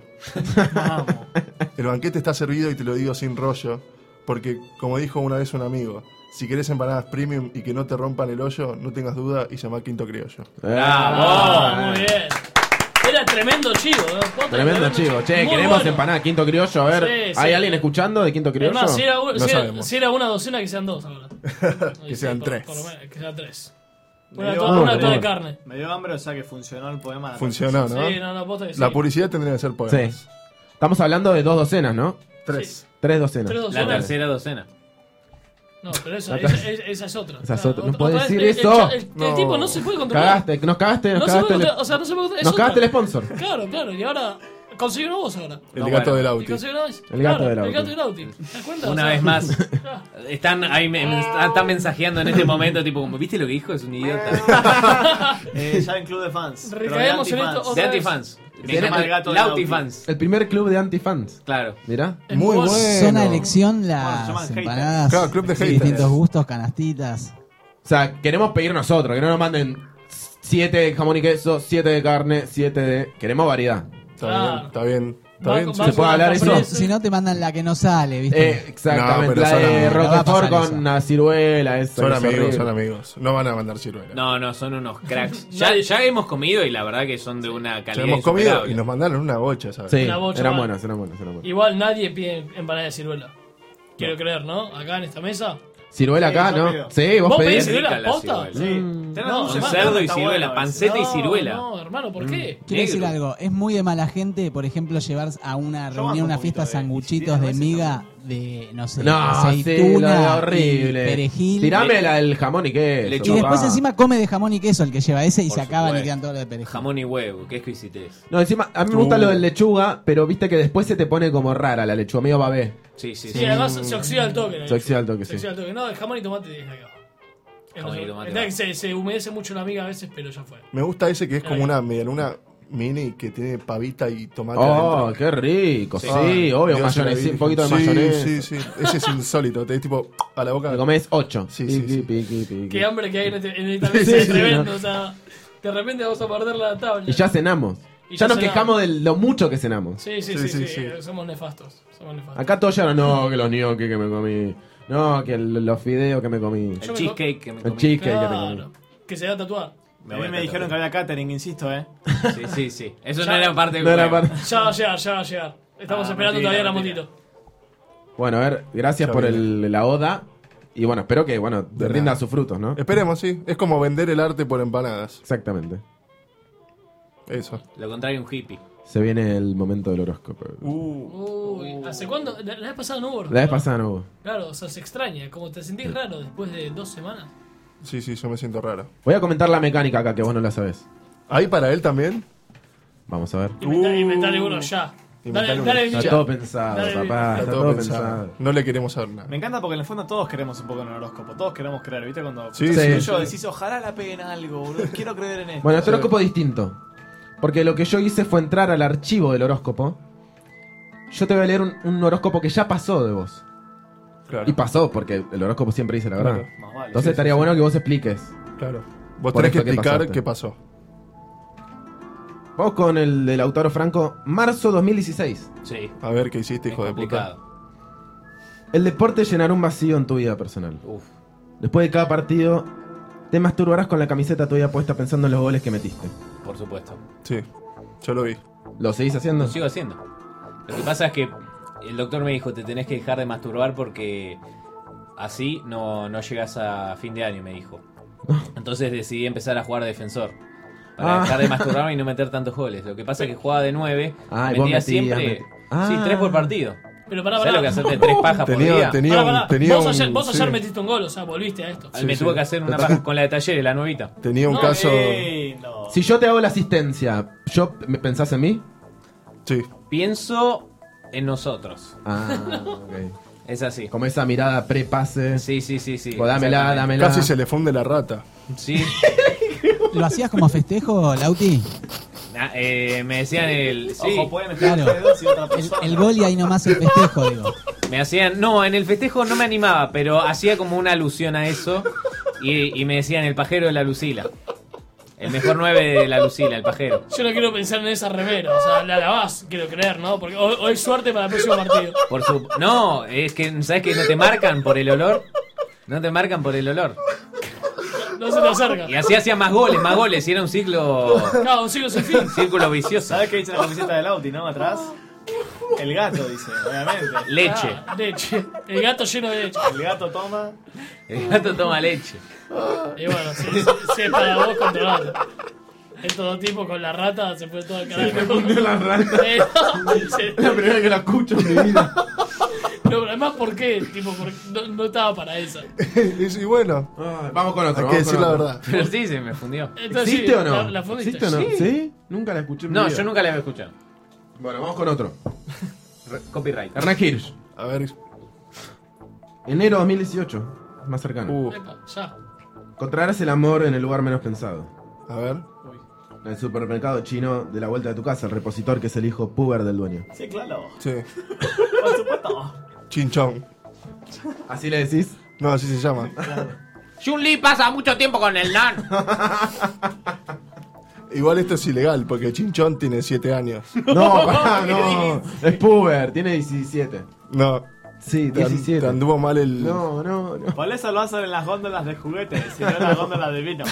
[SPEAKER 8] El banquete está servido y te lo digo sin rollo. Porque, como dijo una vez un amigo, si querés empanadas premium y que no te rompan el hoyo, no tengas duda y llama Quinto Criollo.
[SPEAKER 3] ¡Bravo! Muy bien. Era tremendo chivo, ¿no? Posta,
[SPEAKER 9] Tremendo chivo. Che,
[SPEAKER 3] Muy
[SPEAKER 9] queremos
[SPEAKER 3] bueno.
[SPEAKER 9] empanada Quinto Criollo. A ver,
[SPEAKER 3] Sí,
[SPEAKER 9] ¿hay
[SPEAKER 3] sí.
[SPEAKER 9] alguien escuchando de Quinto Criollo?
[SPEAKER 3] Además,
[SPEAKER 9] No sabemos.
[SPEAKER 3] si era una docena, que sean dos ahora.
[SPEAKER 8] Que sean tres.
[SPEAKER 3] Por lo menos, que sean tres.
[SPEAKER 10] Me
[SPEAKER 3] Una
[SPEAKER 10] dio
[SPEAKER 3] toda
[SPEAKER 10] hambre.
[SPEAKER 3] de carne.
[SPEAKER 10] Me dio hambre, o sea que funcionó el poema. de la
[SPEAKER 8] Funcionó, ¿no?
[SPEAKER 3] Sí, no, posta que sí.
[SPEAKER 8] La publicidad tendría que ser poemas.
[SPEAKER 9] Sí. Estamos hablando de 2 docenas, ¿no?
[SPEAKER 8] Tres.
[SPEAKER 9] 3 docenas.
[SPEAKER 3] Tres docenas.
[SPEAKER 6] La tercera docena.
[SPEAKER 3] No, pero esa es otra.
[SPEAKER 9] Esa es otra. No
[SPEAKER 3] Otra
[SPEAKER 9] puedes
[SPEAKER 3] vez,
[SPEAKER 9] decir
[SPEAKER 3] el
[SPEAKER 9] eso.
[SPEAKER 3] el tipo no se puede controlar.
[SPEAKER 9] Cagaste, nos cagaste,
[SPEAKER 3] No
[SPEAKER 9] nos
[SPEAKER 3] se
[SPEAKER 9] cagaste.
[SPEAKER 3] puede controlar, o sea, no se puede controlar.
[SPEAKER 9] Nos cagaste el sponsor.
[SPEAKER 3] Claro, y ahora conseguí una voz ahora.
[SPEAKER 8] El gato del Auti.
[SPEAKER 9] El gato del
[SPEAKER 3] El
[SPEAKER 9] Auti.
[SPEAKER 3] gato del Auti. ¿Te das cuenta?
[SPEAKER 6] Una
[SPEAKER 3] O sea,
[SPEAKER 6] vez más. Están ahí están mensajeando en este momento, tipo, como, ¿viste lo que dijo? Es un idiota.
[SPEAKER 10] Ya en club de fans. pero de
[SPEAKER 3] Recaemos en esto
[SPEAKER 10] antifans.
[SPEAKER 3] otra
[SPEAKER 6] De
[SPEAKER 3] vez.
[SPEAKER 6] antifans.
[SPEAKER 10] Se llama el gato del Auti.
[SPEAKER 6] Lautifans.
[SPEAKER 9] El primer club de antifans.
[SPEAKER 6] Claro.
[SPEAKER 9] Mirá.
[SPEAKER 8] Muy bueno.
[SPEAKER 12] Zona de elección,
[SPEAKER 10] Bueno, se
[SPEAKER 12] las
[SPEAKER 10] llaman haters.
[SPEAKER 12] empanadas.
[SPEAKER 8] Claro, club de
[SPEAKER 12] sí,
[SPEAKER 8] haters.
[SPEAKER 12] distintos gustos, canastitas.
[SPEAKER 9] O sea, queremos pedir nosotros, que no nos manden 7 de jamón y queso, 7 de carne, 7 de... Queremos variedad.
[SPEAKER 8] Está bien.
[SPEAKER 9] ¿Se puede hablar eso?
[SPEAKER 12] Si no te mandan la que no sale, ¿viste?
[SPEAKER 9] Exactamente,
[SPEAKER 8] No, pero
[SPEAKER 9] la
[SPEAKER 8] son
[SPEAKER 9] de
[SPEAKER 8] amigos.
[SPEAKER 12] No va a
[SPEAKER 9] Roquefort
[SPEAKER 12] pasar
[SPEAKER 9] con una ciruela, esa.
[SPEAKER 8] Son
[SPEAKER 9] que es
[SPEAKER 8] amigos,
[SPEAKER 9] horrible.
[SPEAKER 8] son amigos. No van a mandar ciruela.
[SPEAKER 6] No, son unos cracks. Ya hemos comido y la verdad que son de una
[SPEAKER 8] Ya
[SPEAKER 6] calidad
[SPEAKER 8] hemos comido
[SPEAKER 6] insuperable.
[SPEAKER 8] y nos mandaron una bocha, ¿sabes?
[SPEAKER 9] Sí,
[SPEAKER 3] Una bocha,
[SPEAKER 9] eran
[SPEAKER 3] vale.
[SPEAKER 9] buenas, eran buenas, eran buenas.
[SPEAKER 3] Igual nadie pide empanada de ciruela. Quiero creer, ¿no? Acá en esta mesa.
[SPEAKER 9] Ciruela acá,
[SPEAKER 10] Sí, yo
[SPEAKER 9] ¿no?
[SPEAKER 10] pido.
[SPEAKER 9] Sí, vos
[SPEAKER 3] ¿Vos
[SPEAKER 9] pedís.
[SPEAKER 3] pedís ciruela?
[SPEAKER 6] Rica la
[SPEAKER 3] ¿Posta?
[SPEAKER 6] ciruela.
[SPEAKER 10] Sí.
[SPEAKER 3] No,
[SPEAKER 10] Tenés
[SPEAKER 3] hermano,
[SPEAKER 6] cerdo y
[SPEAKER 10] está
[SPEAKER 6] ciruela,
[SPEAKER 10] bueno
[SPEAKER 6] panceta y ciruela.
[SPEAKER 3] No, hermano, ¿por qué?
[SPEAKER 12] Quiero decir
[SPEAKER 6] Negro.
[SPEAKER 12] algo, es muy de mala gente, por ejemplo, llevar a una
[SPEAKER 10] Yo
[SPEAKER 12] reunión,
[SPEAKER 10] banco
[SPEAKER 12] una
[SPEAKER 10] un
[SPEAKER 12] fiesta,
[SPEAKER 10] poquito de-
[SPEAKER 12] sanguchitos
[SPEAKER 10] si
[SPEAKER 12] de
[SPEAKER 10] tiene
[SPEAKER 12] miga, de, no sé,
[SPEAKER 9] No, sí, lo
[SPEAKER 12] aceituna,
[SPEAKER 9] de
[SPEAKER 12] y
[SPEAKER 9] horrible.
[SPEAKER 12] perejil.
[SPEAKER 9] Tirame el jamón y queso.
[SPEAKER 6] Lechuga.
[SPEAKER 12] Y después
[SPEAKER 9] papá.
[SPEAKER 12] encima come de jamón y queso el que lleva ese y
[SPEAKER 6] Por
[SPEAKER 12] se acaban y
[SPEAKER 6] supuesto.
[SPEAKER 12] quedan todos los de perejil.
[SPEAKER 6] Jamón y huevo, qué exquisitez.
[SPEAKER 9] No, encima, a mí me gusta lo del lechuga, pero viste que después se te pone como rara la lechuga, medio babé.
[SPEAKER 6] Sí, sí,
[SPEAKER 3] Sí,
[SPEAKER 6] sí.
[SPEAKER 3] además se oxida el toque.
[SPEAKER 9] Se oxida el toque,
[SPEAKER 3] Se
[SPEAKER 9] sí.
[SPEAKER 3] oxida el toque. No, el jamón y tomate es acá.
[SPEAKER 6] Jamón y tomate.
[SPEAKER 3] Es que se humedece mucho la miga a veces, pero ya fue.
[SPEAKER 8] Me gusta ese que es como una medialuna mini que tiene pavita y tomate
[SPEAKER 9] Oh,
[SPEAKER 8] adentro.
[SPEAKER 9] qué rico, sí,
[SPEAKER 8] Ay,
[SPEAKER 9] obvio,
[SPEAKER 8] Dios,
[SPEAKER 9] mayonesa,
[SPEAKER 8] la vi.
[SPEAKER 9] un poquito de
[SPEAKER 8] Sí,
[SPEAKER 9] mayonesa.
[SPEAKER 8] Sí, sí, ese es insólito, te es tipo a la boca.
[SPEAKER 9] Te comes 8.
[SPEAKER 8] Sí, sí, sí.
[SPEAKER 3] Qué hambre que hay en esta
[SPEAKER 9] Sí,
[SPEAKER 3] mesa,
[SPEAKER 9] sí,
[SPEAKER 3] es tremendo.
[SPEAKER 9] no.
[SPEAKER 3] O sea, de repente vamos a perder la tabla.
[SPEAKER 9] Y ya cenamos.
[SPEAKER 3] Y
[SPEAKER 9] Ya nos
[SPEAKER 3] cenamos.
[SPEAKER 9] quejamos de lo mucho que cenamos.
[SPEAKER 3] Sí, sí. Somos nefastos.
[SPEAKER 9] Acá todos ya no, que los gnocchi que me comí. No, que los fideos que me comí.
[SPEAKER 6] El cheesecake que me comí.
[SPEAKER 9] El cheesecake que te
[SPEAKER 3] Claro.
[SPEAKER 9] comí.
[SPEAKER 3] Que se va a tatuar.
[SPEAKER 10] A mí me dijeron que había catering, insisto,
[SPEAKER 6] Sí. Eso
[SPEAKER 3] Ya-
[SPEAKER 6] no era parte del
[SPEAKER 9] No era
[SPEAKER 6] juego.
[SPEAKER 9] parte.
[SPEAKER 3] Ya va a llegar. Estamos esperando
[SPEAKER 6] mentira,
[SPEAKER 3] todavía la
[SPEAKER 6] mentira.
[SPEAKER 3] motito.
[SPEAKER 9] Bueno, a ver, gracias
[SPEAKER 8] Ya
[SPEAKER 9] por
[SPEAKER 8] viene.
[SPEAKER 9] la oda. Y bueno, espero que te rinda sus frutos, ¿no?
[SPEAKER 8] Esperemos, sí. Es como vender el arte por empanadas.
[SPEAKER 9] Exactamente.
[SPEAKER 8] Eso.
[SPEAKER 6] Lo contrario, un hippie.
[SPEAKER 9] Se viene el momento del horóscopo.
[SPEAKER 3] Uy, ¿hace cuándo? La vez pasada no hubo.
[SPEAKER 9] La vez pasada no hubo.
[SPEAKER 3] Claro, o sea, se extraña. Como te sentís raro después de 2 semanas.
[SPEAKER 8] Sí, yo me siento raro.
[SPEAKER 9] Voy a comentar la mecánica acá, que vos no la sabés.
[SPEAKER 8] ¿Ahí para él también?
[SPEAKER 9] Vamos a ver.
[SPEAKER 3] Inventale uno ya. Dale,
[SPEAKER 9] Está todo pensado, papá. Está todo pensado.
[SPEAKER 8] No le queremos saber nada.
[SPEAKER 10] Me encanta porque en el fondo todos queremos un poco en el horóscopo. Todos queremos creer, ¿viste? Cuando
[SPEAKER 8] Sí.
[SPEAKER 10] yo decís, ojalá la peguen algo, boludo. Quiero creer en esto.
[SPEAKER 9] Bueno, este horóscopo es distinto. Porque lo que yo hice fue entrar al archivo del horóscopo. Yo te voy a leer un horóscopo que ya pasó de vos.
[SPEAKER 8] Claro.
[SPEAKER 9] Y pasó, porque el horóscopo siempre dice la verdad.
[SPEAKER 8] Claro.
[SPEAKER 10] Más vale.
[SPEAKER 9] Entonces estaría bueno que vos expliques.
[SPEAKER 8] Claro. Vos
[SPEAKER 9] Por
[SPEAKER 8] tenés que
[SPEAKER 9] esto que
[SPEAKER 8] explicar
[SPEAKER 9] pasaste.
[SPEAKER 8] qué pasó.
[SPEAKER 9] Vamos con el del Lautaro Franco, marzo 2016.
[SPEAKER 6] Sí.
[SPEAKER 8] A ver qué hiciste, hijo de puta.
[SPEAKER 9] El deporte llenará un vacío en tu vida personal. Después de cada partido, te masturbarás con la camiseta todavía puesta pensando en los goles que metiste.
[SPEAKER 6] Por supuesto.
[SPEAKER 8] Sí, yo lo vi.
[SPEAKER 9] ¿Lo seguís haciendo?
[SPEAKER 6] Lo sigo haciendo. Lo que pasa es que el doctor me dijo, te tenés que dejar de masturbar porque así no llegas a fin de año, me dijo. Entonces decidí empezar a jugar defensor. Para dejar de masturbarme y no meter tantos goles. Lo que pasa es que jugaba de 9,
[SPEAKER 9] y vos
[SPEAKER 6] metía
[SPEAKER 9] metías,
[SPEAKER 6] siempre... Sí, 3 por partido.
[SPEAKER 3] Pero pará,
[SPEAKER 6] ¿Sabés lo que hacerte 3 pajas por día?
[SPEAKER 3] Vos ayer metiste un gol, o sea, volviste a esto.
[SPEAKER 6] Me tuve que hacer una paja con la de Talleres, la nuevita.
[SPEAKER 8] Tenía un caso...
[SPEAKER 9] Si yo te hago la asistencia, ¿me pensás en mí?
[SPEAKER 8] Sí.
[SPEAKER 6] Pienso en nosotros.
[SPEAKER 9] Ok.
[SPEAKER 6] Es así.
[SPEAKER 9] Como esa mirada pre-pase.
[SPEAKER 6] Sí.
[SPEAKER 9] O dámela.
[SPEAKER 8] Casi se le funde la rata.
[SPEAKER 6] Sí.
[SPEAKER 12] ¿Lo hacías como festejo, Lauti?
[SPEAKER 6] Me decían el... Sí.
[SPEAKER 10] Ojo, puede meter
[SPEAKER 12] Claro.
[SPEAKER 10] dedos y otra persona.
[SPEAKER 12] El gol y ahí nomás el festejo, digo.
[SPEAKER 6] Me hacían... No, en el festejo no me animaba, pero hacía como una alusión a eso. Y me decían el pajero de la Lucila. El mejor 9 de la Lucila, el pajero.
[SPEAKER 3] Yo no quiero pensar en esa remera, o sea, la lavás, quiero creer, ¿no? Porque hoy es suerte para el próximo partido.
[SPEAKER 6] No, es que, ¿sabes que no te marcan por el olor? No te marcan por el olor.
[SPEAKER 3] No se te acerca.
[SPEAKER 6] Y así hacía más goles, y era un ciclo...
[SPEAKER 3] Claro, un ciclo sin fin.
[SPEAKER 6] Círculo vicioso.
[SPEAKER 10] ¿Sabes qué dice la camiseta del Auti, no? Atrás. El gato, dice, obviamente.
[SPEAKER 6] Leche.
[SPEAKER 3] Leche. El gato lleno de leche.
[SPEAKER 10] El gato toma.
[SPEAKER 6] El gato toma leche.
[SPEAKER 3] Y bueno, si es para vos, controlate. Es todo tipo con la rata, se fue todo el carajo.
[SPEAKER 9] Se me fundió la rata.
[SPEAKER 3] Sí.
[SPEAKER 9] La primera que la escucho en mi vida.
[SPEAKER 3] No, pero además, ¿por qué? Tipo, porque no estaba para esa.
[SPEAKER 8] Y bueno,
[SPEAKER 9] Vamos con otro.
[SPEAKER 8] hay que decir la verdad.
[SPEAKER 6] Pero sí, se me fundió.
[SPEAKER 3] Entonces,
[SPEAKER 9] ¿Existe
[SPEAKER 3] sí,
[SPEAKER 9] o no?
[SPEAKER 3] La fundiste.
[SPEAKER 9] ¿Existe o no?
[SPEAKER 3] Sí.
[SPEAKER 9] ¿Sí? Nunca la escuché en mi
[SPEAKER 6] No,
[SPEAKER 9] vida.
[SPEAKER 6] yo nunca la había escuchado.
[SPEAKER 9] Bueno, vamos con otro.
[SPEAKER 6] Copyright.
[SPEAKER 9] Hernán Hirsch.
[SPEAKER 8] A ver.
[SPEAKER 9] Enero 2018. Más cercano.
[SPEAKER 3] Epa, ya.
[SPEAKER 9] Encontrarás el amor en el lugar menos pensado.
[SPEAKER 8] A ver.
[SPEAKER 9] En el supermercado chino de la vuelta de tu casa, el repositor que es el hijo puber del dueño.
[SPEAKER 10] Sí, claro.
[SPEAKER 8] Sí.
[SPEAKER 10] Por supuesto.
[SPEAKER 8] Chinchón.
[SPEAKER 9] ¿Así le decís?
[SPEAKER 8] No, así se llama.
[SPEAKER 13] Chun-Li pasa mucho tiempo con el Nan.
[SPEAKER 8] Igual esto es ilegal, porque Chinchón tiene 7 años.
[SPEAKER 9] No, pará, no. Es puber, tiene 17.
[SPEAKER 8] No.
[SPEAKER 9] Sí,
[SPEAKER 8] Te
[SPEAKER 9] 17.
[SPEAKER 8] anduvo mal el...
[SPEAKER 9] No.
[SPEAKER 10] Por eso lo hacen en las góndolas de juguetes, sino en las góndolas de vino.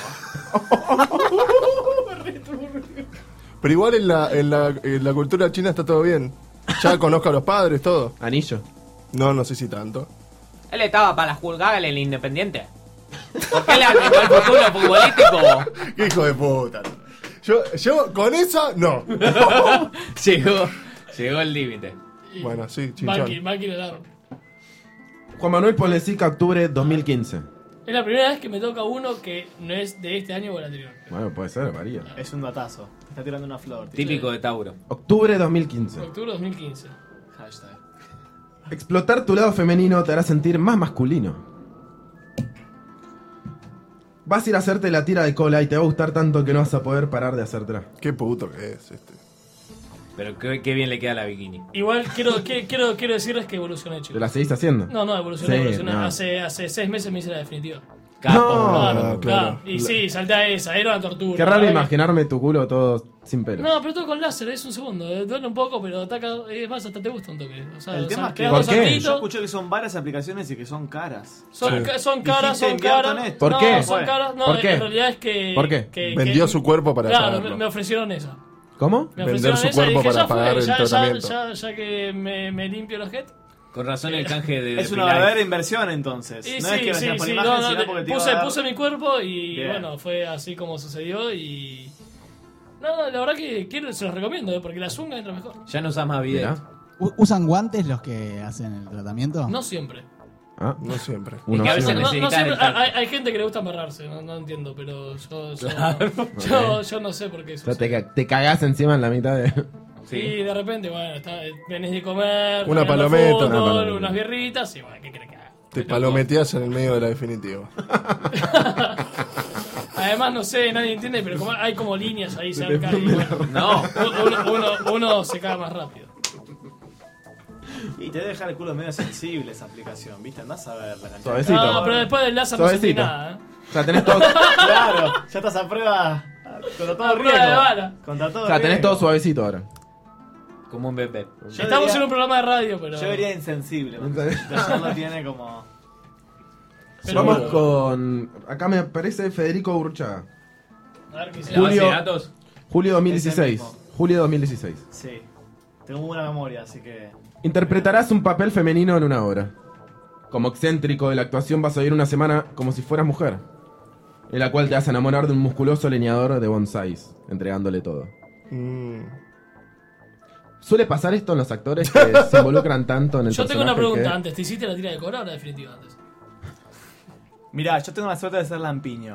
[SPEAKER 8] Pero igual en la cultura china está todo bien. Ya conozco a los padres, todo.
[SPEAKER 9] Anillo.
[SPEAKER 8] No sé si tanto.
[SPEAKER 13] Él estaba para juzgar en el Independiente. ¿Por qué le arruinó el futuro futbolístico?
[SPEAKER 8] ¡Qué hijo de puta! Yo con esa, no.
[SPEAKER 6] Llegó el límite.
[SPEAKER 8] Bueno, sí, Chinchón.
[SPEAKER 3] Maki le daron.
[SPEAKER 9] Juan Manuel Ponlecica, octubre 2015.
[SPEAKER 3] Es la primera vez que me toca uno que no es de este año o el anterior.
[SPEAKER 9] Bueno, puede ser, varía.
[SPEAKER 10] Es un datazo. Te está tirando una flor. tío.
[SPEAKER 6] Típico de Tauro.
[SPEAKER 9] Octubre 2015.
[SPEAKER 3] Octubre 2015.
[SPEAKER 10] Hashtag.
[SPEAKER 9] Explotar tu lado femenino te hará sentir más masculino. Vas a ir a hacerte la tira de cola y te va a gustar tanto que no vas a poder parar de hacértela.
[SPEAKER 8] Qué puto que es este.
[SPEAKER 6] Pero qué bien le queda la bikini.
[SPEAKER 3] Igual quiero decirles que evolucioné,
[SPEAKER 9] ¿Te
[SPEAKER 3] chicos.
[SPEAKER 9] la seguís haciendo?
[SPEAKER 3] No, evolucioné,
[SPEAKER 9] Sí,
[SPEAKER 3] evolucioné.
[SPEAKER 9] no.
[SPEAKER 3] Hace 6 meses me hice la definitiva.
[SPEAKER 9] No,
[SPEAKER 3] Claro. Y sí, salté a esa, era una tortura.
[SPEAKER 9] Qué raro
[SPEAKER 3] La verdad
[SPEAKER 9] imaginarme tu culo todo sin
[SPEAKER 3] que-
[SPEAKER 9] pelo.
[SPEAKER 3] No, pero todo con láser, es un segundo. Duele un poco, pero ataca. Es más, hasta te gusta un toque. O sea,
[SPEAKER 10] El tema es que
[SPEAKER 3] quedan dos
[SPEAKER 10] yo
[SPEAKER 3] saltitos.
[SPEAKER 10] escuché que son varias aplicaciones y que son caras.
[SPEAKER 3] Son caras, son
[SPEAKER 10] Dijiste,
[SPEAKER 3] caras.
[SPEAKER 10] invierto en esto.
[SPEAKER 9] ¿Por
[SPEAKER 3] no,
[SPEAKER 9] qué?
[SPEAKER 3] son caras. No,
[SPEAKER 9] ¿Por qué?
[SPEAKER 3] en realidad es que.
[SPEAKER 9] ¿Por qué?
[SPEAKER 8] Vendió su cuerpo para
[SPEAKER 3] Claro,
[SPEAKER 8] pagarlo.
[SPEAKER 3] me ofrecieron esa.
[SPEAKER 9] ¿Cómo?
[SPEAKER 3] Me
[SPEAKER 8] Vender
[SPEAKER 3] ofrecieron
[SPEAKER 8] su
[SPEAKER 3] esa y
[SPEAKER 8] cuerpo
[SPEAKER 3] dije,
[SPEAKER 8] para
[SPEAKER 3] ya fue,
[SPEAKER 8] pagar el
[SPEAKER 3] ya
[SPEAKER 8] tratamiento.
[SPEAKER 3] que me limpio los jet,
[SPEAKER 6] Con razón el canje de
[SPEAKER 10] Es una
[SPEAKER 6] Pilar.
[SPEAKER 10] verdadera inversión entonces.
[SPEAKER 3] Y
[SPEAKER 10] no
[SPEAKER 3] sí,
[SPEAKER 10] es que lo
[SPEAKER 3] sí,
[SPEAKER 10] hacías por
[SPEAKER 3] sí,
[SPEAKER 10] imagen,
[SPEAKER 3] no,
[SPEAKER 10] sino porque te iba a dar-
[SPEAKER 3] puse mi cuerpo y
[SPEAKER 10] Bien.
[SPEAKER 3] bueno, fue así como sucedió y... No, la verdad que se los recomiendo, porque la zunga entra mejor.
[SPEAKER 6] Ya no usas más bidet.
[SPEAKER 12] ¿Usan guantes los que hacen el tratamiento?
[SPEAKER 3] No siempre.
[SPEAKER 9] Ah,
[SPEAKER 8] no siempre.
[SPEAKER 9] Uno
[SPEAKER 6] que a
[SPEAKER 9] sí,
[SPEAKER 6] veces
[SPEAKER 9] uno
[SPEAKER 3] No,
[SPEAKER 9] no.
[SPEAKER 3] no siempre hay gente que le gusta amarrarse, no entiendo, pero yo no sé por qué
[SPEAKER 9] O
[SPEAKER 3] eso.
[SPEAKER 9] sea, te cagás encima en la mitad de...
[SPEAKER 3] Y de repente, bueno, venés de comer,
[SPEAKER 8] Una
[SPEAKER 3] jugando
[SPEAKER 8] palometa.
[SPEAKER 3] fútbol,
[SPEAKER 8] Una palometa.
[SPEAKER 3] unas birritas y bueno, ¿qué crees que haga?
[SPEAKER 8] Te palometeas en el medio de la definitiva.
[SPEAKER 3] Además, no sé, nadie entiende, pero hay como líneas ahí cerca y bueno,
[SPEAKER 6] No.
[SPEAKER 3] uno se caga más rápido.
[SPEAKER 10] Y te debe dejar el culo medio sensible esa aplicación, ¿viste? Andás a ver la cantidad.
[SPEAKER 9] Suavecito.
[SPEAKER 3] No, pero después del láser no sentí
[SPEAKER 9] Suavecito.
[SPEAKER 3] nada,
[SPEAKER 9] O sea, tenés todo,
[SPEAKER 10] Claro, ya estás a prueba contra todo
[SPEAKER 3] A prueba de
[SPEAKER 10] riesgo.
[SPEAKER 3] bala.
[SPEAKER 10] Contra todo
[SPEAKER 9] o sea, tenés
[SPEAKER 10] riesgo.
[SPEAKER 9] todo suavecito ahora.
[SPEAKER 6] Como un bebé.
[SPEAKER 10] Yo
[SPEAKER 3] Estamos
[SPEAKER 10] diría-
[SPEAKER 3] en un programa de radio, pero...
[SPEAKER 10] Yo diría insensible. Ya lo tiene como...
[SPEAKER 3] pero
[SPEAKER 9] Vamos
[SPEAKER 3] bueno.
[SPEAKER 9] con... Acá me aparece Federico Urchaga.
[SPEAKER 3] A ver qué
[SPEAKER 6] ¿La base
[SPEAKER 9] Julio-
[SPEAKER 6] de datos?
[SPEAKER 9] Julio
[SPEAKER 10] Ese
[SPEAKER 9] 2016.
[SPEAKER 10] mismo.
[SPEAKER 9] Julio 2016.
[SPEAKER 10] Sí. Tengo buena memoria, así que...
[SPEAKER 9] Interpretarás un papel femenino en una obra. Como excéntrico de la actuación vas a vivir una semana como si fueras mujer. En la cual te vas a enamorar de un musculoso leñador de bonsáis, entregándole todo. ¿Suele pasar esto en los actores que se involucran tanto en el
[SPEAKER 3] Yo tengo
[SPEAKER 9] personaje
[SPEAKER 3] una pregunta
[SPEAKER 9] que-
[SPEAKER 3] antes. ¿Te hiciste la tira de cobra o la definitiva antes?
[SPEAKER 10] Mirá, yo tengo la suerte de ser lampiño.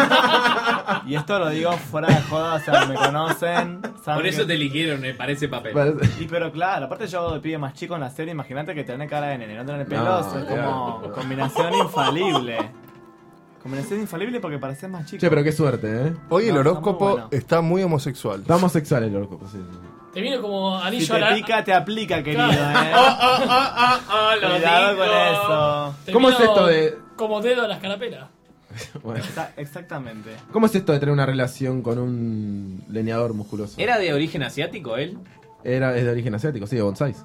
[SPEAKER 10] Y esto lo digo fuera de joda, o sea, me conocen. saben
[SPEAKER 6] Por eso
[SPEAKER 10] que-
[SPEAKER 6] te eligieron para ese papel.
[SPEAKER 10] Y pero claro, aparte yo hago de pibe más chico en la serie, imagínate que tener cara de nene, no tener pelos,
[SPEAKER 9] No,
[SPEAKER 10] es como combinación infalible. Combinación infalible porque pareces más chico.
[SPEAKER 9] Che, pero qué suerte, ¿eh?
[SPEAKER 8] Hoy el
[SPEAKER 10] No, está
[SPEAKER 8] horóscopo
[SPEAKER 10] muy bueno.
[SPEAKER 8] está muy homosexual.
[SPEAKER 9] Está homosexual el horóscopo, sí.
[SPEAKER 3] Te vino como anillo
[SPEAKER 10] Si
[SPEAKER 3] a
[SPEAKER 10] te
[SPEAKER 3] la...
[SPEAKER 10] pica, te aplica, querido,
[SPEAKER 3] Claro.
[SPEAKER 10] lo Cuidado con eso.
[SPEAKER 3] Te
[SPEAKER 9] ¿Cómo
[SPEAKER 3] vino
[SPEAKER 9] es esto de...?
[SPEAKER 3] Como dedo a la escarapela.
[SPEAKER 9] Bueno.
[SPEAKER 10] Exactamente.
[SPEAKER 9] ¿Cómo es esto de tener una relación con un leñador musculoso?
[SPEAKER 6] ¿Era de origen asiático él?
[SPEAKER 9] Es de origen asiático, sí, de bonsáis.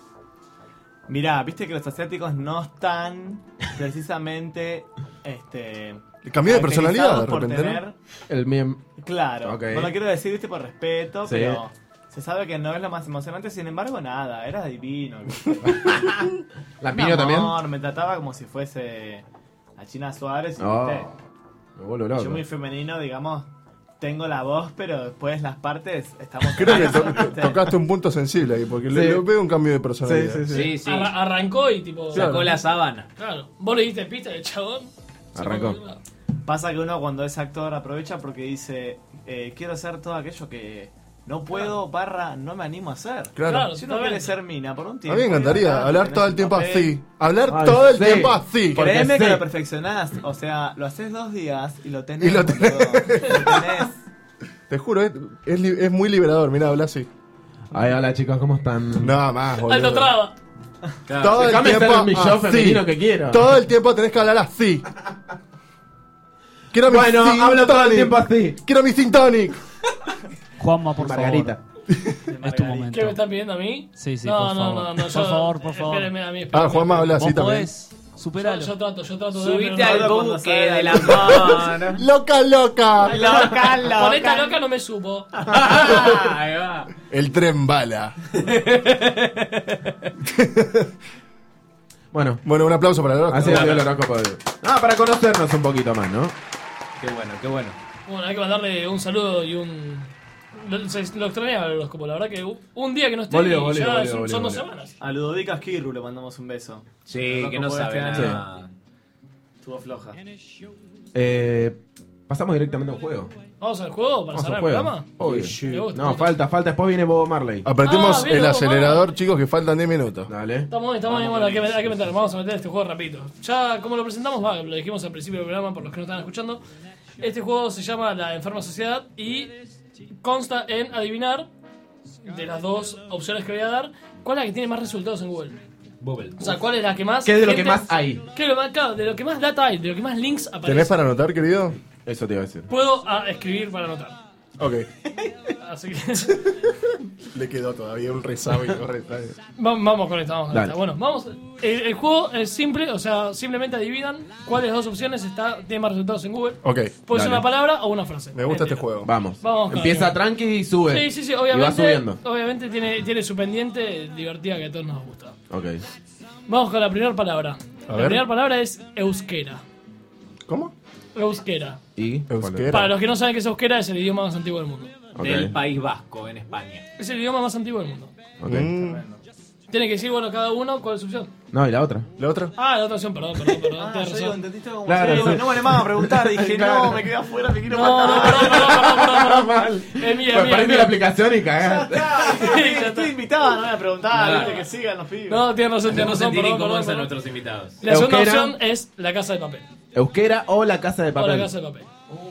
[SPEAKER 10] Mirá, viste que los asiáticos no están precisamente
[SPEAKER 8] Cambió de personalidad de
[SPEAKER 10] caracterizados por
[SPEAKER 8] repente, ¿no?
[SPEAKER 10] tener-
[SPEAKER 9] El miem...
[SPEAKER 10] Claro,
[SPEAKER 9] Ok.
[SPEAKER 10] no lo quiero decir, viste, por respeto,
[SPEAKER 9] Sí.
[SPEAKER 10] pero se sabe que no es lo más emocionante, sin embargo, nada, era divino.
[SPEAKER 9] ¿Lampiño también?
[SPEAKER 10] Me trataba como si fuese a China Suárez y
[SPEAKER 9] Oh,
[SPEAKER 10] viste,
[SPEAKER 9] me vuelvo loco.
[SPEAKER 10] yo muy femenino, digamos, tengo la voz, pero después las partes estamos...
[SPEAKER 8] Creo que
[SPEAKER 10] ¿viste?
[SPEAKER 8] tocaste un punto sensible ahí, porque
[SPEAKER 9] Sí.
[SPEAKER 8] le veo un cambio de personalidad.
[SPEAKER 9] Sí, sí, sí.
[SPEAKER 6] Sí, sí.
[SPEAKER 3] Arrancó y tipo...
[SPEAKER 6] Sacó la sábana.
[SPEAKER 3] Claro. Vos le diste pista del chabón.
[SPEAKER 9] Arrancó.
[SPEAKER 10] Pasa que uno cuando es actor aprovecha porque dice, quiero hacer todo aquello que no puedo, no me animo a hacer.
[SPEAKER 8] Claro.
[SPEAKER 10] Si uno quiere ser mina por un
[SPEAKER 8] A
[SPEAKER 10] tiempo.
[SPEAKER 8] mí me encantaría
[SPEAKER 10] y acá
[SPEAKER 8] hablar
[SPEAKER 10] tenés
[SPEAKER 8] todo el
[SPEAKER 10] un
[SPEAKER 8] tiempo
[SPEAKER 10] papel.
[SPEAKER 8] así. Hablar
[SPEAKER 9] Ay,
[SPEAKER 8] todo el
[SPEAKER 9] sí.
[SPEAKER 8] tiempo así.
[SPEAKER 9] Porque
[SPEAKER 10] Créeme que
[SPEAKER 9] sí.
[SPEAKER 10] lo perfeccionás. O sea, lo haces 2 días y lo tenés.
[SPEAKER 8] Y lo tenés.
[SPEAKER 10] boludo. Lo tenés.
[SPEAKER 8] Te juro, es muy liberador. Mirá, habla así.
[SPEAKER 9] Ay, hola chicos, ¿cómo están?
[SPEAKER 8] Nada más,
[SPEAKER 3] Alto
[SPEAKER 8] boludo.
[SPEAKER 3] traba.
[SPEAKER 8] Todo el
[SPEAKER 9] Déjame ser
[SPEAKER 8] tiempo
[SPEAKER 9] el millón
[SPEAKER 8] así.
[SPEAKER 9] femenino que quiero.
[SPEAKER 8] Todo el tiempo tenés que hablar así. Quiero mi
[SPEAKER 9] Bueno,
[SPEAKER 8] gin
[SPEAKER 9] hablo todo el
[SPEAKER 8] tonic.
[SPEAKER 9] tiempo así.
[SPEAKER 8] Quiero mi gin tonic.
[SPEAKER 11] Juanma, por
[SPEAKER 9] Margarita.
[SPEAKER 11] favor. Es tu momento.
[SPEAKER 3] ¿Qué me están pidiendo a mí?
[SPEAKER 11] Sí, sí,
[SPEAKER 3] no,
[SPEAKER 11] por
[SPEAKER 3] no,
[SPEAKER 11] favor.
[SPEAKER 3] no, no,
[SPEAKER 11] Por
[SPEAKER 3] yo-
[SPEAKER 11] favor, por favor.
[SPEAKER 3] Espérenme a mí.
[SPEAKER 8] Ah,
[SPEAKER 3] espérenme.
[SPEAKER 8] Juanma habla así
[SPEAKER 11] Vos
[SPEAKER 8] también.
[SPEAKER 11] podés, superalo.
[SPEAKER 3] Yo trato de...
[SPEAKER 6] Subite
[SPEAKER 3] pero
[SPEAKER 6] al
[SPEAKER 3] no-
[SPEAKER 10] cuando
[SPEAKER 6] buque
[SPEAKER 10] sale
[SPEAKER 6] del
[SPEAKER 10] la-
[SPEAKER 6] amor.
[SPEAKER 8] Loca, loca.
[SPEAKER 10] Loca, loca.
[SPEAKER 3] Con esta loca no me supo.
[SPEAKER 6] Ahí va.
[SPEAKER 8] El tren bala.
[SPEAKER 9] Bueno,
[SPEAKER 8] Bueno, un aplauso para el horóscopo.
[SPEAKER 9] así ha sido el horóscopo de... Ah, para conocernos un poquito más, ¿no?
[SPEAKER 6] Qué bueno, qué bueno.
[SPEAKER 3] Bueno, hay que mandarle un saludo y un... Lo extrañaba el horóscopo, la verdad que un día que no esté
[SPEAKER 9] Volvió,
[SPEAKER 3] y ya
[SPEAKER 9] volvió,
[SPEAKER 3] son
[SPEAKER 9] volvió,
[SPEAKER 3] 2
[SPEAKER 9] volvió.
[SPEAKER 3] semanas.
[SPEAKER 10] A Ludovica Esquirru le mandamos un beso.
[SPEAKER 6] Sí,
[SPEAKER 10] El
[SPEAKER 6] que no
[SPEAKER 10] horóscopo
[SPEAKER 6] sabe
[SPEAKER 10] de este año
[SPEAKER 6] nada.
[SPEAKER 10] Estuvo floja.
[SPEAKER 9] Pasamos directamente al juego.
[SPEAKER 3] ¿Vamos al juego para
[SPEAKER 9] Vamos
[SPEAKER 3] cerrar
[SPEAKER 9] al
[SPEAKER 3] el
[SPEAKER 9] juego.
[SPEAKER 3] programa?
[SPEAKER 9] Obvio.
[SPEAKER 3] Me gusta,
[SPEAKER 9] No,
[SPEAKER 3] me gusta.
[SPEAKER 9] falta. Después viene Bob Marley.
[SPEAKER 8] Apretemos
[SPEAKER 3] Ah, bien,
[SPEAKER 8] el
[SPEAKER 3] vamos,
[SPEAKER 8] acelerador, chicos, que faltan 10 minutos.
[SPEAKER 9] Dale.
[SPEAKER 3] Estamos bien, bueno, hay que meter, vamos a meter este juego rapidito. Ya, como lo presentamos, lo dijimos al principio del programa, por los que no están escuchando. Este juego se llama La Enferma Sociedad y consta en adivinar, de las 2 opciones que voy a dar, cuál es la que tiene más resultados en Google.
[SPEAKER 6] Bubble.
[SPEAKER 3] O sea, cuál es la que más...
[SPEAKER 9] ¿Qué es de lo
[SPEAKER 3] gente-
[SPEAKER 9] que más hay?
[SPEAKER 3] ¿Qué es lo más, claro, de lo que más data hay, de lo que más links aparecen.
[SPEAKER 8] ¿Tenés para anotar, querido?
[SPEAKER 9] Eso te iba a decir.
[SPEAKER 3] Puedo escribir para anotar.
[SPEAKER 8] Ok.
[SPEAKER 3] Así que...
[SPEAKER 8] Le quedó todavía un resabio.
[SPEAKER 3] Vamos con esta, vamos con
[SPEAKER 9] Dale.
[SPEAKER 3] esta. Bueno, vamos. El juego es simple, o sea, simplemente adivinan cuáles 2 opciones tiene más resultados en Google.
[SPEAKER 8] Ok.
[SPEAKER 3] Puede ser
[SPEAKER 9] Dale.
[SPEAKER 3] una palabra o una frase.
[SPEAKER 8] Me gusta este juego.
[SPEAKER 9] Vamos.
[SPEAKER 3] Vamos con
[SPEAKER 9] Empieza
[SPEAKER 3] el-
[SPEAKER 9] tranqui y sube.
[SPEAKER 3] Sí,
[SPEAKER 9] Y va
[SPEAKER 3] obviamente.
[SPEAKER 9] subiendo.
[SPEAKER 3] Obviamente tiene su pendiente divertida que a todos nos gusta.
[SPEAKER 9] Ok.
[SPEAKER 3] Vamos con la primera palabra.
[SPEAKER 8] A
[SPEAKER 3] La
[SPEAKER 8] ver.
[SPEAKER 3] primera palabra es euskera.
[SPEAKER 8] ¿Cómo?
[SPEAKER 3] Euskera.
[SPEAKER 9] ¿Y?
[SPEAKER 8] Euskera.
[SPEAKER 3] Para los que no saben qué es euskera, es el idioma más antiguo del mundo.
[SPEAKER 6] Del País Vasco, en España.
[SPEAKER 3] Es el idioma más antiguo del mundo.
[SPEAKER 9] Ok.
[SPEAKER 3] Tiene que decir, bueno, cada uno cuál es su opción.
[SPEAKER 9] No, ¿y la otra?
[SPEAKER 8] ¿La otra?
[SPEAKER 3] Ah, la otra opción, perdón. Tenés
[SPEAKER 10] Yo
[SPEAKER 3] razón.
[SPEAKER 10] digo, ¿entendiste cómo
[SPEAKER 9] Claro,
[SPEAKER 10] sí,
[SPEAKER 9] sí.
[SPEAKER 10] no me le van a preguntar. Dije,
[SPEAKER 9] Claro.
[SPEAKER 10] no, me quedé afuera, me quiero
[SPEAKER 3] No,
[SPEAKER 10] matar.
[SPEAKER 3] perdón. Es mía,
[SPEAKER 9] Pues
[SPEAKER 3] es mía.
[SPEAKER 9] pariste la aplicación y cagaste.
[SPEAKER 10] Estoy invitado, no me voy a preguntar,
[SPEAKER 6] Claro.
[SPEAKER 10] viste que sigan los pibes.
[SPEAKER 3] No, tienes razón, tienes
[SPEAKER 6] Hacemos
[SPEAKER 3] razón.
[SPEAKER 6] sentir
[SPEAKER 3] Perdón,
[SPEAKER 6] incómodos a
[SPEAKER 3] perdón.
[SPEAKER 6] nuestros invitados.
[SPEAKER 3] La segunda
[SPEAKER 9] Euskera.
[SPEAKER 3] opción es la casa de papel.
[SPEAKER 9] Euskera o la casa de
[SPEAKER 3] O la
[SPEAKER 9] papel.
[SPEAKER 3] casa de papel.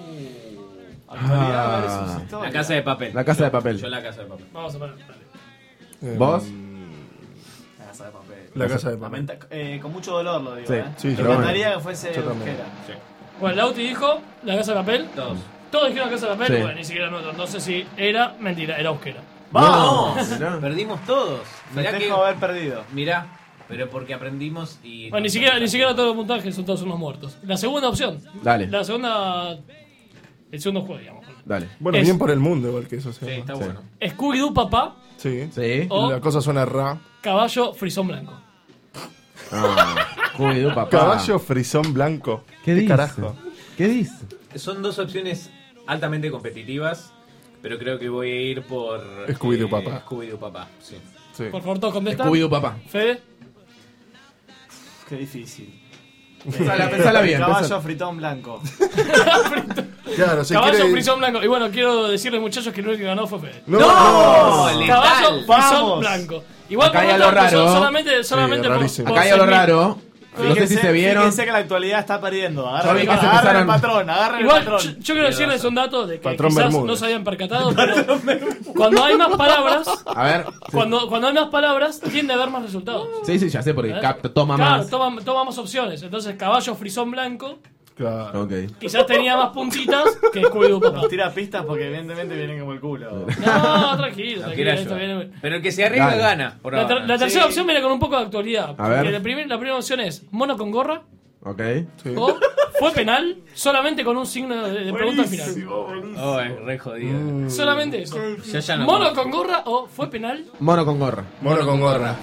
[SPEAKER 9] Ah,
[SPEAKER 6] La casa de papel.
[SPEAKER 9] La casa de papel.
[SPEAKER 6] Yo la casa de papel.
[SPEAKER 3] Vamos a poner. Dale.
[SPEAKER 9] ¿Vos?
[SPEAKER 10] La casa de papel.
[SPEAKER 8] La casa de papel.
[SPEAKER 10] Con mucho dolor lo digo,
[SPEAKER 9] Sí.
[SPEAKER 8] Sí,
[SPEAKER 10] Me
[SPEAKER 8] yo también.
[SPEAKER 10] encantaría que fuese
[SPEAKER 8] Yo también.
[SPEAKER 10] euskera.
[SPEAKER 3] Bueno, Lauti dijo la casa de papel.
[SPEAKER 6] Todos.
[SPEAKER 3] Todos dijeron la casa de papel.
[SPEAKER 9] Sí.
[SPEAKER 3] Bueno, ni siquiera nosotros. No sé si era mentira, era euskera.
[SPEAKER 10] ¡Vamos!
[SPEAKER 9] Mirá.
[SPEAKER 6] Perdimos todos.
[SPEAKER 10] Me
[SPEAKER 6] Mirá que...
[SPEAKER 10] dejo haber perdido.
[SPEAKER 6] Mirá, pero porque aprendimos y...
[SPEAKER 3] Bueno, ni siquiera todos los puntajes son todos unos muertos. La segunda opción.
[SPEAKER 9] Dale.
[SPEAKER 3] La segunda. El segundo juego, digamos.
[SPEAKER 9] Dale.
[SPEAKER 8] Bueno,
[SPEAKER 3] Es-
[SPEAKER 8] bien por el mundo, igual que eso.
[SPEAKER 6] Sí, está bueno.
[SPEAKER 3] Scooby-Doo papá,
[SPEAKER 8] Sí.
[SPEAKER 9] Sí.
[SPEAKER 3] O-
[SPEAKER 8] La cosa suena ra.
[SPEAKER 3] caballo frisón blanco.
[SPEAKER 9] Ah, Scooby-Doo, papá.
[SPEAKER 8] Caballo frisón blanco.
[SPEAKER 9] ¿Qué dice?
[SPEAKER 8] carajo?
[SPEAKER 9] ¿Qué dice?
[SPEAKER 6] Son dos opciones altamente competitivas, pero creo que voy a ir por...
[SPEAKER 8] Scooby-Doo papá.
[SPEAKER 6] Scooby-Doo papá, sí.
[SPEAKER 8] Sí.
[SPEAKER 3] Por favor, todos contestan.
[SPEAKER 9] Scooby-Doo, papá.
[SPEAKER 3] Fede.
[SPEAKER 10] Qué difícil.
[SPEAKER 9] Pensala bien.
[SPEAKER 10] Caballo
[SPEAKER 9] pensala.
[SPEAKER 10] fritón blanco.
[SPEAKER 8] Claro, si
[SPEAKER 3] Caballo
[SPEAKER 8] quiere...
[SPEAKER 3] frisón blanco. Y bueno, quiero decirles, muchachos, que el único que ganó fue Fede.
[SPEAKER 8] ¡No!
[SPEAKER 6] ¡No!
[SPEAKER 3] Caballo
[SPEAKER 6] ¡Letal!
[SPEAKER 3] frisón
[SPEAKER 10] Vamos.
[SPEAKER 3] blanco. Igual
[SPEAKER 9] Acá hay
[SPEAKER 3] por
[SPEAKER 9] algo
[SPEAKER 3] tanto,
[SPEAKER 9] raro.
[SPEAKER 3] solamente
[SPEAKER 8] Sí,
[SPEAKER 3] por,
[SPEAKER 8] rarísimo.
[SPEAKER 3] por
[SPEAKER 9] Acá hay algo
[SPEAKER 3] 6.000.
[SPEAKER 9] raro. No sé si se vieron.
[SPEAKER 10] Fíjense que la actualidad está perdiendo.
[SPEAKER 9] Yo vi que se
[SPEAKER 10] Agarren el
[SPEAKER 9] empezaron-
[SPEAKER 10] patrón, agarren el
[SPEAKER 3] Igual,
[SPEAKER 10] patrón.
[SPEAKER 3] yo quiero decirles un dato de que
[SPEAKER 8] Patrón
[SPEAKER 3] quizás
[SPEAKER 8] Bermúdez.
[SPEAKER 3] no se habían percatado, pero cuando hay más palabras,
[SPEAKER 9] A ver.
[SPEAKER 3] cuando hay más palabras, tiende a haber más resultados.
[SPEAKER 9] Sí, sí, ya sé, porque
[SPEAKER 3] ¿Eh?
[SPEAKER 9] toma
[SPEAKER 3] Claro,
[SPEAKER 9] más.
[SPEAKER 3] toma más opciones. Entonces, caballo frisón blanco,
[SPEAKER 8] Claro.
[SPEAKER 9] Ok.
[SPEAKER 3] quizás tenía más puntitas que Scooby-Doo papá.
[SPEAKER 10] Nos tira pistas porque evidentemente vienen como el culo.
[SPEAKER 3] No, tranquilo,
[SPEAKER 6] No
[SPEAKER 3] tranquilo.
[SPEAKER 6] quiero
[SPEAKER 3] Esto
[SPEAKER 6] ayudar.
[SPEAKER 3] viene...
[SPEAKER 6] Pero el que se arriesga
[SPEAKER 9] Dale.
[SPEAKER 6] gana, por
[SPEAKER 3] La,
[SPEAKER 6] ahora.
[SPEAKER 3] la tercera
[SPEAKER 10] Sí.
[SPEAKER 3] opción viene con un poco de actualidad.
[SPEAKER 9] A ver.
[SPEAKER 3] Porque la primera opción es mono con gorra
[SPEAKER 9] Ok.
[SPEAKER 8] Sí.
[SPEAKER 3] o fue penal solamente con un signo de pregunta al final.
[SPEAKER 6] Oh, es re jodido.
[SPEAKER 3] Solamente eso.
[SPEAKER 6] Yo ya no
[SPEAKER 3] Mono
[SPEAKER 6] conozco.
[SPEAKER 3] con gorra o fue penal.
[SPEAKER 9] Mono con gorra.
[SPEAKER 8] Mono con gorra.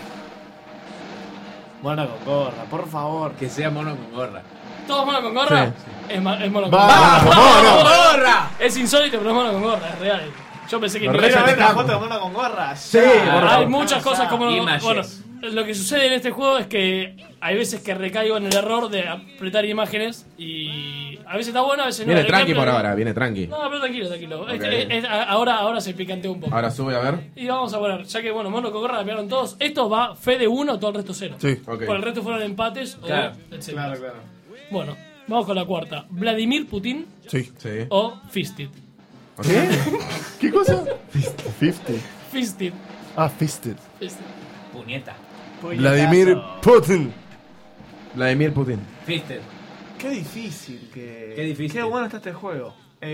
[SPEAKER 10] Mono con gorra, por favor.
[SPEAKER 6] Que sea mono con gorra.
[SPEAKER 3] ¿Todos mono con gorra?
[SPEAKER 9] Sí.
[SPEAKER 3] Es mono con
[SPEAKER 8] ¡Vamos,
[SPEAKER 3] gorra.
[SPEAKER 8] mono!
[SPEAKER 6] ¡Gorra!
[SPEAKER 3] Es insólito, pero es mono con gorra, es real. Yo pensé que
[SPEAKER 9] Lo
[SPEAKER 3] ni
[SPEAKER 10] ¿Quieres
[SPEAKER 3] iba a
[SPEAKER 10] ver
[SPEAKER 3] ser-
[SPEAKER 10] la foto de mono con gorra?
[SPEAKER 9] Sí, por
[SPEAKER 3] Hay
[SPEAKER 9] favor.
[SPEAKER 3] muchas cosas como...
[SPEAKER 6] Images.
[SPEAKER 3] Bueno, lo que sucede en este juego es que hay veces que recaigo en el error de apretar imágenes y a veces está bueno, a veces no.
[SPEAKER 9] Viene
[SPEAKER 3] El
[SPEAKER 9] tranqui
[SPEAKER 3] ejemplo-
[SPEAKER 9] por ahora, viene tranqui.
[SPEAKER 3] No, pero tranquilo.
[SPEAKER 9] Ok.
[SPEAKER 3] Ahora se picantea un poco.
[SPEAKER 9] Ahora sube a ver.
[SPEAKER 3] Y vamos a poner, ya que bueno, mono con gorra la pegaron todos. Esto va Fede 1, todo el resto 0.
[SPEAKER 8] Sí.
[SPEAKER 9] Ok.
[SPEAKER 3] Por el resto fueron empates
[SPEAKER 6] Claro.
[SPEAKER 3] o etc.
[SPEAKER 10] Claro.
[SPEAKER 3] Bueno, vamos con la cuarta. Vladimir Putin
[SPEAKER 8] Sí.
[SPEAKER 9] Sí.
[SPEAKER 3] o Fisted.
[SPEAKER 9] ¿Qué?
[SPEAKER 8] ¿Qué cosa? 50.
[SPEAKER 3] Fisted.
[SPEAKER 8] Ah, Fisted.
[SPEAKER 3] Fisted.
[SPEAKER 6] Puñeta.
[SPEAKER 8] Vladimir Putin.
[SPEAKER 9] Vladimir Putin.
[SPEAKER 6] Fisted.
[SPEAKER 10] Qué difícil que.
[SPEAKER 6] Qué difícil.
[SPEAKER 10] Qué bueno está este juego.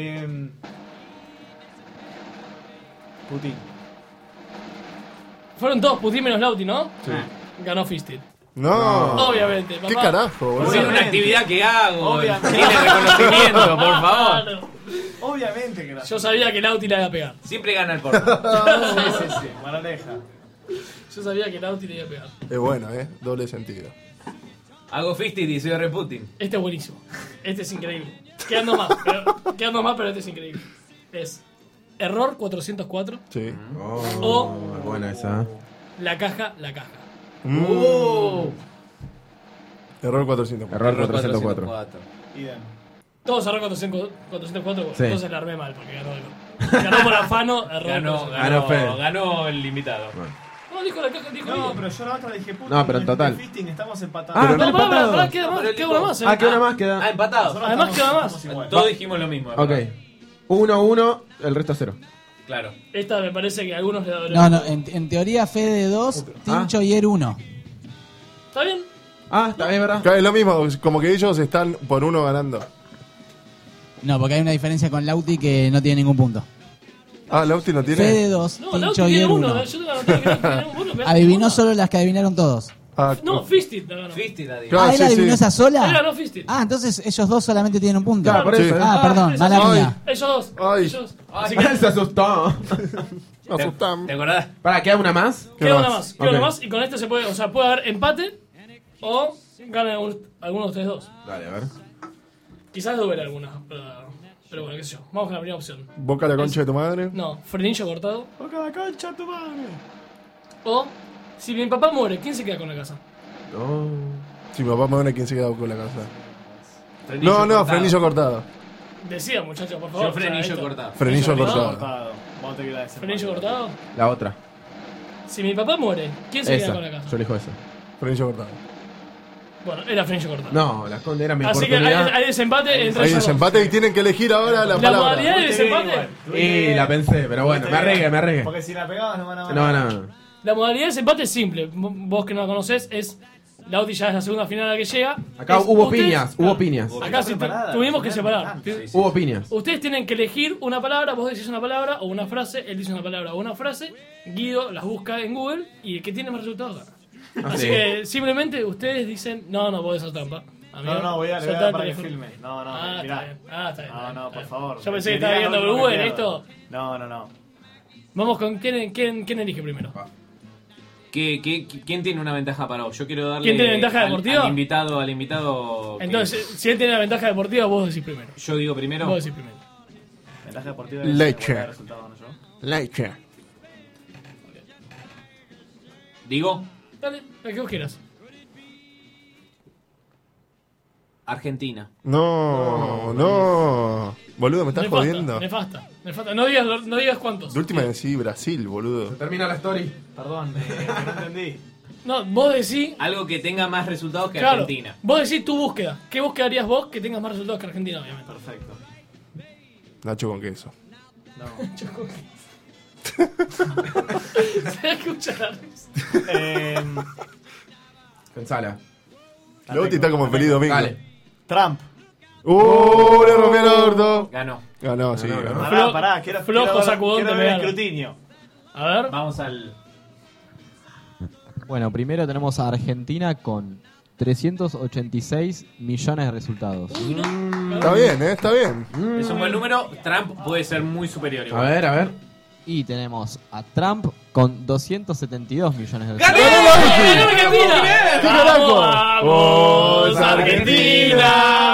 [SPEAKER 10] Putin.
[SPEAKER 3] Fueron todos Putin menos Lauti, ¿no?
[SPEAKER 8] Sí.
[SPEAKER 3] Ganó Fisted.
[SPEAKER 8] No.
[SPEAKER 3] Obviamente, papá.
[SPEAKER 8] ¿Qué carajo, boludo?
[SPEAKER 6] Es una actividad que hago.
[SPEAKER 10] Obviamente.
[SPEAKER 6] Tiene reconocimiento, por favor.
[SPEAKER 3] Claro.
[SPEAKER 10] Obviamente que no.
[SPEAKER 3] Yo sabía que Lauti la iba a pegar.
[SPEAKER 6] Siempre gana el porno.
[SPEAKER 10] Sí. Moraleja.
[SPEAKER 3] Yo sabía que Lauti le iba a pegar.
[SPEAKER 8] Es bueno, doble sentido.
[SPEAKER 6] Hago fisted y soy re Putin.
[SPEAKER 3] Este es buenísimo. Este es increíble. Quedando más, pero este es increíble. Es error 404,
[SPEAKER 8] Sí.
[SPEAKER 9] Oh, buena esa.
[SPEAKER 3] la caja.
[SPEAKER 8] Error 404.
[SPEAKER 9] Error 404.
[SPEAKER 10] Idem.
[SPEAKER 3] Todos error 404,
[SPEAKER 9] Sí.
[SPEAKER 3] entonces la armé mal porque ganó algo. Ganó por afano, error.
[SPEAKER 9] Ganó Fede.
[SPEAKER 6] Ganó el invitado.
[SPEAKER 3] No, dijo la caja, dijo
[SPEAKER 10] No,
[SPEAKER 3] bien.
[SPEAKER 10] pero yo la otra dije Putin.
[SPEAKER 9] No, pero en total.
[SPEAKER 10] Fisting, estamos empatados.
[SPEAKER 9] Ah,
[SPEAKER 8] Pero
[SPEAKER 9] están
[SPEAKER 3] No, pará,
[SPEAKER 9] empatados.
[SPEAKER 3] queda más,
[SPEAKER 6] Pero
[SPEAKER 3] queda una más.
[SPEAKER 9] Ah, queda una más, queda.
[SPEAKER 6] Ah, empatados.
[SPEAKER 3] Además queda más.
[SPEAKER 10] Estamos igual.
[SPEAKER 6] Todos dijimos lo mismo.
[SPEAKER 9] Ok. 1-1, el resto 0.
[SPEAKER 6] Claro.
[SPEAKER 3] Esta me parece que a algunos le
[SPEAKER 12] No, en teoría Fede 2, Tincho y Er 1.
[SPEAKER 3] ¿Está bien?
[SPEAKER 9] Ah, está bien, ¿verdad?
[SPEAKER 8] Claro, es lo mismo, como que ellos están por uno ganando.
[SPEAKER 12] No, porque hay una diferencia con Lauti que no tiene ningún punto.
[SPEAKER 8] Ah, Lauti no tiene.
[SPEAKER 12] Fede 2,
[SPEAKER 3] No, Lauti
[SPEAKER 12] Tincho y
[SPEAKER 3] tiene
[SPEAKER 12] Er
[SPEAKER 3] uno.
[SPEAKER 12] 1.
[SPEAKER 3] Yo tengo anotado que tiene uno. pero
[SPEAKER 12] Adivinó
[SPEAKER 3] uno.
[SPEAKER 12] solo las que adivinaron todos.
[SPEAKER 8] Ah,
[SPEAKER 3] No, Fisted la ganó.
[SPEAKER 6] Fisted la digo.
[SPEAKER 8] Claro,
[SPEAKER 12] Ah, ¿él
[SPEAKER 8] sí,
[SPEAKER 12] adivinó
[SPEAKER 8] sí.
[SPEAKER 12] esa
[SPEAKER 3] Él
[SPEAKER 12] sola?
[SPEAKER 3] ganó Fisted.
[SPEAKER 12] Ah, entonces ellos dos solamente tienen un punto.
[SPEAKER 9] Claro, por eso.
[SPEAKER 8] Sí.
[SPEAKER 12] Ah, perdón,
[SPEAKER 3] esos
[SPEAKER 12] mala
[SPEAKER 3] dos.
[SPEAKER 12] mía.
[SPEAKER 3] Ellos dos.
[SPEAKER 8] Ay.
[SPEAKER 3] Ellos dos.
[SPEAKER 6] Así
[SPEAKER 9] Se asustó.
[SPEAKER 8] Asustam.
[SPEAKER 6] ¿Te acordás?
[SPEAKER 9] Para, ¿queda una más?
[SPEAKER 3] Queda una más. Queda
[SPEAKER 9] Ok.
[SPEAKER 3] una más y con este se puede, o sea, puede haber empate O gana alguno de ustedes dos.
[SPEAKER 9] Dale, a ver.
[SPEAKER 3] Quizás dure alguna, pero bueno, qué sé yo. Vamos con la primera opción.
[SPEAKER 8] ¿Boca la concha de tu madre?
[SPEAKER 3] No, frenillo cortado.
[SPEAKER 10] Boca la concha de tu madre.
[SPEAKER 3] O, si mi papá muere, ¿quién se queda con la casa?
[SPEAKER 8] No. Si mi papá muere, ¿quién se queda con la casa?
[SPEAKER 3] Frenillo
[SPEAKER 8] No,
[SPEAKER 3] cortado.
[SPEAKER 8] frenillo cortado.
[SPEAKER 3] Decía, muchachos, por favor.
[SPEAKER 6] Yo frenillo
[SPEAKER 3] esto.
[SPEAKER 6] cortado.
[SPEAKER 8] Frenillo cortado.
[SPEAKER 10] Vos te quedás ese.
[SPEAKER 3] Frenillo cortado.
[SPEAKER 9] La otra.
[SPEAKER 3] Si mi papá muere, ¿quién se
[SPEAKER 9] Esa.
[SPEAKER 3] queda con la casa?
[SPEAKER 9] Yo elijo esa.
[SPEAKER 8] Frenillo cortado.
[SPEAKER 3] Bueno, era frenillo cortado.
[SPEAKER 9] No, la conde era mi
[SPEAKER 3] Así que
[SPEAKER 9] oportunidad.
[SPEAKER 3] hay desempate entre
[SPEAKER 8] Hay
[SPEAKER 3] ellos dos.
[SPEAKER 8] desempate y tienen que elegir ahora la
[SPEAKER 3] La
[SPEAKER 8] palabra.
[SPEAKER 3] modalidad de desempate.
[SPEAKER 9] Y la pensé, pero bueno, me arriesgué.
[SPEAKER 10] Porque si la pegabas no van a
[SPEAKER 9] No.
[SPEAKER 3] La modalidad de desempate es simple. Vos que no la conocés, es. La UTI ya es la segunda final a la que llega.
[SPEAKER 9] Acá
[SPEAKER 3] Es
[SPEAKER 9] hubo
[SPEAKER 3] ustedes-
[SPEAKER 9] piñas, hubo piñas.
[SPEAKER 3] Acá sí tuvimos que separar.
[SPEAKER 9] Hubo piñas.
[SPEAKER 3] Ustedes tienen que elegir una palabra, vos decís una palabra o una frase, él dice una palabra o una frase, Guido las busca en Google y el que tiene más resultados gana. Así
[SPEAKER 10] sí.
[SPEAKER 3] que simplemente ustedes dicen, no, vos esa trampa. Amigo,
[SPEAKER 10] No, voy a
[SPEAKER 3] soltá
[SPEAKER 10] dar
[SPEAKER 3] el
[SPEAKER 10] para que
[SPEAKER 3] teléfono.
[SPEAKER 10] filme. No,
[SPEAKER 3] Ah,
[SPEAKER 10] mirá.
[SPEAKER 3] está bien. Está bien.
[SPEAKER 10] No, por favor.
[SPEAKER 3] Yo pensé que estaba
[SPEAKER 10] Mirá
[SPEAKER 3] viendo
[SPEAKER 10] lo último
[SPEAKER 3] Google
[SPEAKER 10] que
[SPEAKER 3] esto.
[SPEAKER 10] pierdo. No.
[SPEAKER 3] Vamos con quién elige primero.
[SPEAKER 6] ¿Quién tiene una ventaja para vos? Yo quiero darle.
[SPEAKER 3] ¿Quién tiene ventaja
[SPEAKER 6] al-
[SPEAKER 3] deportiva?
[SPEAKER 6] Al invitado.
[SPEAKER 3] Entonces, si él tiene la ventaja deportiva, vos decís primero.
[SPEAKER 6] Yo digo primero.
[SPEAKER 3] Vos decís primero.
[SPEAKER 10] Ventaja deportiva
[SPEAKER 8] Leche.
[SPEAKER 10] es resultado, ¿no? Yo.
[SPEAKER 8] Leche.
[SPEAKER 6] Digo.
[SPEAKER 3] Dale, el que vos quieras.
[SPEAKER 6] Argentina.
[SPEAKER 8] No. Boludo, me estás jodiendo.
[SPEAKER 3] Nefasta. No digas cuántos.
[SPEAKER 8] De última decí Brasil, boludo.
[SPEAKER 9] Termina la story.
[SPEAKER 10] Perdón, que no entendí.
[SPEAKER 3] No, vos decís.
[SPEAKER 6] Algo que tenga más resultados que
[SPEAKER 3] Claro,
[SPEAKER 6] Argentina.
[SPEAKER 3] vos decís tu búsqueda. ¿Qué búsqueda harías vos que tengas más resultados que Argentina, obviamente?
[SPEAKER 10] Perfecto.
[SPEAKER 8] Nacho con queso.
[SPEAKER 3] Se escucha la risa.
[SPEAKER 9] Pensala.
[SPEAKER 8] Lauti está como feliz domingo.
[SPEAKER 9] Dale.
[SPEAKER 10] Trump.
[SPEAKER 8] Le rompió el orto.
[SPEAKER 6] Ganó.
[SPEAKER 8] Sí, ganó.
[SPEAKER 10] Pará, quiero
[SPEAKER 3] flojo sacudón
[SPEAKER 10] quiero
[SPEAKER 3] te
[SPEAKER 10] ver el
[SPEAKER 3] pegaron.
[SPEAKER 10] escrutinio.
[SPEAKER 3] A ver.
[SPEAKER 6] Vamos al.
[SPEAKER 14] Bueno, primero tenemos a Argentina con 386 millones de resultados.
[SPEAKER 8] Está bien, está bien.
[SPEAKER 6] Es un buen número. Trump puede ser muy superior.
[SPEAKER 9] A
[SPEAKER 6] igual.
[SPEAKER 9] ver.
[SPEAKER 14] Y tenemos a Trump con 272 millones de
[SPEAKER 6] ¡Gané!
[SPEAKER 14] resultados.
[SPEAKER 8] ¿Qué carajo?
[SPEAKER 3] ¡Vamos, Argentina!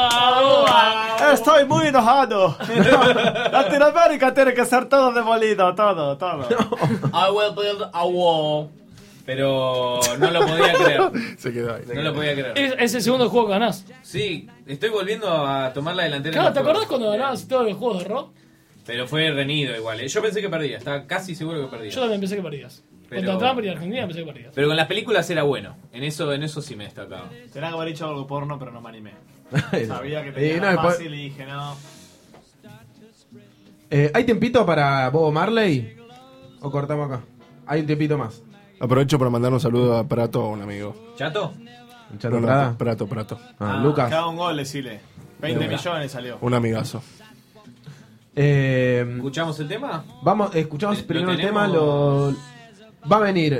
[SPEAKER 10] Estoy muy enojado. Latinoamérica tiene que ser todo demolido, todo.
[SPEAKER 6] I will build a wall. Pero no lo podía creer.
[SPEAKER 8] Se quedó ahí.
[SPEAKER 6] No lo podía creer.
[SPEAKER 3] Es el segundo juego que ganás.
[SPEAKER 6] Sí, estoy volviendo a tomar la delantera.
[SPEAKER 3] Claro,
[SPEAKER 6] en
[SPEAKER 3] ¿te
[SPEAKER 6] los
[SPEAKER 3] acordás
[SPEAKER 6] juegos.
[SPEAKER 3] cuando ganabas todos los juegos de rock?
[SPEAKER 6] Pero fue reñido igual. Yo pensé que perdía. Estaba casi seguro que perdía.
[SPEAKER 3] Yo también pensé que perdías.
[SPEAKER 6] Pero-
[SPEAKER 3] Contra Trump y Argentina pensé que perdías.
[SPEAKER 6] Pero con las películas era bueno. En eso sí me destacaba.
[SPEAKER 10] Tenía que haber dicho algo porno, pero no me animé. Sabía que
[SPEAKER 9] Y
[SPEAKER 10] tenía
[SPEAKER 9] no,
[SPEAKER 10] más
[SPEAKER 9] después-
[SPEAKER 10] fácil y dije no.
[SPEAKER 9] ¿Hay tiempito para Bobo Marley? ¿O cortamos acá? Hay un tiempito más.
[SPEAKER 8] Aprovecho para mandar un saludo a Prato, un amigo.
[SPEAKER 6] ¿Chato?
[SPEAKER 9] ¿Chato
[SPEAKER 8] No,
[SPEAKER 9] Prada?
[SPEAKER 8] Prato.
[SPEAKER 9] Lucas.
[SPEAKER 10] Cada un gol, decile. 20 millones salió.
[SPEAKER 8] Un amigazo.
[SPEAKER 6] ¿Escuchamos el tema?
[SPEAKER 9] Escuchamos
[SPEAKER 6] ¿Lo
[SPEAKER 9] primero el
[SPEAKER 6] tenemos?
[SPEAKER 9] tema. Va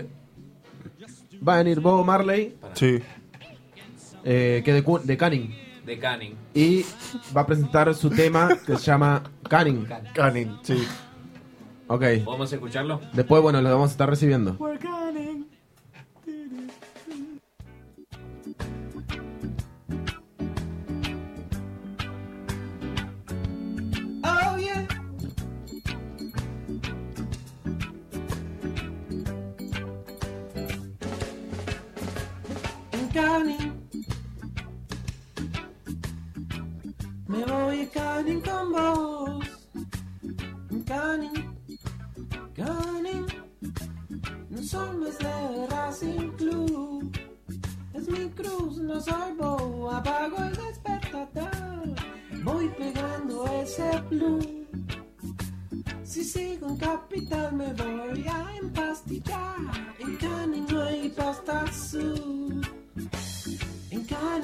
[SPEAKER 9] a venir Bobo Marley.
[SPEAKER 8] Sí.
[SPEAKER 9] Que de Canning.
[SPEAKER 6] De Canning.
[SPEAKER 9] Y va a presentar su tema que se llama Canning.
[SPEAKER 8] Canning, sí.
[SPEAKER 9] Ok.
[SPEAKER 6] ¿Podemos escucharlo?
[SPEAKER 9] Después, bueno, lo vamos a estar recibiendo.
[SPEAKER 1] Oh yeah. En Canning. Me voy a Canning con vos. En Canning. No soy más de Racing Club. Es mi cruz, no soy bobo. Apago el despertador. Voy pegando ese blue. Si sigo en Capital me voy a empastillar. En Canning no hay pasta azul. En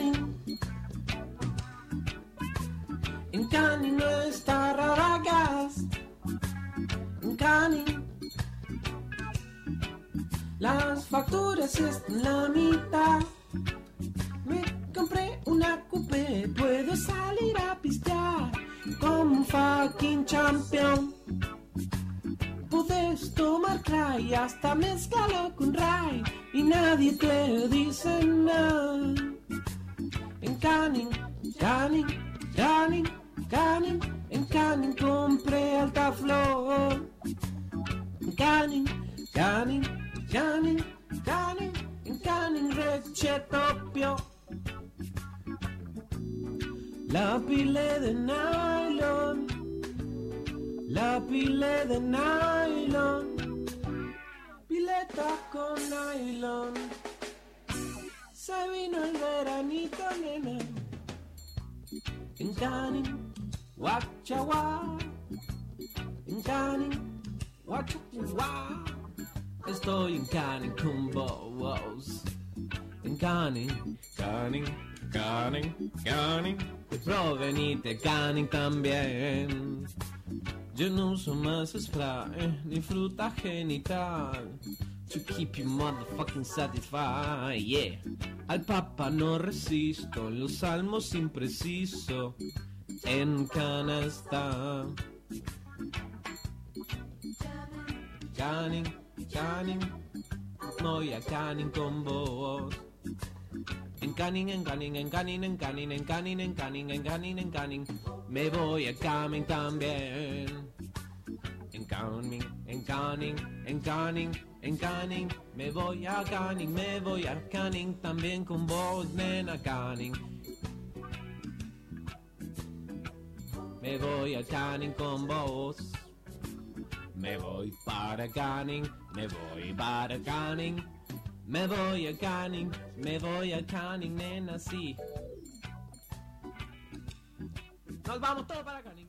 [SPEAKER 1] Canning no está Radagast. En Canning las facturas están la mitad. Me compré una coupé, puedo salir a pistear como un fucking champion. Pude
[SPEAKER 17] tomar cry, hasta mezclalo con ray y nadie te dice nada. En Canning, Canning, Canning, Canning, en Canning compré alta flor. En Canning, Canning, Canning, Canning, en Canning rechetopio. La pile de nylon, la pile de nylon, pileta con nylon. Se vino el veranito, nena. En Canning, guachaguá. En Canning, guachaguá. Estoy en Canning con vos. En Canning, Canning, Canning, Canning. Provenite Canning también. Yo no uso más spray ni fruta genital to keep you motherfucking satisfied, yeah. Al papa no resisto, los salmos impreciso en canasta. Canning, Canning, voy a Canning con vos. En Canning, en Canning, en Canning, en Canning, en Canning, en Canning, en Canning, en Canning. Me voy a Canning también. En Canning, en Canning, en Canning, en Canning. Me voy a Canning, me voy a Canning también con vos, nena Canning. Me voy a Canning con vos. Me voy para Canning, me voy para Canning. Me voy a Canning, nena, sí. Nos vamos todos para Canning.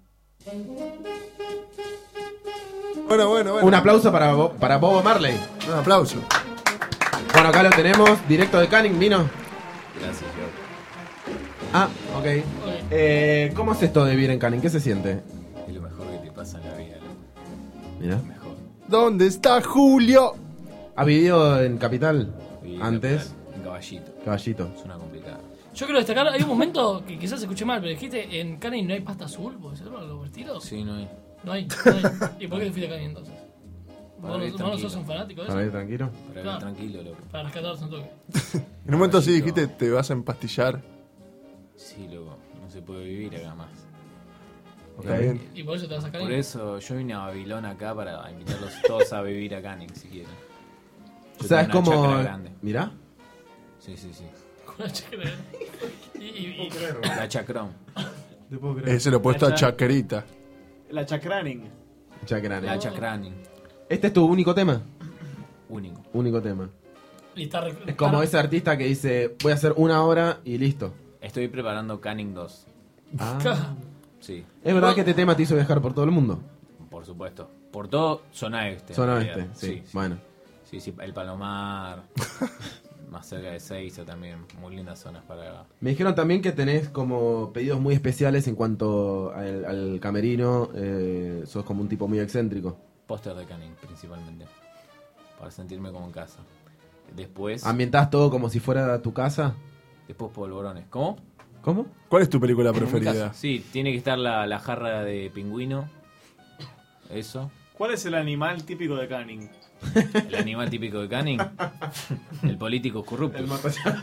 [SPEAKER 8] Bueno.
[SPEAKER 9] Un aplauso para Bobo Marley.
[SPEAKER 8] Un aplauso.
[SPEAKER 9] Bueno, acá lo tenemos, directo de Canning, vino.
[SPEAKER 6] Gracias, yo.
[SPEAKER 9] Ah, ok. ¿Cómo es esto de vivir en Canning? ¿Qué se siente?
[SPEAKER 6] Es lo mejor que te pasa en la vida, loco.
[SPEAKER 9] Mira.
[SPEAKER 8] ¿Dónde está Julio?
[SPEAKER 9] ¿Ha vivido en Capital
[SPEAKER 6] Sí,
[SPEAKER 9] antes?
[SPEAKER 6] En Caballito.
[SPEAKER 9] Caballito.
[SPEAKER 6] Es una complicada.
[SPEAKER 3] Yo quiero destacar, hay un momento que quizás se escuche mal, pero dijiste, en Canning no hay pasta azul, ¿puede ser algo por el estilo?
[SPEAKER 6] Sí, no hay.
[SPEAKER 3] No hay. ¿Y por qué te fuiste a Canning entonces?
[SPEAKER 6] Para
[SPEAKER 3] ¿Vos
[SPEAKER 6] ir
[SPEAKER 3] no
[SPEAKER 6] tranquilo.
[SPEAKER 3] sos un fanático de eso?
[SPEAKER 9] ¿Para ir tranquilo?
[SPEAKER 6] Para ir
[SPEAKER 3] Claro.
[SPEAKER 6] tranquilo, loco.
[SPEAKER 3] Para rescatarse un toque.
[SPEAKER 8] En un momento sí dijiste, te vas a empastillar.
[SPEAKER 6] Sí, loco. No se puede vivir acá más.
[SPEAKER 8] Está bien.
[SPEAKER 3] ¿Y por eso te vas a Canning?
[SPEAKER 6] Por eso yo vine a Babilón acá para invitarlos todos a vivir a Canning, si quieren. Yo
[SPEAKER 9] ¿Sabes
[SPEAKER 6] tengo una
[SPEAKER 9] cómo?
[SPEAKER 6] chacra grande.
[SPEAKER 9] Mirá.
[SPEAKER 6] Sí.
[SPEAKER 3] Con la chacra. Y
[SPEAKER 6] La chacrón.
[SPEAKER 8] Ese lo he puesto a Chaquerita.
[SPEAKER 10] La Chacraning.
[SPEAKER 9] Chacraning.
[SPEAKER 6] La chacraning.
[SPEAKER 9] ¿Este es tu único tema?
[SPEAKER 6] Único.
[SPEAKER 9] Único tema.
[SPEAKER 3] Y está
[SPEAKER 9] Es como ese artista que dice, voy a hacer una hora y listo.
[SPEAKER 6] Estoy preparando Canning 2.
[SPEAKER 9] Ah.
[SPEAKER 6] Sí.
[SPEAKER 9] ¿Es verdad que este tema te hizo viajar por todo el mundo?
[SPEAKER 6] Por supuesto. Por todo zona este.
[SPEAKER 9] Zona
[SPEAKER 6] en realidad.
[SPEAKER 9] oeste, sí. Bueno.
[SPEAKER 6] Sí, el Palomar. Más cerca de Seiza también. Muy lindas zonas para...
[SPEAKER 9] Me dijeron también que tenés como pedidos muy especiales en cuanto al camerino. Sos como un tipo muy excéntrico.
[SPEAKER 6] Póster de Canning, principalmente. Para sentirme como en casa. Después...
[SPEAKER 9] ¿Ambientás todo como si fuera tu casa?
[SPEAKER 6] Después polvorones. ¿Cómo?
[SPEAKER 9] ¿Cómo?
[SPEAKER 8] ¿Cuál es tu película
[SPEAKER 6] Como en mi
[SPEAKER 8] preferida?
[SPEAKER 6] casa. Sí, tiene que estar la jarra de pingüino. Eso.
[SPEAKER 10] ¿Cuál es el animal típico de Canning?
[SPEAKER 6] El animal típico de Canning. El político corrupto.
[SPEAKER 9] El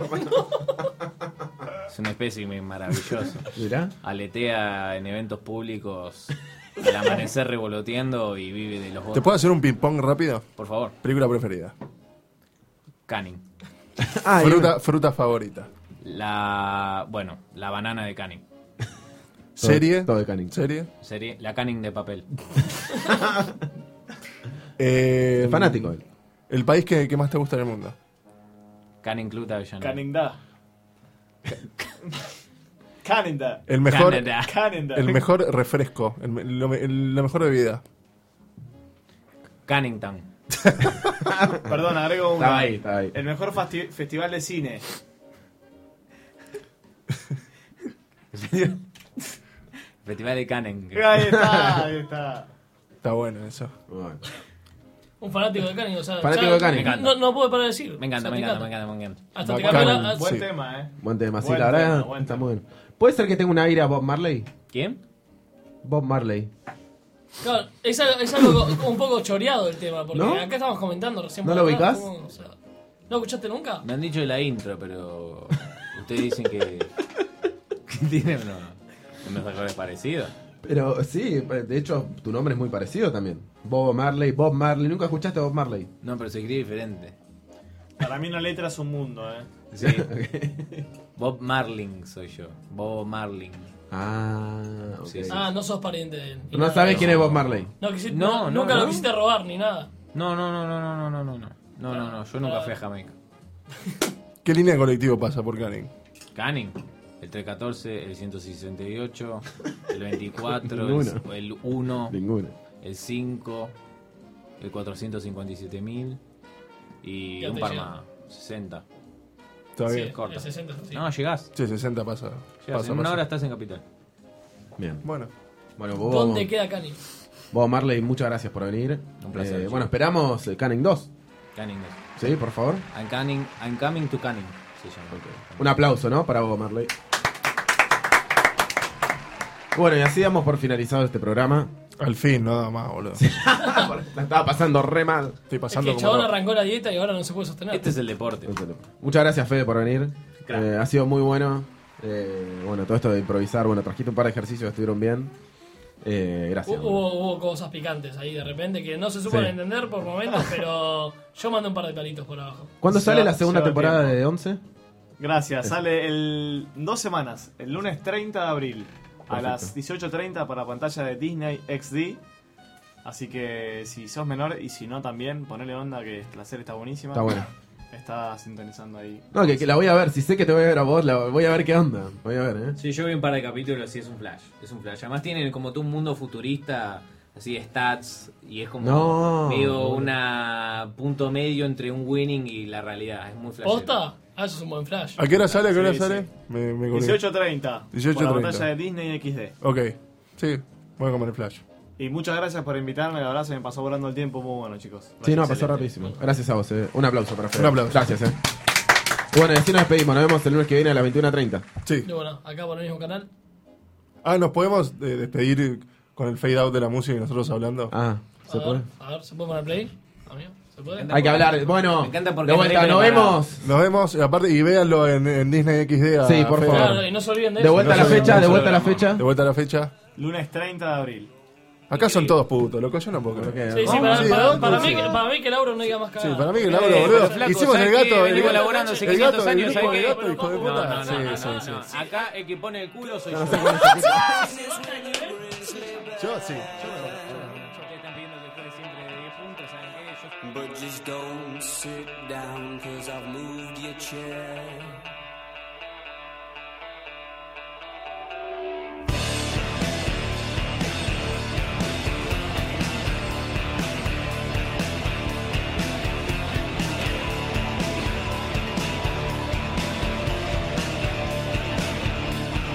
[SPEAKER 6] Es una especie maravillosa.
[SPEAKER 9] ¿Mirá?
[SPEAKER 6] Aletea en eventos públicos al amanecer revoloteando y vive de los votos.
[SPEAKER 8] ¿Te puedo hacer un ping-pong rápido?
[SPEAKER 6] Por favor.
[SPEAKER 8] Película preferida.
[SPEAKER 6] Canning.
[SPEAKER 8] Fruta favorita.
[SPEAKER 6] La banana de Canning.
[SPEAKER 8] ¿Serie?
[SPEAKER 9] Todo de Canning.
[SPEAKER 8] ¿Serie?
[SPEAKER 6] La Canning de papel.
[SPEAKER 9] Fanático él.
[SPEAKER 8] ¿El país que más te gusta en el mundo?
[SPEAKER 6] Canning Club de Avellaneda.
[SPEAKER 10] Canningda. Canningda.
[SPEAKER 8] El mejor,
[SPEAKER 10] Canningda.
[SPEAKER 8] el mejor refresco, la mejor bebida.
[SPEAKER 6] Cannington.
[SPEAKER 10] Perdón, agrego uno.
[SPEAKER 9] Está ahí.
[SPEAKER 10] El mejor festival de cine.
[SPEAKER 6] Festival de Canning.
[SPEAKER 10] Ahí está.
[SPEAKER 8] Está bueno eso.
[SPEAKER 9] Bueno.
[SPEAKER 3] Un fanático de Canning, o sea,
[SPEAKER 9] Fanático
[SPEAKER 3] ya
[SPEAKER 9] de Canning.
[SPEAKER 3] No puedo parar de decir.
[SPEAKER 6] Me encanta,
[SPEAKER 3] O sea,
[SPEAKER 6] me encanta.
[SPEAKER 3] Hasta te
[SPEAKER 8] Bacán.
[SPEAKER 3] cambió la...
[SPEAKER 10] Buen
[SPEAKER 8] Sí.
[SPEAKER 10] tema,
[SPEAKER 9] Buen tema, sí,
[SPEAKER 10] Buen
[SPEAKER 9] la verdad
[SPEAKER 10] tema, buen
[SPEAKER 9] está
[SPEAKER 10] tema.
[SPEAKER 9] muy bueno. ¿Puede ser que tenga un aire a Bob Marley?
[SPEAKER 6] ¿Quién?
[SPEAKER 9] Bob Marley.
[SPEAKER 3] Claro, es algo un poco choreado el tema, porque
[SPEAKER 9] ¿No?
[SPEAKER 3] acá estamos comentando recién.
[SPEAKER 9] ¿No
[SPEAKER 3] por
[SPEAKER 9] lo
[SPEAKER 3] atrás,
[SPEAKER 9] ubicás?
[SPEAKER 3] ¿cómo? O sea, ¿no escuchaste nunca?
[SPEAKER 6] Me han dicho de la intro, pero ustedes dicen que tienen unos acordes parecidos.
[SPEAKER 9] Pero sí, de hecho, tu nombre es muy parecido también. Bob Marley. ¿Nunca escuchaste a Bob Marley?
[SPEAKER 6] No, pero se escribe diferente.
[SPEAKER 10] Para mí una letra es un mundo,
[SPEAKER 6] Sí. Bob Marling soy yo. Bob Marling.
[SPEAKER 9] Ah, ok.
[SPEAKER 6] Sí, sí.
[SPEAKER 3] Ah, no sos pariente de él.
[SPEAKER 9] No sabes quién es Bob Marley.
[SPEAKER 3] No, nunca lo quisiste robar ni nada.
[SPEAKER 6] No, yo nunca fui a Jamaica.
[SPEAKER 8] ¿Qué línea de colectivo pasa por Canning?
[SPEAKER 6] Canning, el 314, el 168, el 24,
[SPEAKER 9] Ninguno.
[SPEAKER 6] el 1,
[SPEAKER 9] Ninguno.
[SPEAKER 6] el 5, el 457.000 y
[SPEAKER 3] Ya
[SPEAKER 6] un
[SPEAKER 3] te
[SPEAKER 6] par
[SPEAKER 3] llega.
[SPEAKER 6] más, 60.
[SPEAKER 8] Está bien.
[SPEAKER 3] Sí,
[SPEAKER 6] Corta.
[SPEAKER 3] el 60, sí.
[SPEAKER 6] No, llegás.
[SPEAKER 8] Sí, 60 pasa.
[SPEAKER 6] Llegás.
[SPEAKER 8] pasa
[SPEAKER 6] En una
[SPEAKER 8] pasa.
[SPEAKER 6] hora estás en Capital.
[SPEAKER 9] Bien.
[SPEAKER 8] Bueno.
[SPEAKER 9] Bueno,
[SPEAKER 3] ¿Dónde queda Cani?
[SPEAKER 9] Bob Marley, muchas gracias por venir.
[SPEAKER 6] Un placer.
[SPEAKER 9] Bueno, esperamos el Canning 2.
[SPEAKER 6] Canning.
[SPEAKER 9] Sí, por favor.
[SPEAKER 6] I'm coming to Canning. Se llama.
[SPEAKER 9] Un aplauso, ¿no? Para Bob Marley. Bueno, y así damos por finalizado este programa.
[SPEAKER 8] Al fin, nada más, boludo.
[SPEAKER 9] La estaba pasando re mal.
[SPEAKER 8] Estoy
[SPEAKER 3] Es
[SPEAKER 8] pasando
[SPEAKER 3] que el
[SPEAKER 8] como
[SPEAKER 3] chabón
[SPEAKER 8] loco.
[SPEAKER 3] arrancó la dieta y ahora no se puede sostener.
[SPEAKER 6] Este es el deporte.
[SPEAKER 9] Muchas gracias, Fede, por venir.
[SPEAKER 6] Claro.
[SPEAKER 9] Ha sido muy bueno. Bueno, todo esto de improvisar. Bueno, trajiste un par de ejercicios que estuvieron bien. Gracias.
[SPEAKER 3] Hubo cosas picantes ahí de repente que no se supo
[SPEAKER 9] Sí.
[SPEAKER 3] entender por momentos, pero yo mandé un par de palitos por abajo.
[SPEAKER 9] ¿Cuándo sale la segunda
[SPEAKER 10] lleva
[SPEAKER 9] temporada
[SPEAKER 10] tiempo.
[SPEAKER 9] de 11?
[SPEAKER 10] Gracias, sale en 2 semanas, el lunes 30 de abril, a
[SPEAKER 9] Perfecto.
[SPEAKER 10] las 18:30 para pantalla de Disney XD. Así que si sos menor y si no también, ponele onda que la serie está buenísima.
[SPEAKER 9] Está buena.
[SPEAKER 10] Está sintonizando ahí.
[SPEAKER 9] No, que la voy a ver. Si sé que te voy a ver a vos, la voy a ver qué onda. Voy a ver,
[SPEAKER 6] Sí, yo vi un par de capítulos y es un flash. Es un flash. Además tienen como todo un mundo futurista, así de stats, y es como
[SPEAKER 9] No.
[SPEAKER 6] medio una punto medio entre un winning y la realidad. Es muy flash.
[SPEAKER 3] ¿Posta? Ah, eso es un buen flash.
[SPEAKER 8] ¿A qué hora sale? ¿A qué hora
[SPEAKER 10] Sí,
[SPEAKER 8] sale?
[SPEAKER 10] sí.
[SPEAKER 8] Me colgué.
[SPEAKER 10] 18:30.
[SPEAKER 8] 18:30.
[SPEAKER 10] Por la pantalla de Disney XD.
[SPEAKER 8] Ok. Sí, voy a comer el flash.
[SPEAKER 10] Y muchas gracias por invitarme, la verdad se me pasó volando el tiempo muy bueno, chicos.
[SPEAKER 9] Sí, no,
[SPEAKER 10] Excelente.
[SPEAKER 9] pasó rapidísimo. Gracias a vos. Un aplauso para Fede.
[SPEAKER 8] Un aplauso.
[SPEAKER 9] Gracias, Y bueno, y así nos despedimos. Nos vemos el lunes que viene a las 21:30.
[SPEAKER 8] Sí.
[SPEAKER 3] Y bueno, acá por el mismo canal.
[SPEAKER 8] Ah, ¿nos podemos despedir con el fade out de la música y nosotros hablando?
[SPEAKER 9] Ah, ¿se puede?
[SPEAKER 3] A ver, ¿se puede poner play? Amigo, ¿se puede?
[SPEAKER 9] Hay que hablar. Bueno,
[SPEAKER 6] Me encanta porque
[SPEAKER 9] de vuelta,
[SPEAKER 6] me
[SPEAKER 9] nos
[SPEAKER 6] preparado.
[SPEAKER 9] vemos.
[SPEAKER 8] Nos vemos, aparte, y véanlo en Disney XD.
[SPEAKER 9] Sí, por
[SPEAKER 8] Fede.
[SPEAKER 9] favor.
[SPEAKER 3] Claro, y no se olviden de
[SPEAKER 9] De
[SPEAKER 3] eso.
[SPEAKER 9] vuelta a
[SPEAKER 8] No
[SPEAKER 9] la
[SPEAKER 8] se
[SPEAKER 9] fecha,
[SPEAKER 8] olviden
[SPEAKER 9] de
[SPEAKER 8] del
[SPEAKER 9] vuelta a la
[SPEAKER 8] programa.
[SPEAKER 9] fecha.
[SPEAKER 8] De vuelta a la fecha.
[SPEAKER 10] Lunes 30 de abril.
[SPEAKER 8] Acá son todos putos, loco, yo no puedo creer.
[SPEAKER 3] Sí, sí,
[SPEAKER 8] ¿Cómo? Sí,
[SPEAKER 3] para
[SPEAKER 8] sí.
[SPEAKER 3] mí que Lauro no diga más
[SPEAKER 8] Sí,
[SPEAKER 3] cagada.
[SPEAKER 8] para mí que Lauro, boludo.
[SPEAKER 6] flaco,
[SPEAKER 8] Hicimos
[SPEAKER 6] ¿sabes
[SPEAKER 8] el
[SPEAKER 6] qué?
[SPEAKER 8] gato,
[SPEAKER 6] Venimos
[SPEAKER 8] el
[SPEAKER 6] laburando hace
[SPEAKER 8] el
[SPEAKER 6] 500
[SPEAKER 8] gato,
[SPEAKER 6] años,
[SPEAKER 8] el
[SPEAKER 6] ¿sabes qué?
[SPEAKER 8] gato, hijo de
[SPEAKER 6] No,
[SPEAKER 8] puta.
[SPEAKER 6] no,
[SPEAKER 8] Sí,
[SPEAKER 6] no,
[SPEAKER 8] sí,
[SPEAKER 6] no,
[SPEAKER 8] sí,
[SPEAKER 6] no.
[SPEAKER 8] sí.
[SPEAKER 6] Acá el que pone el culo soy yo.
[SPEAKER 8] Yo sí,
[SPEAKER 6] Ustedes están pidiendo que juegue siempre de 10 puntos, ¿saben qué? Yo
[SPEAKER 1] But just don't sit down, 'cause I've moved your chair.